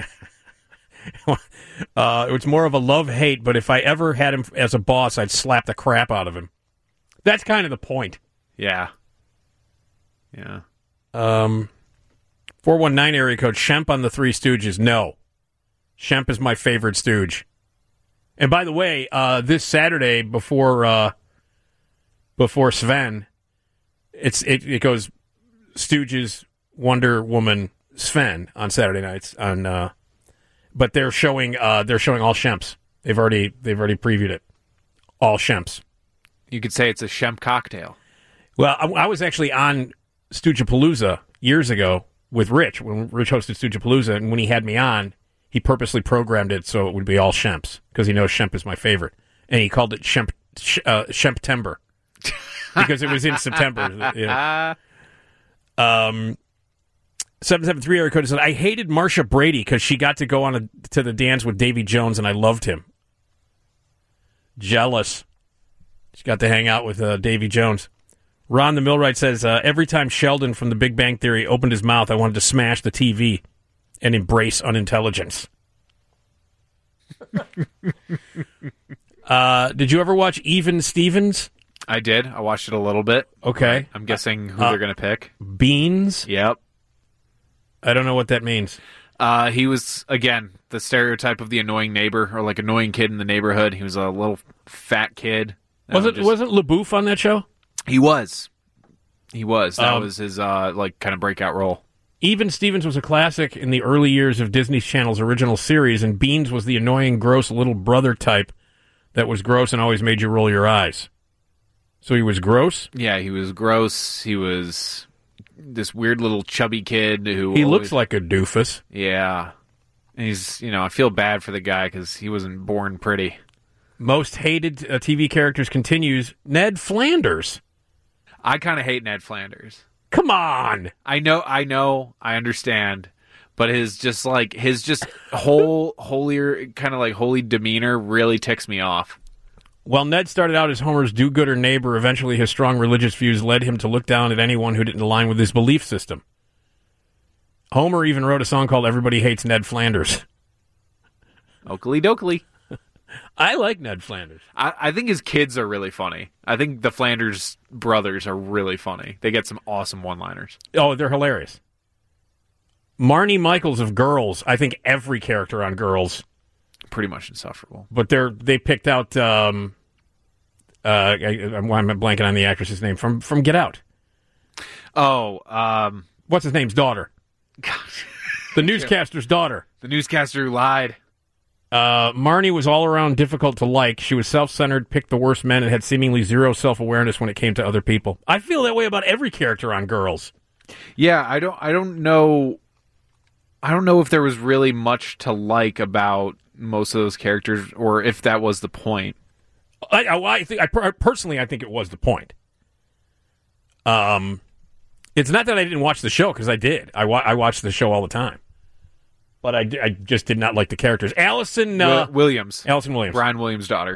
uh, it's more of a love-hate, but if I ever had him as a boss, I'd slap the crap out of him. That's kind of the point. Yeah. Yeah. Um, four one nine area code, Shemp on the Three Stooges. No. Shemp is my favorite Stooge. And by the way, uh, this Saturday before uh, before Sven, it's it, it goes Stooges, Wonder Woman, Sven on Saturday nights. On, uh, but they're showing uh, they're showing all Shemps. They've already they've already previewed it. All Shemps. You could say it's a Shemp cocktail. Well, I, I was actually on Stoogepalooza years ago with Rich, when Rich hosted Stoogepalooza, and when he had me on, he purposely programmed it so it would be all Shemps, because he knows Shemp is my favorite. And he called it Shemp, uh, Shemptember, because it was in September. Yeah. Um, seven seven three area code said, I hated Marsha Brady because she got to go on a, to the dance with Davy Jones, and I loved him. Jealous. She got to hang out with uh, Davy Jones. Ron the Millwright says, uh, every time Sheldon from The Big Bang Theory opened his mouth, I wanted to smash the T V and embrace unintelligence. uh, did you ever watch Even Stevens? I did. I watched it a little bit. Okay. I'm guessing who Uh, they're going to pick. Beans? Yep. I don't know what that means. Uh, he was, again, the stereotype of the annoying neighbor, or like annoying kid in the neighborhood. He was a little fat kid. Was it, just- wasn't LaBouffe on that show? He was. He was. That Um, was his, uh, like, kind of breakout role. Even Stevens was a classic in the early years of Disney Channel's original series, and Beans was the annoying, gross little brother type that was gross and always made you roll your eyes. So he was gross? Yeah, he was gross. He was this weird little chubby kid who... He always- looks like a doofus. Yeah. And he's, you know, I feel bad for the guy because he wasn't born pretty. Most hated uh, T V characters continues, Ned Flanders. I kind of hate Ned Flanders. Come on. I know, I know, I understand, but his just like his just whole holier kind of like holy demeanor really ticks me off. While Ned started out as Homer's do-gooder neighbor, eventually his strong religious views led him to look down at anyone who didn't align with his belief system. Homer even wrote a song called Everybody Hates Ned Flanders. Oakley dokley. I like Ned Flanders. I, I think his kids are really funny. I think the Flanders brothers are really funny. They get some awesome one-liners. Oh, they're hilarious. Marnie Michaels of Girls. I think every character on Girls, pretty much insufferable. But they're they picked out. Um, uh, I, I'm blanking on the actress's name from from Get Out. Oh, um, what's his name's daughter? The newscaster's daughter. The newscaster who lied. Uh, Marnie was all around difficult to like. She was self-centered, picked the worst men, and had seemingly zero self-awareness when it came to other people. I feel that way about every character on Girls. Yeah, I don't. I don't know. I don't know if there was really much to like about most of those characters, or if that was the point. I, I, I think, I personally, I think it was the point. Um, it's not that I didn't watch the show, because I did. I, wa- I watched the show all the time, but I, I just did not like the characters. Allison uh, Williams, Allison Williams, Brian Williams' daughter.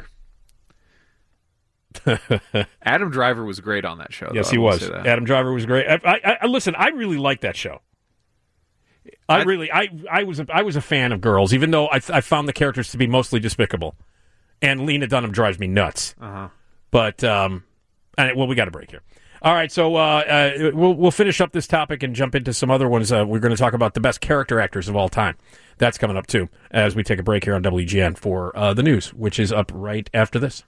Adam Driver was great on that show. Yes, though, he I will was. say that. Adam Driver was great. I, I, I listen. I really liked that show. I really, I, I was, a, I was a fan of Girls, even though I, I found the characters to be mostly despicable, and Lena Dunham drives me nuts. Uh-huh. But, um, and, well, we got a break here. All right, so uh, uh, we'll we'll finish up this topic and jump into some other ones. Uh, we're going to talk about the best character actors of all time. That's coming up too, as we take a break here on W G N for uh, the news, which is up right after this.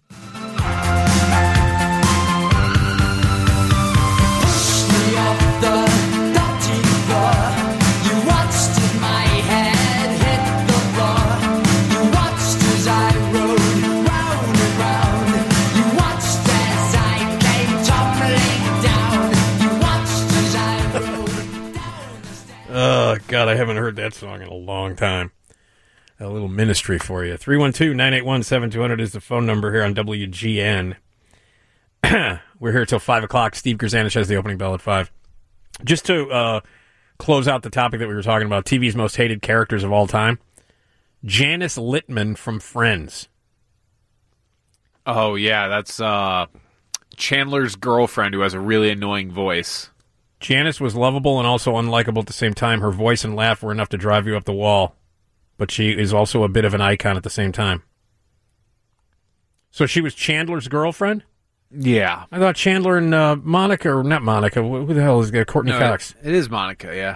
Oh, God, I haven't heard that song in a long time. A little ministry for you. three one two, nine eight one, seven two zero zero is the phone number here on W G N. We're here till five o'clock. Steve Grzanich has the opening bell at five. Just to uh, close out the topic that we were talking about, T V's most hated characters of all time, Janice Littman from Friends. Oh, yeah, that's uh, Chandler's girlfriend who has a really annoying voice. Janice was lovable and also unlikable at the same time. Her voice and laugh were enough to drive you up the wall, but she is also a bit of an icon at the same time. So she was Chandler's girlfriend? Yeah. I thought Chandler and uh, Monica, or not Monica, who the hell is that? Courtney No, Cox. It is Monica, yeah.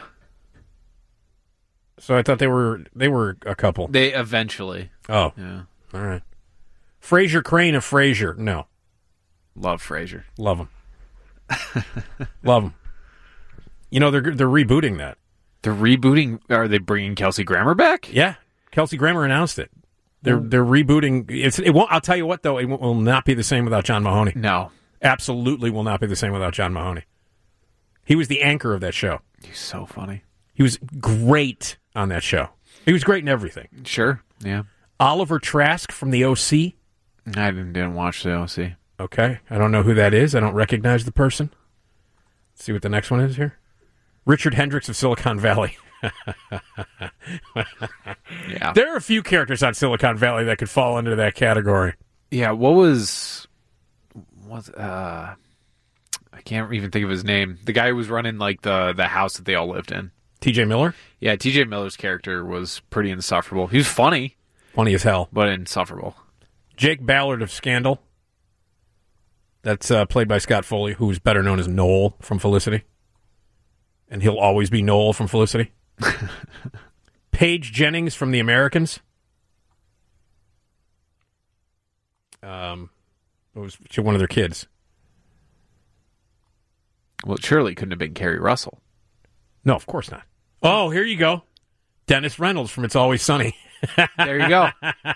So I thought they were they were a couple. They eventually. Oh. Yeah. All right. Frasier Crane of Frasier. No. Love Frasier. Love him. Love him. You know, they're they're rebooting that. They're rebooting? Are they bringing Kelsey Grammer back? Yeah. Kelsey Grammer announced it. They're they're rebooting. It's it won't. I'll tell you what, though, it will not be the same without John Mahoney. No. Absolutely will not be the same without John Mahoney. He was the anchor of that show. He's so funny. He was great on that show. He was great in everything. Sure, yeah. Oliver Trask from the O C. I didn't, didn't watch the O C. Okay. I don't know who that is. I don't recognize the person. Let's see what the next one is here. Richard Hendricks of Silicon Valley. Yeah. There are a few characters on Silicon Valley that could fall into that category. Yeah, what was... What, uh, I can't even think of his name. The guy who was running like the, the house that they all lived in. T J Miller? Yeah, T J Miller's character was pretty insufferable. He was funny. Funny as hell. But insufferable. Jake Ballard of Scandal. That's uh, played by Scott Foley, who's better known as Noel from Felicity. And he'll always be Noel from Felicity. Paige Jennings from The Americans. Um, it was one of their kids. Well, it surely couldn't have been Kerry Russell. No, of course not. Oh, here you go. Dennis Reynolds from It's Always Sunny. There you go.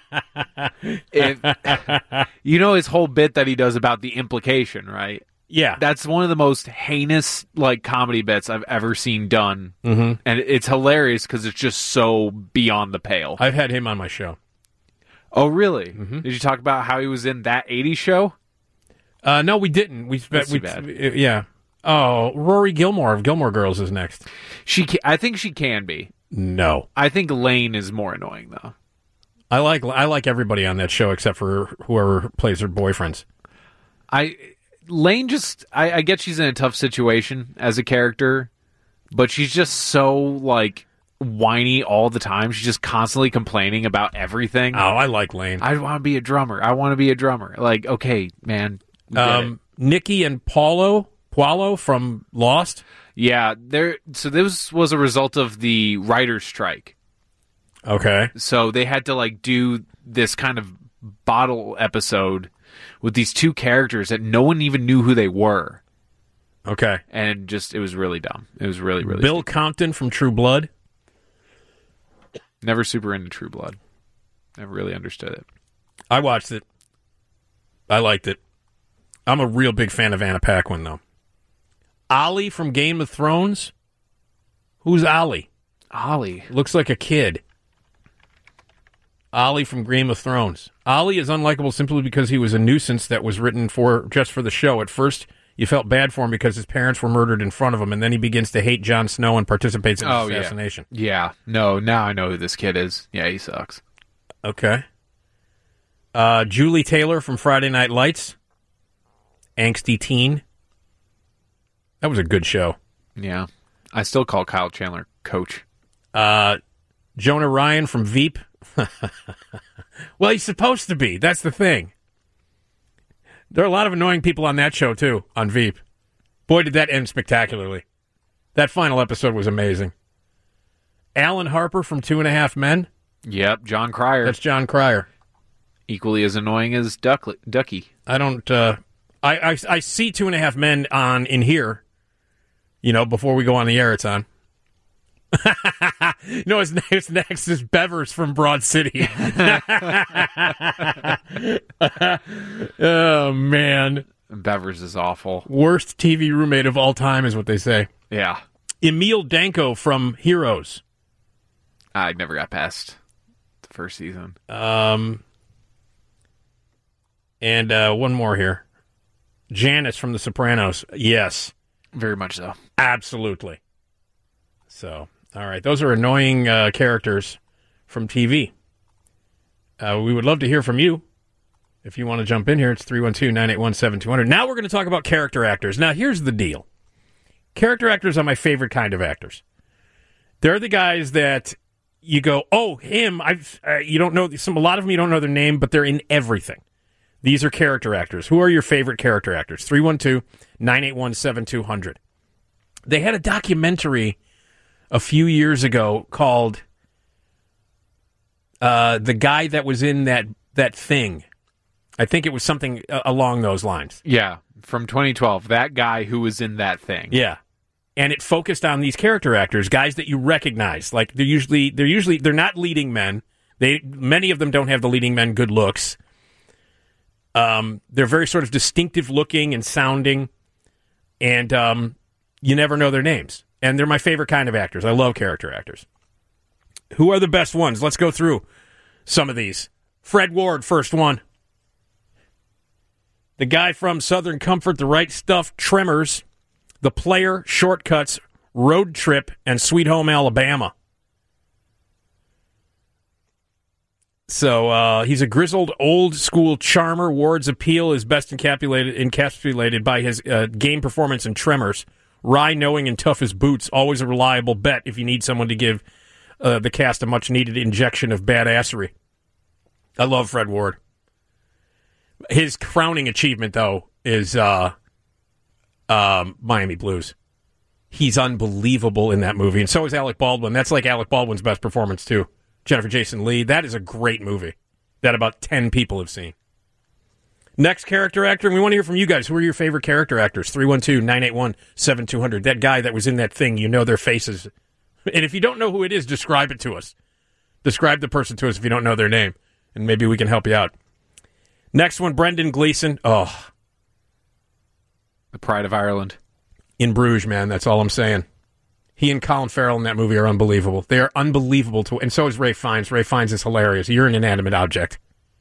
If, you know his whole bit that he does about the implication, right? Yeah. That's one of the most heinous like comedy bits I've ever seen done. Mm-hmm. And it's hilarious because it's just so beyond the pale. I've had him on my show. Oh, really? Mm-hmm. Did you talk about how he was in that eighties show? Uh, no, we didn't. We, That's we, too bad. we Yeah. Oh, Rory Gilmore of Gilmore Girls is next. She, can, I think she can be. No. I think Lane is more annoying, though. I like I like everybody on that show except for whoever plays her boyfriends. I Lane just I, I get she's in a tough situation as a character, but she's just so like whiny all the time. She's just constantly complaining about everything. Oh, I like Lane. I want to be a drummer. I want to be a drummer. Like, okay, man. Um, Nikki and Paulo, Paulo from Lost. Yeah, there. So this was a result of the writer's strike. Okay. So they had to like do this kind of bottle episode with these two characters that no one even knew who they were. Okay. And just, it was really dumb. It was really, really Bill stupid. Compton from True Blood. Never super into True Blood. Never really understood it. I watched it. I liked it. I'm a real big fan of Anna Paquin, though. Ollie from Game of Thrones. Who's Ollie? Ollie. Looks like a kid. Ollie from Game of Thrones. Ollie is unlikable simply because he was a nuisance that was written for just for the show. At first, you felt bad for him because his parents were murdered in front of him, and then he begins to hate Jon Snow and participates in his Oh, assassination. Yeah. yeah. No, now I know who this kid is. Yeah, he sucks. Okay. Uh, Julie Taylor from Friday Night Lights. Angsty teen. That was a good show. Yeah. I still call Kyle Chandler Coach. Uh, Jonah Ryan from Veep. Well, he's supposed to be. That's the thing. There are a lot of annoying people on that show, too, on Veep. Boy, did that end spectacularly. That final episode was amazing. Alan Harper from Two and a Half Men. Yep, John Cryer. That's John Cryer. Equally as annoying as Duck- Ducky. I don't... Uh, I, I, I see Two and a Half Men on in here. You know, before we go on the air, it's on. No, his, his next is Bevers from Broad City. Oh, man. Bevers is awful. Worst T V roommate of all time is what they say. Yeah. Emil Danko from Heroes. I never got past the first season. Um, and uh, one more here. Janice from The Sopranos. Yes. Very much so. Absolutely. So, all right. Those are annoying uh, characters from T V. Uh, we would love to hear from you. If you want to jump in here, it's three one two, nine eight one, seven two zero zero. Now we're going to talk about character actors. Now, here's the deal. Character actors are my favorite kind of actors. They're the guys that you go, oh, him. I've uh, you don't know some. A lot of them you don't know their name, but they're in everything. These are character actors. Who are your favorite character actors? three one two, nine eight one, seven two zero zero. They had a documentary a few years ago called uh, The Guy That Was in That That Thing. I think it was something uh, along those lines. Yeah, from twenty twelve. That guy who was in that thing. Yeah. And it focused on these character actors, guys that you recognize. Like they're usually they're usually they're not leading men. They many of them don't have the leading men good looks. Um, they're very sort of distinctive looking and sounding, and um, you never know their names. And they're my favorite kind of actors. I love character actors. Who are the best ones? Let's go through some of these. Fred Ward, first one. The guy from Southern Comfort, The Right Stuff, Tremors, The Player, Shortcuts, Road Trip, and Sweet Home Alabama. So uh, he's a grizzled, old-school charmer. Ward's appeal is best encapsulated, encapsulated by his uh, game performance in Tremors. Wry, knowing, and tough as boots. Always a reliable bet if you need someone to give uh, the cast a much-needed injection of badassery. I love Fred Ward. His crowning achievement, though, is uh, um, Miami Blues. He's unbelievable in that movie, and so is Alec Baldwin. That's like Alec Baldwin's best performance, too. Jennifer Jason Leigh. That is a great movie that about ten people have seen. Next character actor, and we want to hear from you guys. Who are your favorite character actors? three one two, nine eight one, seven two zero zero. That guy that was in that thing, you know their faces. And if you don't know who it is, describe it to us. Describe the person to us if you don't know their name, and maybe we can help you out. Next one, Brendan Gleeson. Oh. The Pride of Ireland. In Bruges, man. That's all I'm saying. He and Colin Farrell in that movie are unbelievable. They are unbelievable. to, And so is Ray Fiennes. Ray Fiennes is hilarious. You're an inanimate object.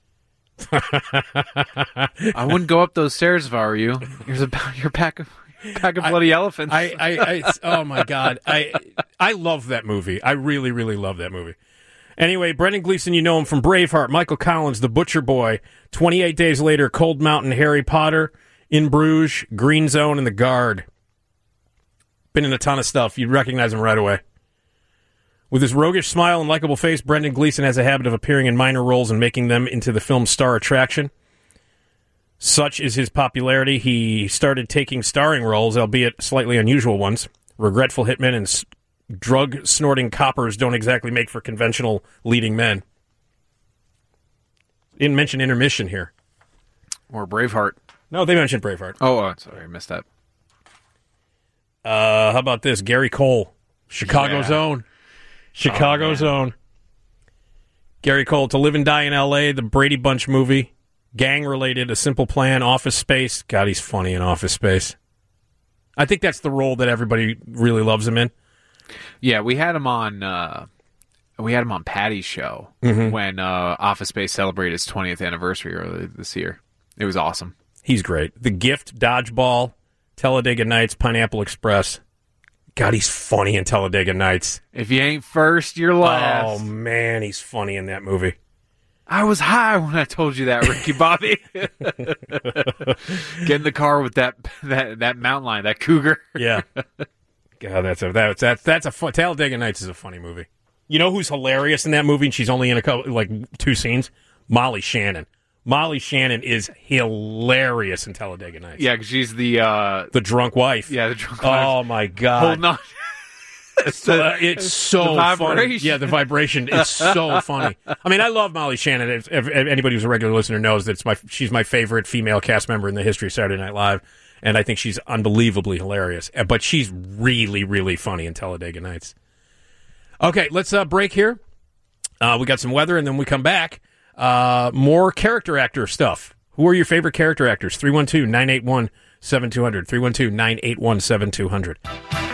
I wouldn't go up those stairs if I were you. Here's a your pack of pack of bloody I, elephants. I, I, I, oh my God, I, I love that movie. I really, really love that movie. Anyway, Brendan Gleeson, you know him from Braveheart. Michael Collins, The Butcher Boy. twenty-eight Days Later, Cold Mountain, Harry Potter, In Bruges, Green Zone, and The Guard. Been in a ton of stuff. You'd recognize him right away. With his roguish smile and likable face, Brendan Gleeson has a habit of appearing in minor roles and making them into the film's star attraction. Such is his popularity, he started taking starring roles, albeit slightly unusual ones. Regretful hitmen and s- drug-snorting coppers don't exactly make for conventional leading men. Didn't mention Intermission here. Or Braveheart. No, they mentioned Braveheart. Oh, uh, sorry, I missed that. Uh, how about this? Gary Cole, Chicago's Yeah. own. Chicago's Oh, own. Gary Cole, To Live and Die in L A, the Brady Bunch movie, gang-related, A Simple Plan, Office Space. God, he's funny in Office Space. I think that's the role that everybody really loves him in. Yeah, we had him on. Uh, we had him on Patty's show Mhm. when uh, Office Space celebrated its twentieth anniversary earlier this year. It was awesome. He's great. The Gift, Dodgeball, Talladega Nights, Pineapple Express. God, he's funny in Talladega Nights. If you ain't first, you're last. Oh, man, he's funny in that movie. I was high when I told you that, Ricky Bobby. Get in the car with that that that mountain lion, that cougar. Yeah. God, that's a that's that's that's a fun, Talladega Nights is a funny movie. You know who's hilarious in that movie? And she's only in a couple, like two scenes. Molly Shannon. Molly Shannon is hilarious in Talladega Nights. Yeah, because she's the uh, the drunk wife. Yeah, the drunk wife. Oh my God! Holding on. So, uh, it's so the funny. vibration. Yeah, the vibration is so funny. I mean, I love Molly Shannon. If, if, if anybody who's a regular listener knows that it's my she's my favorite female cast member in the history of Saturday Night Live, and I think she's unbelievably hilarious. But she's really, really funny in Talladega Nights. Okay, let's uh, break here. Uh, we got some weather, and then we come back. Uh, more character actor stuff. Who are your favorite character actors? three one two, nine eight one, seven two zero zero. three one two, nine eight one, seven two zero zero.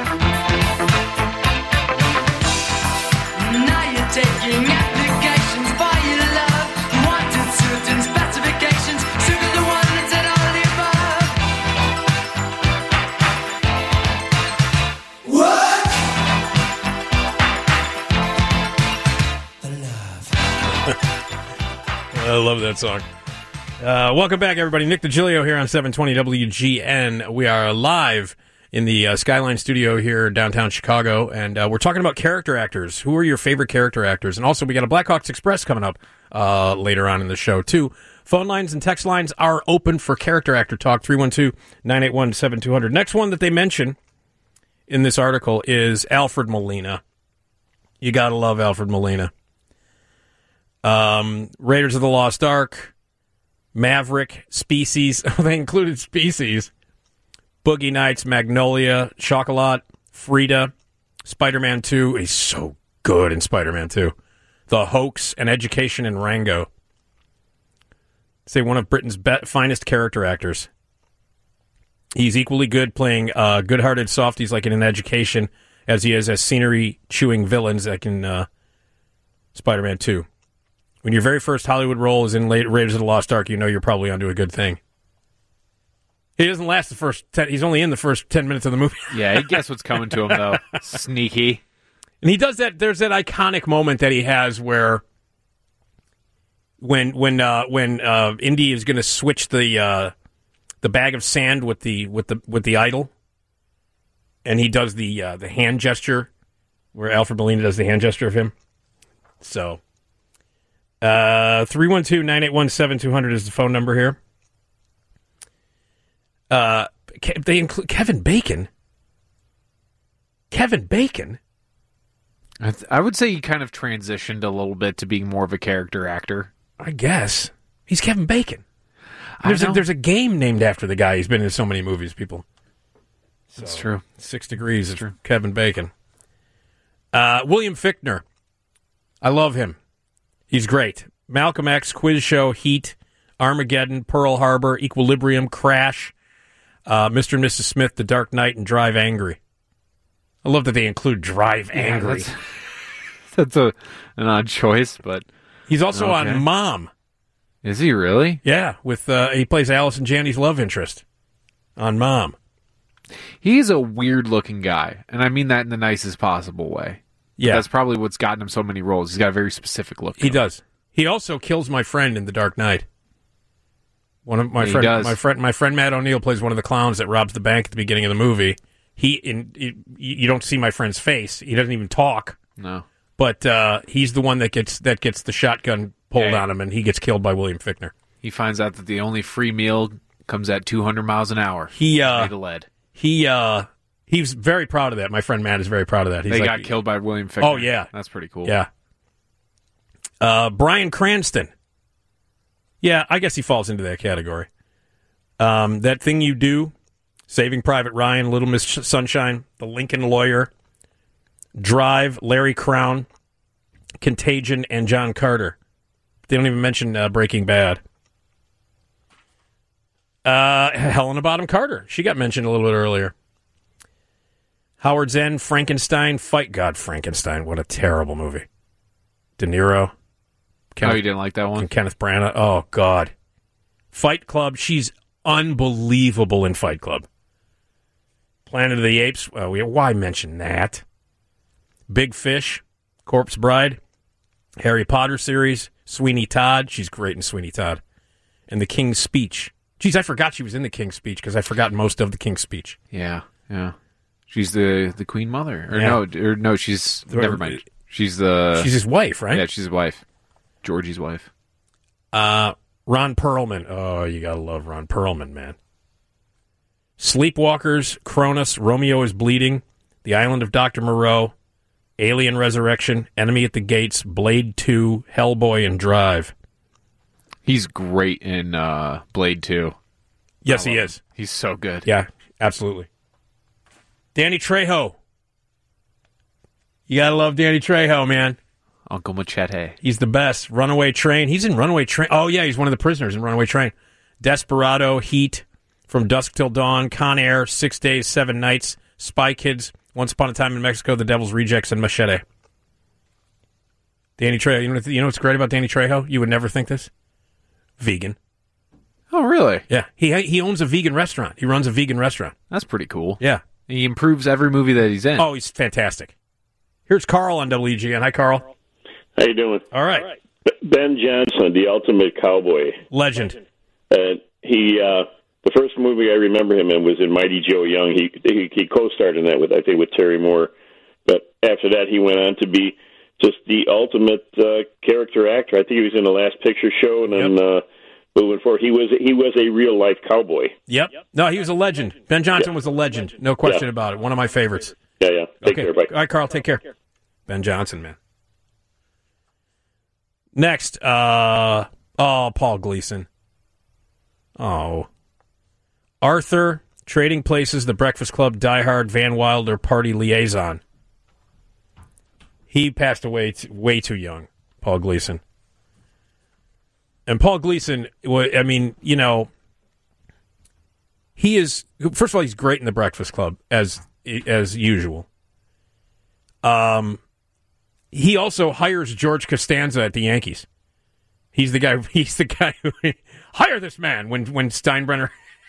Now you're taking applications for your love. You wanted certain specifications, suited the one that's at all the above. What? I love that song. Uh, welcome back, everybody. Nick DiGilio here on seven twenty W G N. We are live in the uh, Skyline studio here in downtown Chicago, and uh, we're talking about character actors. Who are your favorite character actors? And also, we got a Blackhawks Express coming up uh, later on in the show, too. Phone lines and text lines are open for character actor talk, three one two, nine eight one, seven two zero zero. Next one that they mention in this article is Alfred Molina. You got to love Alfred Molina. Um, Raiders of the Lost Ark, Maverick, Species. They included Species. Boogie Nights, Magnolia, Chocolat, Frida, Spider-Man two. He's so good in Spider-Man two. The Hoax, and Education and Rango. Say one of Britain's be- finest character actors. He's equally good playing uh, good-hearted softies like in An Education as he is as scenery-chewing villains like in uh, Spider-Man two. When your very first Hollywood role is in Raiders of the Lost Ark, you know you're probably onto a good thing. He doesn't last the first ten. He's only in the first ten minutes of the movie. Yeah, he guess what's coming to him, though. Sneaky. And he does that. There's that iconic moment that he has where when when uh, when uh, Indy is going to switch the uh, the bag of sand with the with the with the idol, and he does the uh, the hand gesture where Alfred Molina does the hand gesture of him. So, uh, three one two, nine eight one, seven two zero zero is the phone number here. Uh, they include Kevin Bacon. Kevin Bacon? I, th- I would say he kind of transitioned a little bit to being more of a character actor. I guess. He's Kevin Bacon. There's a, there's a game named after the guy. He's been in so many movies, people. That's So, true. Six Degrees is true. Kevin Bacon. Uh, William Fichtner. I love him. He's great. Malcolm X, Quiz Show, Heat, Armageddon, Pearl Harbor, Equilibrium, Crash, uh, Mister and Missus Smith, The Dark Knight, and Drive Angry. I love that they include Drive Angry. Yeah, that's, that's a an odd choice, but he's also okay. on Mom. Is he really? Yeah, with uh, he plays Allison Janney's love interest on Mom. He's a weird-looking guy, and I mean that in the nicest possible way. Yeah. That's probably what's gotten him so many roles. He's got a very specific look. He does. He also kills my friend in The Dark Knight. One of my Yeah, he friend, does. my friend, my friend Matt O'Neill plays one of the clowns that robs the bank at the beginning of the movie. He, in, he, you don't see my friend's face. He doesn't even talk. No. But uh, he's the one that gets that gets the shotgun pulled Yeah. on him, and he gets killed by William Fichtner. He finds out that the only free meal comes at two hundred miles an hour. He uh, made of lead. He uh, he's very proud of that. My friend Matt is very proud of that. He's They like, got killed by William Fichtner. Oh yeah, That's pretty cool. Yeah. Uh, Bryan Cranston. Yeah, I guess he falls into that category. Um, that Thing You Do, Saving Private Ryan, Little Miss Sunshine, The Lincoln Lawyer, Drive, Larry Crown, Contagion, and John Carter. They don't even mention uh, Breaking Bad. Uh, Helena Bonham Carter. She got mentioned a little bit earlier. Howard's End, Frankenstein, Fight God, Frankenstein. What a terrible movie. De Niro. Oh, you didn't like that one? And Kenneth Branagh. Oh, God. Fight Club. She's unbelievable in Fight Club. Planet of the Apes. Well, we, why mention that? Big Fish, Corpse Bride, Harry Potter series, Sweeney Todd. She's great in Sweeney Todd. And The King's Speech. Geez, I forgot she was in The King's Speech because I forgot most of The King's Speech. Yeah, yeah. She's the the Queen Mother. Or Yeah. no, or no, she's never mind. She's the She's his wife, right? Yeah, she's his wife. Georgie's wife. Uh, Ron Perlman. Oh, you gotta love Ron Perlman, man. Sleepwalkers, Cronus, Romeo is Bleeding, The Island of Doctor Moreau, Alien Resurrection, Enemy at the Gates, Blade two, Hellboy, and Drive. He's great in uh, Blade two. Yes, I he love is. him. He's so good. Yeah, absolutely. Danny Trejo. You gotta love Danny Trejo, man. Uncle Machete. He's the best. Runaway Train. He's in Runaway Train. Oh, yeah, he's one of the prisoners in Runaway Train. Desperado, Heat, From Dusk Till Dawn, Con Air, Six Days, Seven Nights, Spy Kids, Once Upon a Time in Mexico, The Devil's Rejects, and Machete. Danny Trejo. You know, you know what's great about Danny Trejo? You would never think this? Vegan. Oh, really? Yeah. He he owns a vegan restaurant. He runs a vegan restaurant. That's pretty cool. Yeah. He improves every movie that he's in. Oh, he's fantastic. Here's Carl on W G N. Hi, Carl. How you doing? All right. Ben Johnson, the ultimate cowboy. Legend. And he, uh, the first movie I remember him in was in Mighty Joe Young. He he, he co-starred in that with, I think, with Terry Moore. But after that, he went on to be just the ultimate uh, character actor. I think he was in The Last Picture Show, and then uh, moving forward, he was he was a real life cowboy. Yep. No, he was a legend. Ben Johnson was a legend. No question Yeah. about it. One of my favorites. Yeah, yeah. Take Okay. care. Bye. All right, Carl, take care. Ben Johnson, man. Next, uh, oh, Paul Gleason. Oh. Arthur, Trading Places, The Breakfast Club, Die Hard, Van Wilder, Party Liaison. He passed away t- way too young, Paul Gleason. And Paul Gleason, wa- I mean, you know, he is, first of all, he's great in The Breakfast Club, as as usual. Um, he also hires George Costanza at the Yankees. He's the guy. He's the guy who hire this man when when Steinbrenner.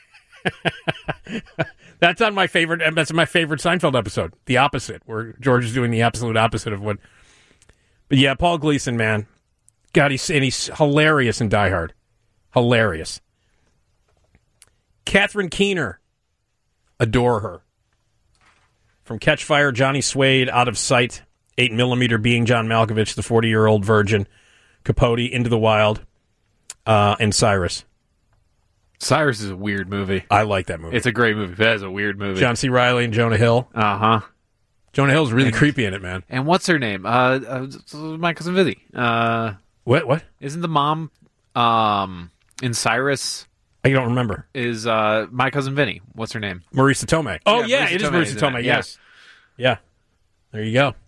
That's on my favorite. That's my favorite Seinfeld episode. The opposite, where George is doing the absolute opposite of what. But yeah, Paul Gleason, man, God, he's and he's hilarious in Die Hard, hilarious. Catherine Keener, adore her. From Catch Fire, Johnny Suede, Out of Sight, eight millimeter, Being John Malkovich, The forty-Year-Old Virgin, Capote, Into the Wild, uh, and Cyrus. Cyrus is a weird movie. I like that movie. It's a great movie. That is a weird movie. John C. Reilly and Jonah Hill. Uh-huh. Jonah Hill's really And- creepy in it, man. And what's her name? Uh, uh my cousin Vizzy. Uh, what? What? Isn't the mom um, in Cyrus? I don't remember. Is uh, my cousin Vinny? What's her name? Marisa Tomei. Oh, yeah, Marisa it is Tomei Marisa is in Tomei, it, yes. Yeah. There you go.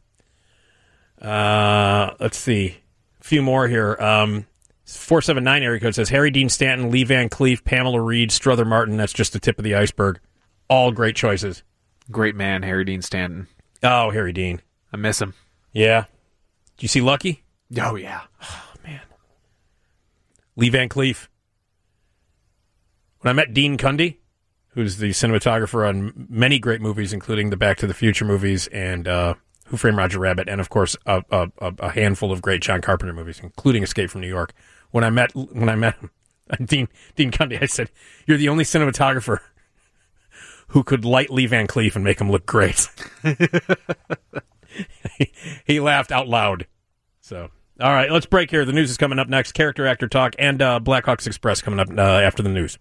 Uh, let's see. A few more here. Um, four seven nine area code says Harry Dean Stanton, Lee Van Cleef, Pamela Reed, Strother Martin. That's just the tip of the iceberg. All great choices. Great man, Harry Dean Stanton. Oh, Harry Dean. I miss him. Yeah. Did you see Lucky? Oh, yeah. Oh, man. Lee Van Cleef. When I met Dean Cundy, who's the cinematographer on many great movies, including the Back to the Future movies and uh, Who Framed Roger Rabbit, and, of course, a, a, a handful of great John Carpenter movies, including Escape from New York. When I met when I met him, Dean, Dean Cundy, I said, "You're the only cinematographer who could light Lee Van Cleef and make him look great." he laughed out loud. So, all right, let's break here. The news is coming up next. Character actor talk and uh, Blackhawks Express coming up uh, after the news.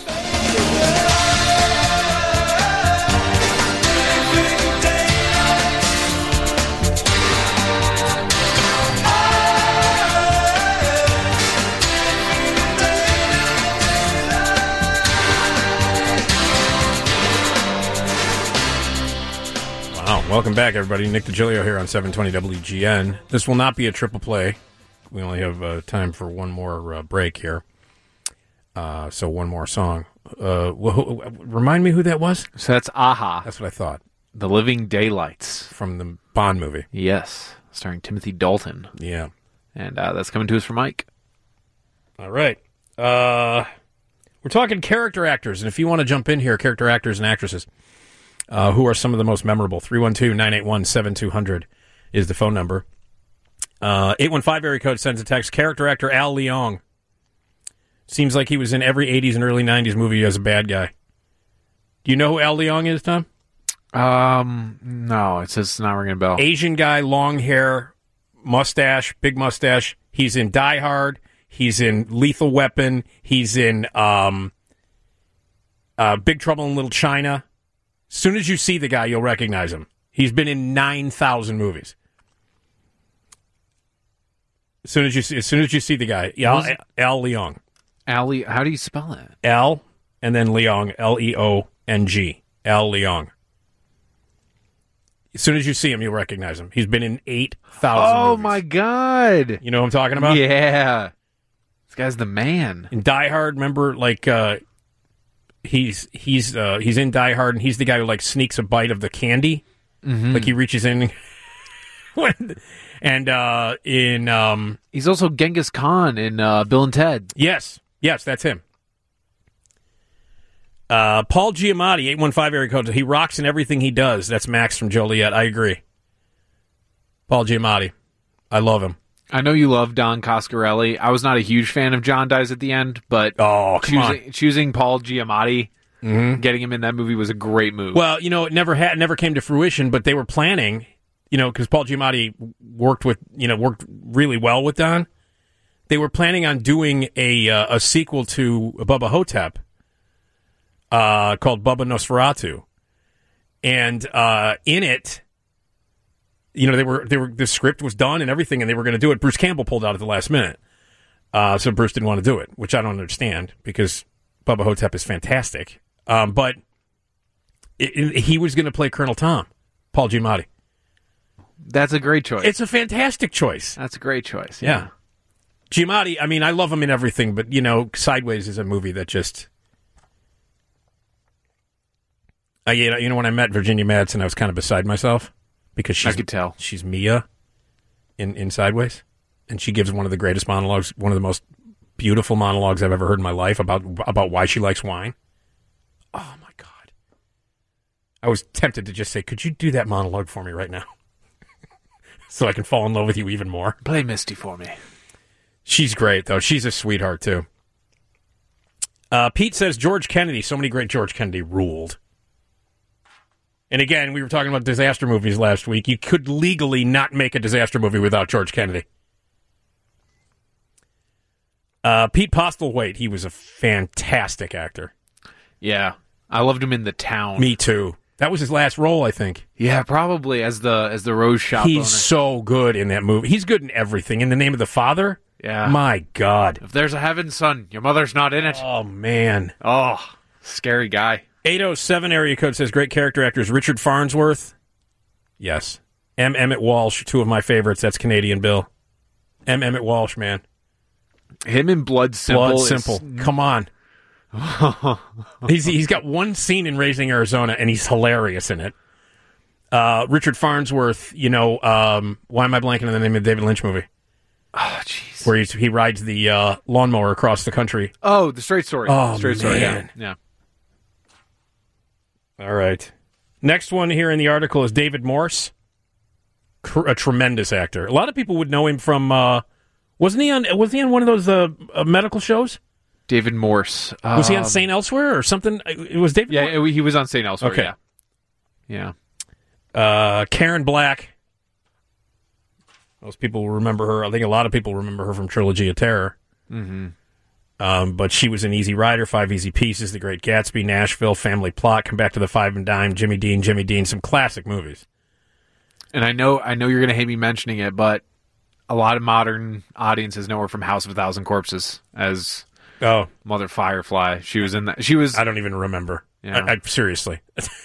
Wow, welcome back, everybody. Nick DiGilio here on seven twenty W G N. This will not be a triple play. We only have uh, time for one more uh, break here. Uh, so one more song. Uh, wh- wh- remind me who that was? So that's Aha. That's what I thought. The Living Daylights. From the Bond movie. Yes, starring Timothy Dalton. Yeah. And uh, that's coming to us from Mike. All right. Uh, we're talking character actors, and if you want to jump in here, character actors and actresses, uh, who are some of the most memorable? three one two, nine eight one, seven two zero zero is the phone number. Uh, eight one five area code sends a text. Character actor Al Leong. Seems like he was in every eighties and early nineties movie as a bad guy. Do you know who Al Leong is, Tom? Um, no, it's just not ringing a bell. Asian guy, long hair, mustache, big mustache. He's in Die Hard. He's in Lethal Weapon. He's in um, uh, Big Trouble in Little China. As soon as you see the guy, you'll recognize him. He's been in nine thousand movies. As soon as you see, as soon as you see the guy, Al, Al Leong. Al, Le- how do you spell that? Al and then Leong, L E O N G. Al Leong. As soon as you see him, you'll recognize him. He's been in eight thousand Oh, movies. my God. You know what I'm talking about? Yeah. This guy's the man. In Die Hard, remember, like, uh, he's he's uh, he's in Die Hard, and he's the guy who, like, sneaks a bite of the candy. Mhm. Like, he reaches in. and uh, in... Um, He's also Genghis Khan in uh, Bill and Ted. Yes. Yes, that's him. Uh, Paul Giamatti, eight one five area code. He rocks in everything he does. That's Max from Joliet. I agree. Paul Giamatti. I love him. I know you love Don Coscarelli. I was not a huge fan of John Dies at the End, but oh, come choosing, on. choosing Paul Giamatti, Mhm. getting him in that movie was a great move. Well, you know, it never had, never came to fruition, but they were planning, you know, because Paul Giamatti worked with, you know, worked really well with Don. They were planning on doing a uh, a sequel to Bubba Hotep uh, called Bubba Nosferatu, and uh, in it, you know, they were they were the script was done and everything, and they were going to do it. Bruce Campbell pulled out at the last minute, uh, so Bruce didn't want to do it, which I don't understand because Bubba Hotep is fantastic. Um, but it, it, he was going to play Colonel Tom, Paul Giamatti. That's a great choice. It's a fantastic choice. That's a great choice. Yeah. yeah. Giamatti, I mean, I love him in everything, but, you know, Sideways is a movie that just... I, you know, you know, when I met Virginia Madsen, I was kind of beside myself because she's, I could tell. She's Mia in, in Sideways, and she gives one of the greatest monologues, one of the most beautiful monologues I've ever heard in my life about about why she likes wine. Oh, my God. I was tempted to just say, could you do that monologue for me right now? So I can fall in love with you even more. Play Misty for me. She's great, though. She's a sweetheart, too. Uh, Pete says George Kennedy. So many great George Kennedy ruled. And again, we were talking about disaster movies last week. You could legally not make a disaster movie without George Kennedy. Uh, Pete Postlethwaite. He was a fantastic actor. Yeah. I loved him in The Town. Me, too. That was his last role, I think. Yeah, probably as the as the Rose Shop He's owner. so good in that movie. He's good in everything. In The Name of the Father? Yeah. My God. If there's a heaven, son, your mother's not in it. Oh, man. Oh, scary guy. eight oh seven area code says great character actors. Richard Farnsworth. Yes. M. Emmett Walsh, two of my favorites. That's Canadian Bill. M. Emmett Walsh, man. Him in Blood Simple. Blood is... Simple. Come on. he's He's got one scene in Raising Arizona, and he's hilarious in it. Uh, Richard Farnsworth, you know, um, why am I blanking on the name of the David Lynch movie? Oh, jeez. Where he's, he rides the uh, lawnmower across the country. Oh, The Straight Story. Oh, Straight man. Story. Yeah. yeah. All right. Next one here in the article is David Morse. Cr- a tremendous actor. A lot of people would know him from, uh, wasn't he on, was he on one of those uh, uh, medical shows? David Morse. Was he on Um, Saint Elsewhere or something? It was David Yeah, Morse? he was on Saint Elsewhere. Okay. Yeah. Yeah. Uh, Karen Black. Most people remember her. I think a lot of people remember her from Trilogy of Terror. Mm-hmm. Um, but she was in Easy Rider, Five Easy Pieces, The Great Gatsby, Nashville, Family Plot, Come Back to the Five and Dime, Jimmy Dean, Jimmy Dean, some classic movies. And I know, I know you're going to hate me mentioning it, but a lot of modern audiences know her from House of a Thousand Corpses as oh Mother Firefly. She was in that. She was. I don't even remember. Yeah. I, I seriously.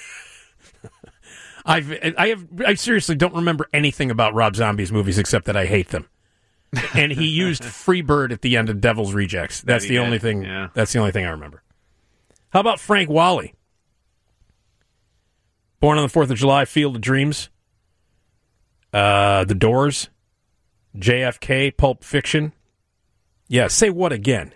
I've I have I seriously don't remember anything about Rob Zombie's movies except that I hate them. And he used Freebird at the end of Devil's Rejects. That's the did. only thing. Yeah. That's the only thing I remember. How about Frank Wally? Born on the Fourth of July, Field of Dreams, uh, The Doors, J F K, Pulp Fiction. Yeah, say what again?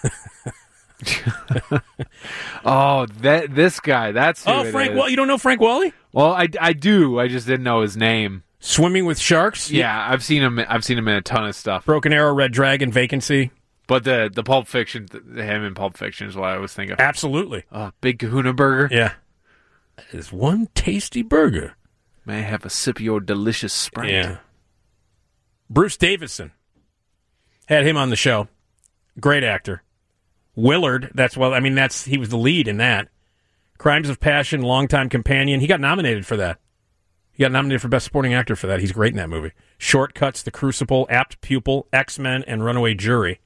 Oh, that this guy. That's who oh, it Frank. is. Wall- you don't know Frank Wally? Well, I, I do. I just didn't know his name. Swimming with Sharks. Yeah, I've seen him. I've seen him in a ton of stuff. Broken Arrow, Red Dragon, Vacancy. But the the Pulp Fiction, the, him in Pulp Fiction is what I was thinking. Absolutely. Uh, Big Kahuna Burger. Yeah. That is one tasty burger. May I have a sip of your delicious Sprite? Yeah. Bruce Davison. Had him on the show. Great actor. Willard, that's well, I mean, that's he was the lead in that. Crimes of Passion, Longtime Companion. He got nominated for that. He got nominated for Best Supporting Actor for that. He's great in that movie. Shortcuts, The Crucible, Apt Pupil, X-Men, and Runaway Jury.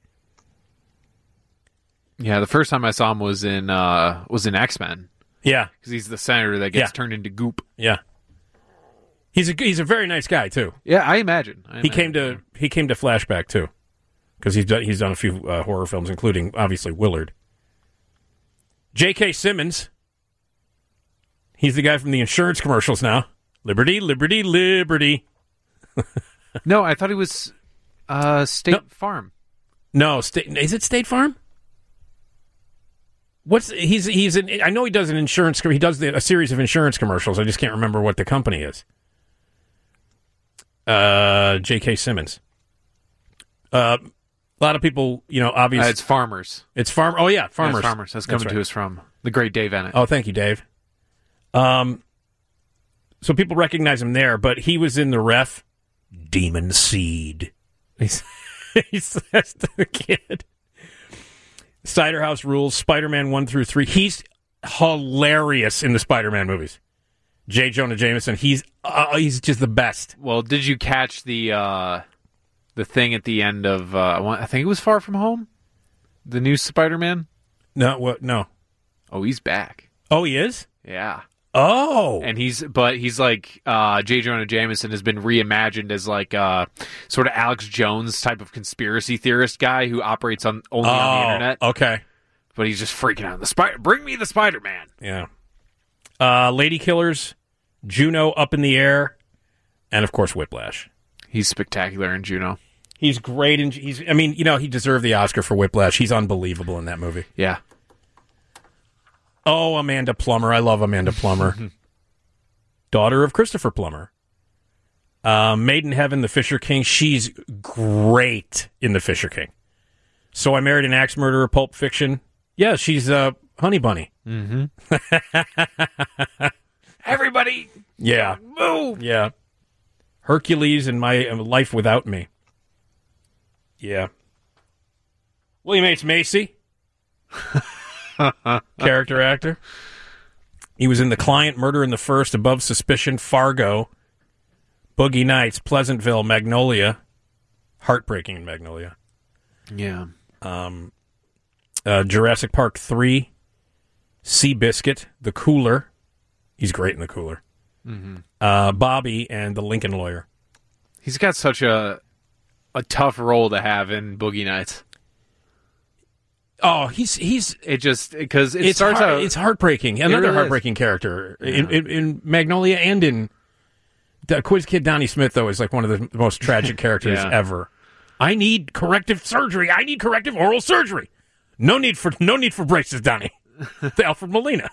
Yeah, the first time I saw him was in uh, was in X-Men. Yeah, because he's the senator that gets Yeah. turned into goop. Yeah. He's a he's a very nice guy too. Yeah, I imagine. I he imagine. came to he came to Flashback too, because he's done he's done a few uh, horror films, including obviously Willard. J K. Simmons. He's the guy from the insurance commercials now. Liberty, liberty, liberty. No, I thought he was uh, State No. Farm. No, state, is it State Farm? What's he's he's an, I know he does an insurance he does the, a series of insurance commercials. I just can't remember what the company is. Uh, J K. Simmons. Uh, a lot of people, you know, obviously Uh, it's Farmers. It's farm. Oh yeah, farmers. Yes, Farmers. That's coming right. to us from the great Dave Ennett. Oh, thank you, Dave. Um, so people recognize him there, but he was in The Ref. Demon Seed. He's, he says to the kid. Cider House Rules, Spider-Man one through three. He's hilarious in the Spider-Man movies. J. Jonah Jameson. He's uh, he's just the best. Well, did you catch the uh, the thing at the end of? Uh, I think it was Far From Home, the new Spider-Man. No, what? No. Oh, he's back. Oh, he is. Yeah. Oh, and he's but he's like uh, J. Jonah Jameson has been reimagined as like uh, sort of Alex Jones type of conspiracy theorist guy who operates on only oh, on the internet. Okay, but he's just freaking out. The spider, bring me the Spider-Man. Yeah. Uh, Lady Killers, Juno, Up in the Air, and of course Whiplash. He's spectacular in Juno. He's great, and he's. I mean, you know, he deserved the Oscar for Whiplash. He's unbelievable in that movie. Yeah. Oh, Amanda Plummer. I love Amanda Plummer. Daughter of Christopher Plummer. Uh, Made in Heaven, The Fisher King. She's great in The Fisher King. So I Married an Axe Murderer, Pulp Fiction. Yeah, she's uh, Honey Bunny. Mm-hmm. Everybody, yeah, move. Yeah. Hercules and My uh, Life Without Me. Yeah. William H. Macy. Character actor. He was in The Client, Murder in the First, Above Suspicion, Fargo, Boogie Nights, Pleasantville, Magnolia. Heartbreaking in Magnolia. Yeah. Um, uh, Jurassic Park three, Seabiscuit, The Cooler. He's great in The Cooler. Mm-hmm. Uh, Bobby and The Lincoln Lawyer. He's got such a a tough role to have in Boogie Nights. Oh, he's he's it just because it it's starts heart, out it's heartbreaking. Another really heartbreaking is. character Yeah. in, in, in Magnolia and in the Quiz Kid. Donnie Smith though is like one of the most tragic characters Yeah. ever. I need corrective surgery. I need corrective oral surgery. No need for no need for braces, Donnie. The Alfred Molina.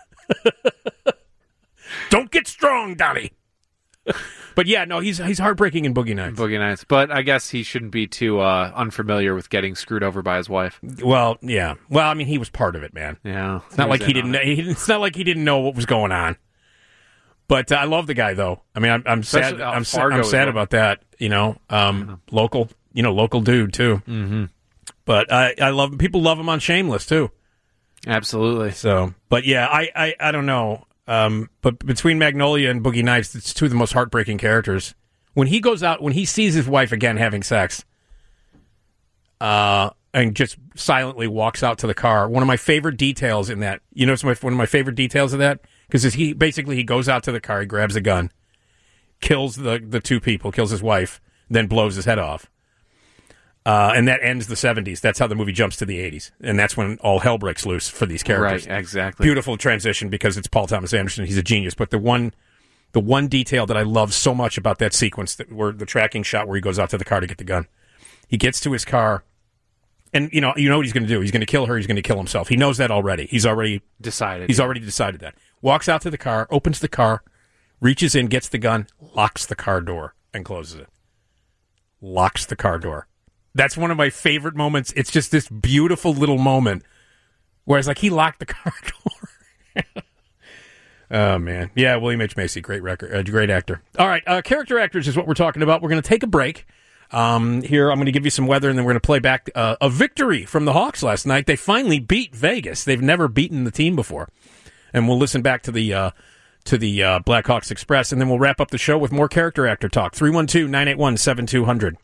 Don't get strong, Donnie. But yeah, no, he's he's heartbreaking in Boogie Nights. Boogie Nights, but I guess he shouldn't be too uh, unfamiliar with getting screwed over by his wife. Well, yeah. Well, I mean, he was part of it, man. Yeah, It's not he like was he in on didn't. He, it's not like he didn't know what was going on. But uh, I love the guy, though. I mean, I'm, I'm sad. Especially, uh, I'm, sa- Fargo I'm as sad well. about that. You know, um, local. You know, local dude too. Mm-hmm. But I, I love people love him on Shameless too. Absolutely. So, but yeah, I, I, I don't know. Um, but between Magnolia and Boogie Nights, it's two of the most heartbreaking characters. When he goes out, when he sees his wife again having sex, uh, and just silently walks out to the car. One of my favorite details in that, you know, it's my, one of my favorite details of that, because he basically he goes out to the car, he grabs a gun, kills the the two people, kills his wife, then blows his head off. Uh, and that ends the seventies. That's how the movie jumps to the eighties. And that's when all hell breaks loose for these characters. Right, exactly. Beautiful transition because it's Paul Thomas Anderson. He's a genius. But the one the one detail that I love so much about that sequence, that where the tracking shot where he goes out to the car to get the gun. He gets to his car, and you know you know what he's going to do. He's going to kill her. He's going to kill himself. He knows that already. He's already Decided. He's already decided that. Walks out to the car, opens the car, reaches in, gets the gun, locks the car door, and closes it. Locks the car door. That's one of my favorite moments. It's just this beautiful little moment where it's like he locked the car door. Oh, man. Yeah, William H. Macy, great record, uh, great actor. All right, uh, character actors is what we're talking about. We're going to take a break. Um, here, I'm going to give you some weather, and then we're going to play back uh, a victory from the Hawks last night. They finally beat Vegas. They've never beaten the team before. And we'll listen back to the uh, to the uh, Blackhawks Express, and then we'll wrap up the show with more character actor talk. three one two, nine eight one, seven two zero zero.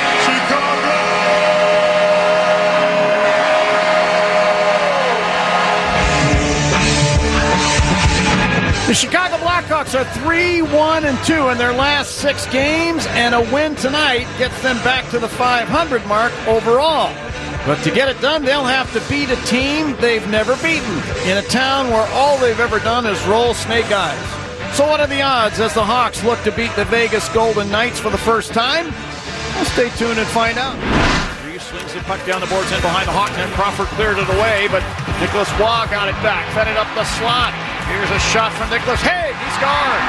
The Chicago Blackhawks are three one and two in their last six games, and a win tonight gets them back to the five hundred mark overall. But to get it done, they'll have to beat a team they've never beaten in a town where all they've ever done is roll snake eyes. So what are the odds as the Hawks look to beat the Vegas Golden Knights for the first time? Well, stay tuned and find out. Reeves swings the puck down the boards in behind the Hawk net. Crawford cleared it away, but Nicholas Waugh got it back, fed it up the slot. Here's a shot from Nicholas Hague. He scores.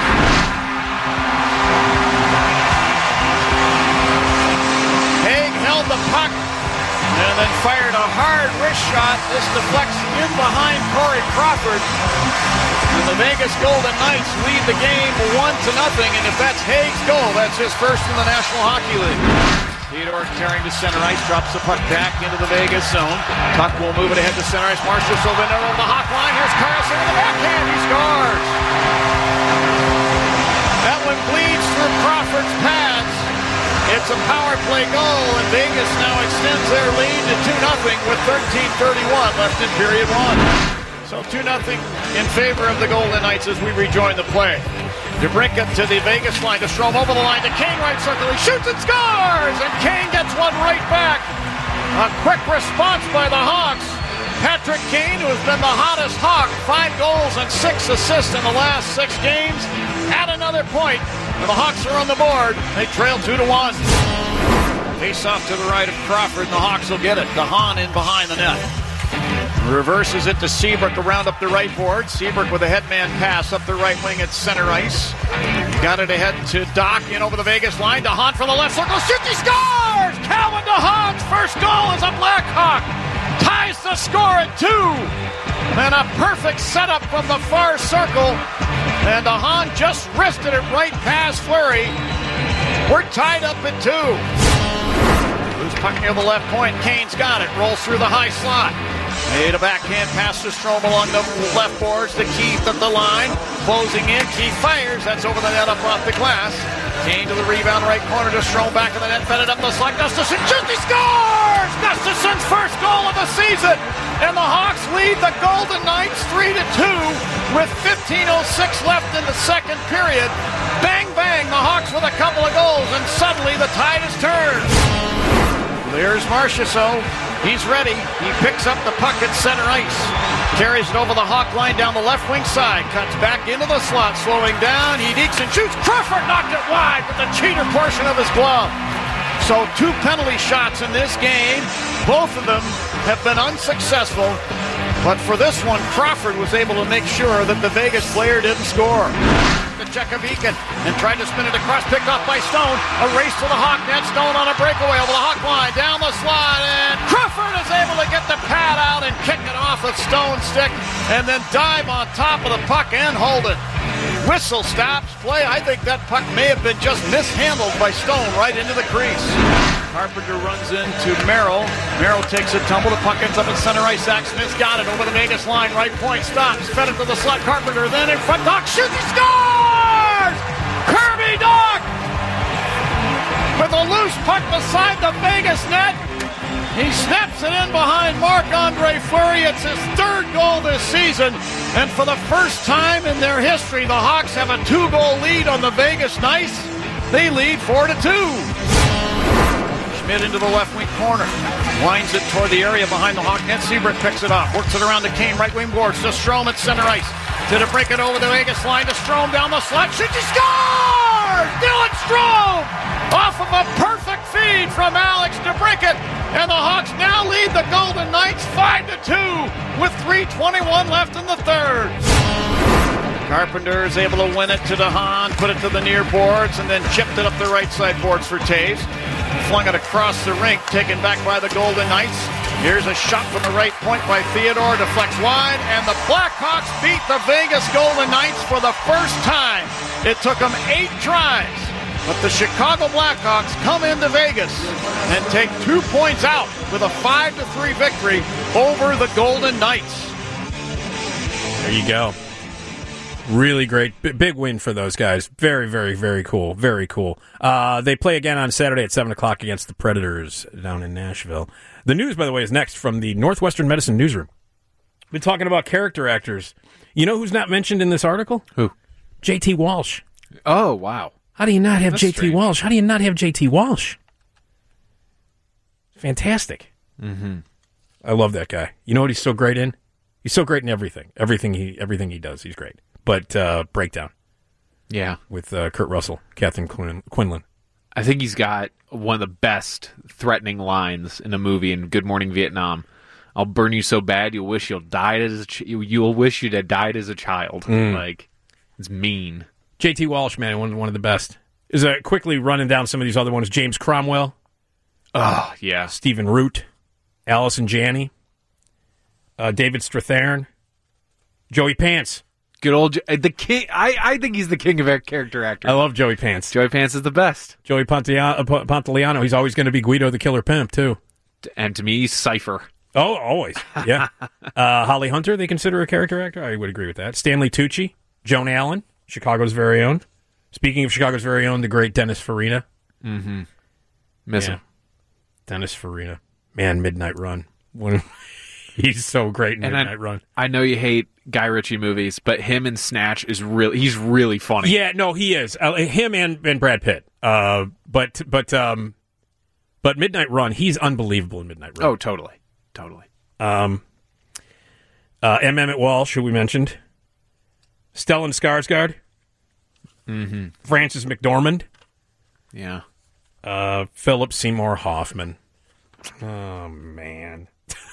Hague held the puck and then fired a hard wrist shot. This deflects in behind Corey Crawford. And the Vegas Golden Knights lead the game one to nothing. And if that's Hague's goal, that's his first in the National Hockey League. Theodore carrying to center ice, drops the puck back into the Vegas zone. Puck will move it ahead to center ice. Marshall Sylvan over the hot line. Here's Carlson with the backhand. He scores. That one bleeds through Crawford's pads. It's a power play goal, and Vegas now extends their lead to two nothing with thirteen thirty-one left in period one. So two nothing in favor of the Golden Knights as we rejoin the play. DeBrincat to the Vegas line, to Strome over the line to Kane, right circle, he shoots and scores! And Kane gets one right back. A quick response by the Hawks. Patrick Kane, who has been the hottest Hawk, five goals and six assists in the last six games, at another point, and the Hawks are on the board. They trail two to one. Face off to the right of Crawford, and the Hawks will get it. DeHaan in behind the net. Reverses it to Seabrook around up the right board. Seabrook with a headman pass up the right wing at center ice. Got it ahead to Doc in over the Vegas line. DeHaan from the left circle. Shoots, he scores! Calvin DeHaan's first goal as a Blackhawk. Ties the score at two. And a perfect setup from the far circle. And DeHaan just wristed it right past Fleury. We're tied up at two. Loose puck near the left point. Kane's got it. Rolls through the high slot. Made a backhand pass to Strome along the left boards to Keith at the line. Closing in. Keith fires. That's over the net up off the glass. Kane to the rebound right corner to Strome. Back in the net. Fed it up the slot. Gustafsson shoots. He scores! Gustafsson's first goal of the season. And the Hawks lead the Golden Knights three to two with fifteen oh six left in the second period. Bang, bang. The Hawks with a couple of goals. And suddenly the tide has turned. There's Marchessault. He's ready. He picks up the puck at center ice. Carries it over the Hawk line down the left wing side. Cuts back into the slot. Slowing down. He dekes and shoots. Crawford knocked it wide with the cheater portion of his glove. So two penalty shots in this game. Both of them have been unsuccessful. But for this one, Crawford was able to make sure that the Vegas player didn't score. To Chekovikin and tried to spin it across, picked off by Stone. A race to the Hawk net. Stone on a breakaway over the Hawk line, down the slot, and Crawford is able to get the pad out and kick it off a Stone stick, and then dive on top of the puck and hold it. Whistle stops play. I think that puck may have been just mishandled by Stone right into the crease. Carpenter runs into Merrill. Merrill takes a tumble. The puck ends up in center ice. Zach Smith's got it over the Vegas line. Right point stops. Fed it to the slot. Carpenter then in front. Doc shoots. He scores! Kirby Doc! With a loose puck beside the Vegas net. He snaps it in behind Marc-Andre Fleury. It's his third goal this season. And for the first time in their history, the Hawks have a two-goal lead on the Vegas Knights. They lead four to two. Schmidt into the left wing corner. Winds it toward the area behind the Hawk net. Seabrook picks it off. Works it around to Kane. Right wing boards to Strome at center ice. To the break it over the Vegas line to Strome down the slot. Shoots. He scores! Dylan Strome! Off of a perfect feed from Alex DeBrincat. And the Hawks now lead the Golden Knights five to two with three twenty-one left in the third. Carpenter is able to win it to DeHaan, put it to the near boards, and then chipped it up the right side boards for Taves. Flung it across the rink, taken back by the Golden Knights. Here's a shot from the right point by Theodore, deflects wide, and the Blackhawks beat the Vegas Golden Knights for the first time. It took them eight tries. But the Chicago Blackhawks come into Vegas and take two points out with a five to three victory over the Golden Knights. There you go. Really great. B- big win for those guys. Very, very, very cool. Very cool. Uh, they play again on Saturday at seven o'clock against the Predators down in Nashville. The news, by the way, is next from the Northwestern Medicine Newsroom. We're talking about character actors. You know who's not mentioned in this article? Who? J T Walsh. Oh, wow. How do you not have That's J T strange. Walsh? How do you not have J T Walsh? Fantastic. Mm-hmm. I love that guy. You know what he's so great in? He's so great in everything. Everything he everything he does, he's great. But uh, Breakdown. Yeah. With uh, Kurt Russell, Catherine Quin- Quinlan. I think he's got one of the best threatening lines in a movie in Good Morning Vietnam. I'll burn you so bad you'll wish you'll died as a ch- you'll wish you'd have died as a child. Mm. Like, it's mean. J T Walsh, man, one one of the best. Is uh, quickly running down some of these other ones. James Cromwell. Oh, yeah. Stephen Root. Allison Janney. Uh, David Strathairn. Joey Pants. Good old jo- the king. I, I think he's the king of character actors. I love Joey Pants. Joey Pants is the best. Joey Pontia- uh, P- Pontoliano. He's always going to be Guido the Killer Pimp, too. And to me, he's Cypher. Oh, always. Yeah. uh, Holly Hunter, they consider a character actor? I would agree with that. Stanley Tucci. Joan Allen. Chicago's very own. Speaking of Chicago's very own, the great Dennis Farina. Mm-hmm. Miss yeah. him. Dennis Farina. Man, Midnight Run. One, he's so great in And Midnight I, Run. I know you hate Guy Ritchie movies, but him in Snatch is really, he's really funny. Yeah, no, he is. Uh, him and, and Brad Pitt. Uh, but, but, um, but Midnight Run, he's unbelievable in Midnight Run. Oh, totally. Totally. Um, uh, M. Emmett Walsh, who we mentioned. Stellan Skarsgård. Mm-hmm. Frances McDormand. Yeah. Uh, Philip Seymour Hoffman. Oh, man.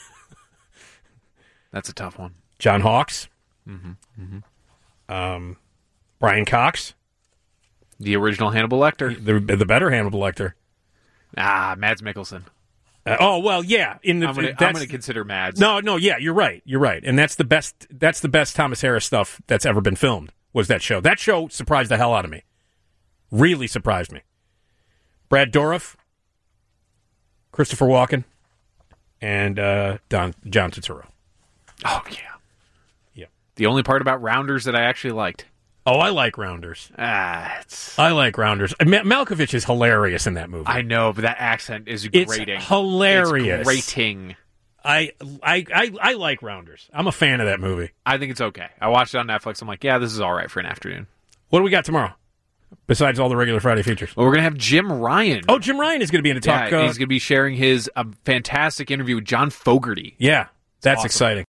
That's a tough one. John Hawkes. Mm-hmm. Mm-hmm. Um, Brian Cox. The original Hannibal Lecter. The, the better Hannibal Lecter. Ah, Mads Mikkelsen. Uh, oh, well, yeah. In the, I'm going that's- to consider Mads. No, no, yeah, you're right. You're right. And that's the best That's the best Thomas Harris stuff that's ever been filmed, was that show. That show surprised the hell out of me. Really surprised me. Brad Dourif, Christopher Walken, and uh, Don, John Turturro. Oh, yeah. Yeah. The only part about Rounders that I actually liked. Oh, I like Rounders. Ah, it's... I like Rounders. Ma- Malkovich is hilarious in that movie. I know, but that accent is It's grating. hilarious. It's grating. I, I, I, I like Rounders. I'm a fan of that movie. I think it's okay. I watched it on Netflix. I'm like, yeah, this is all right for an afternoon. What do we got tomorrow? Besides all the regular Friday features. Well, we're going to have Jim Ryan. Oh, Jim Ryan is going to be in the talk. Yeah, uh, he's going to be sharing his uh, fantastic interview with John Fogerty. Yeah, that's awesome. exciting.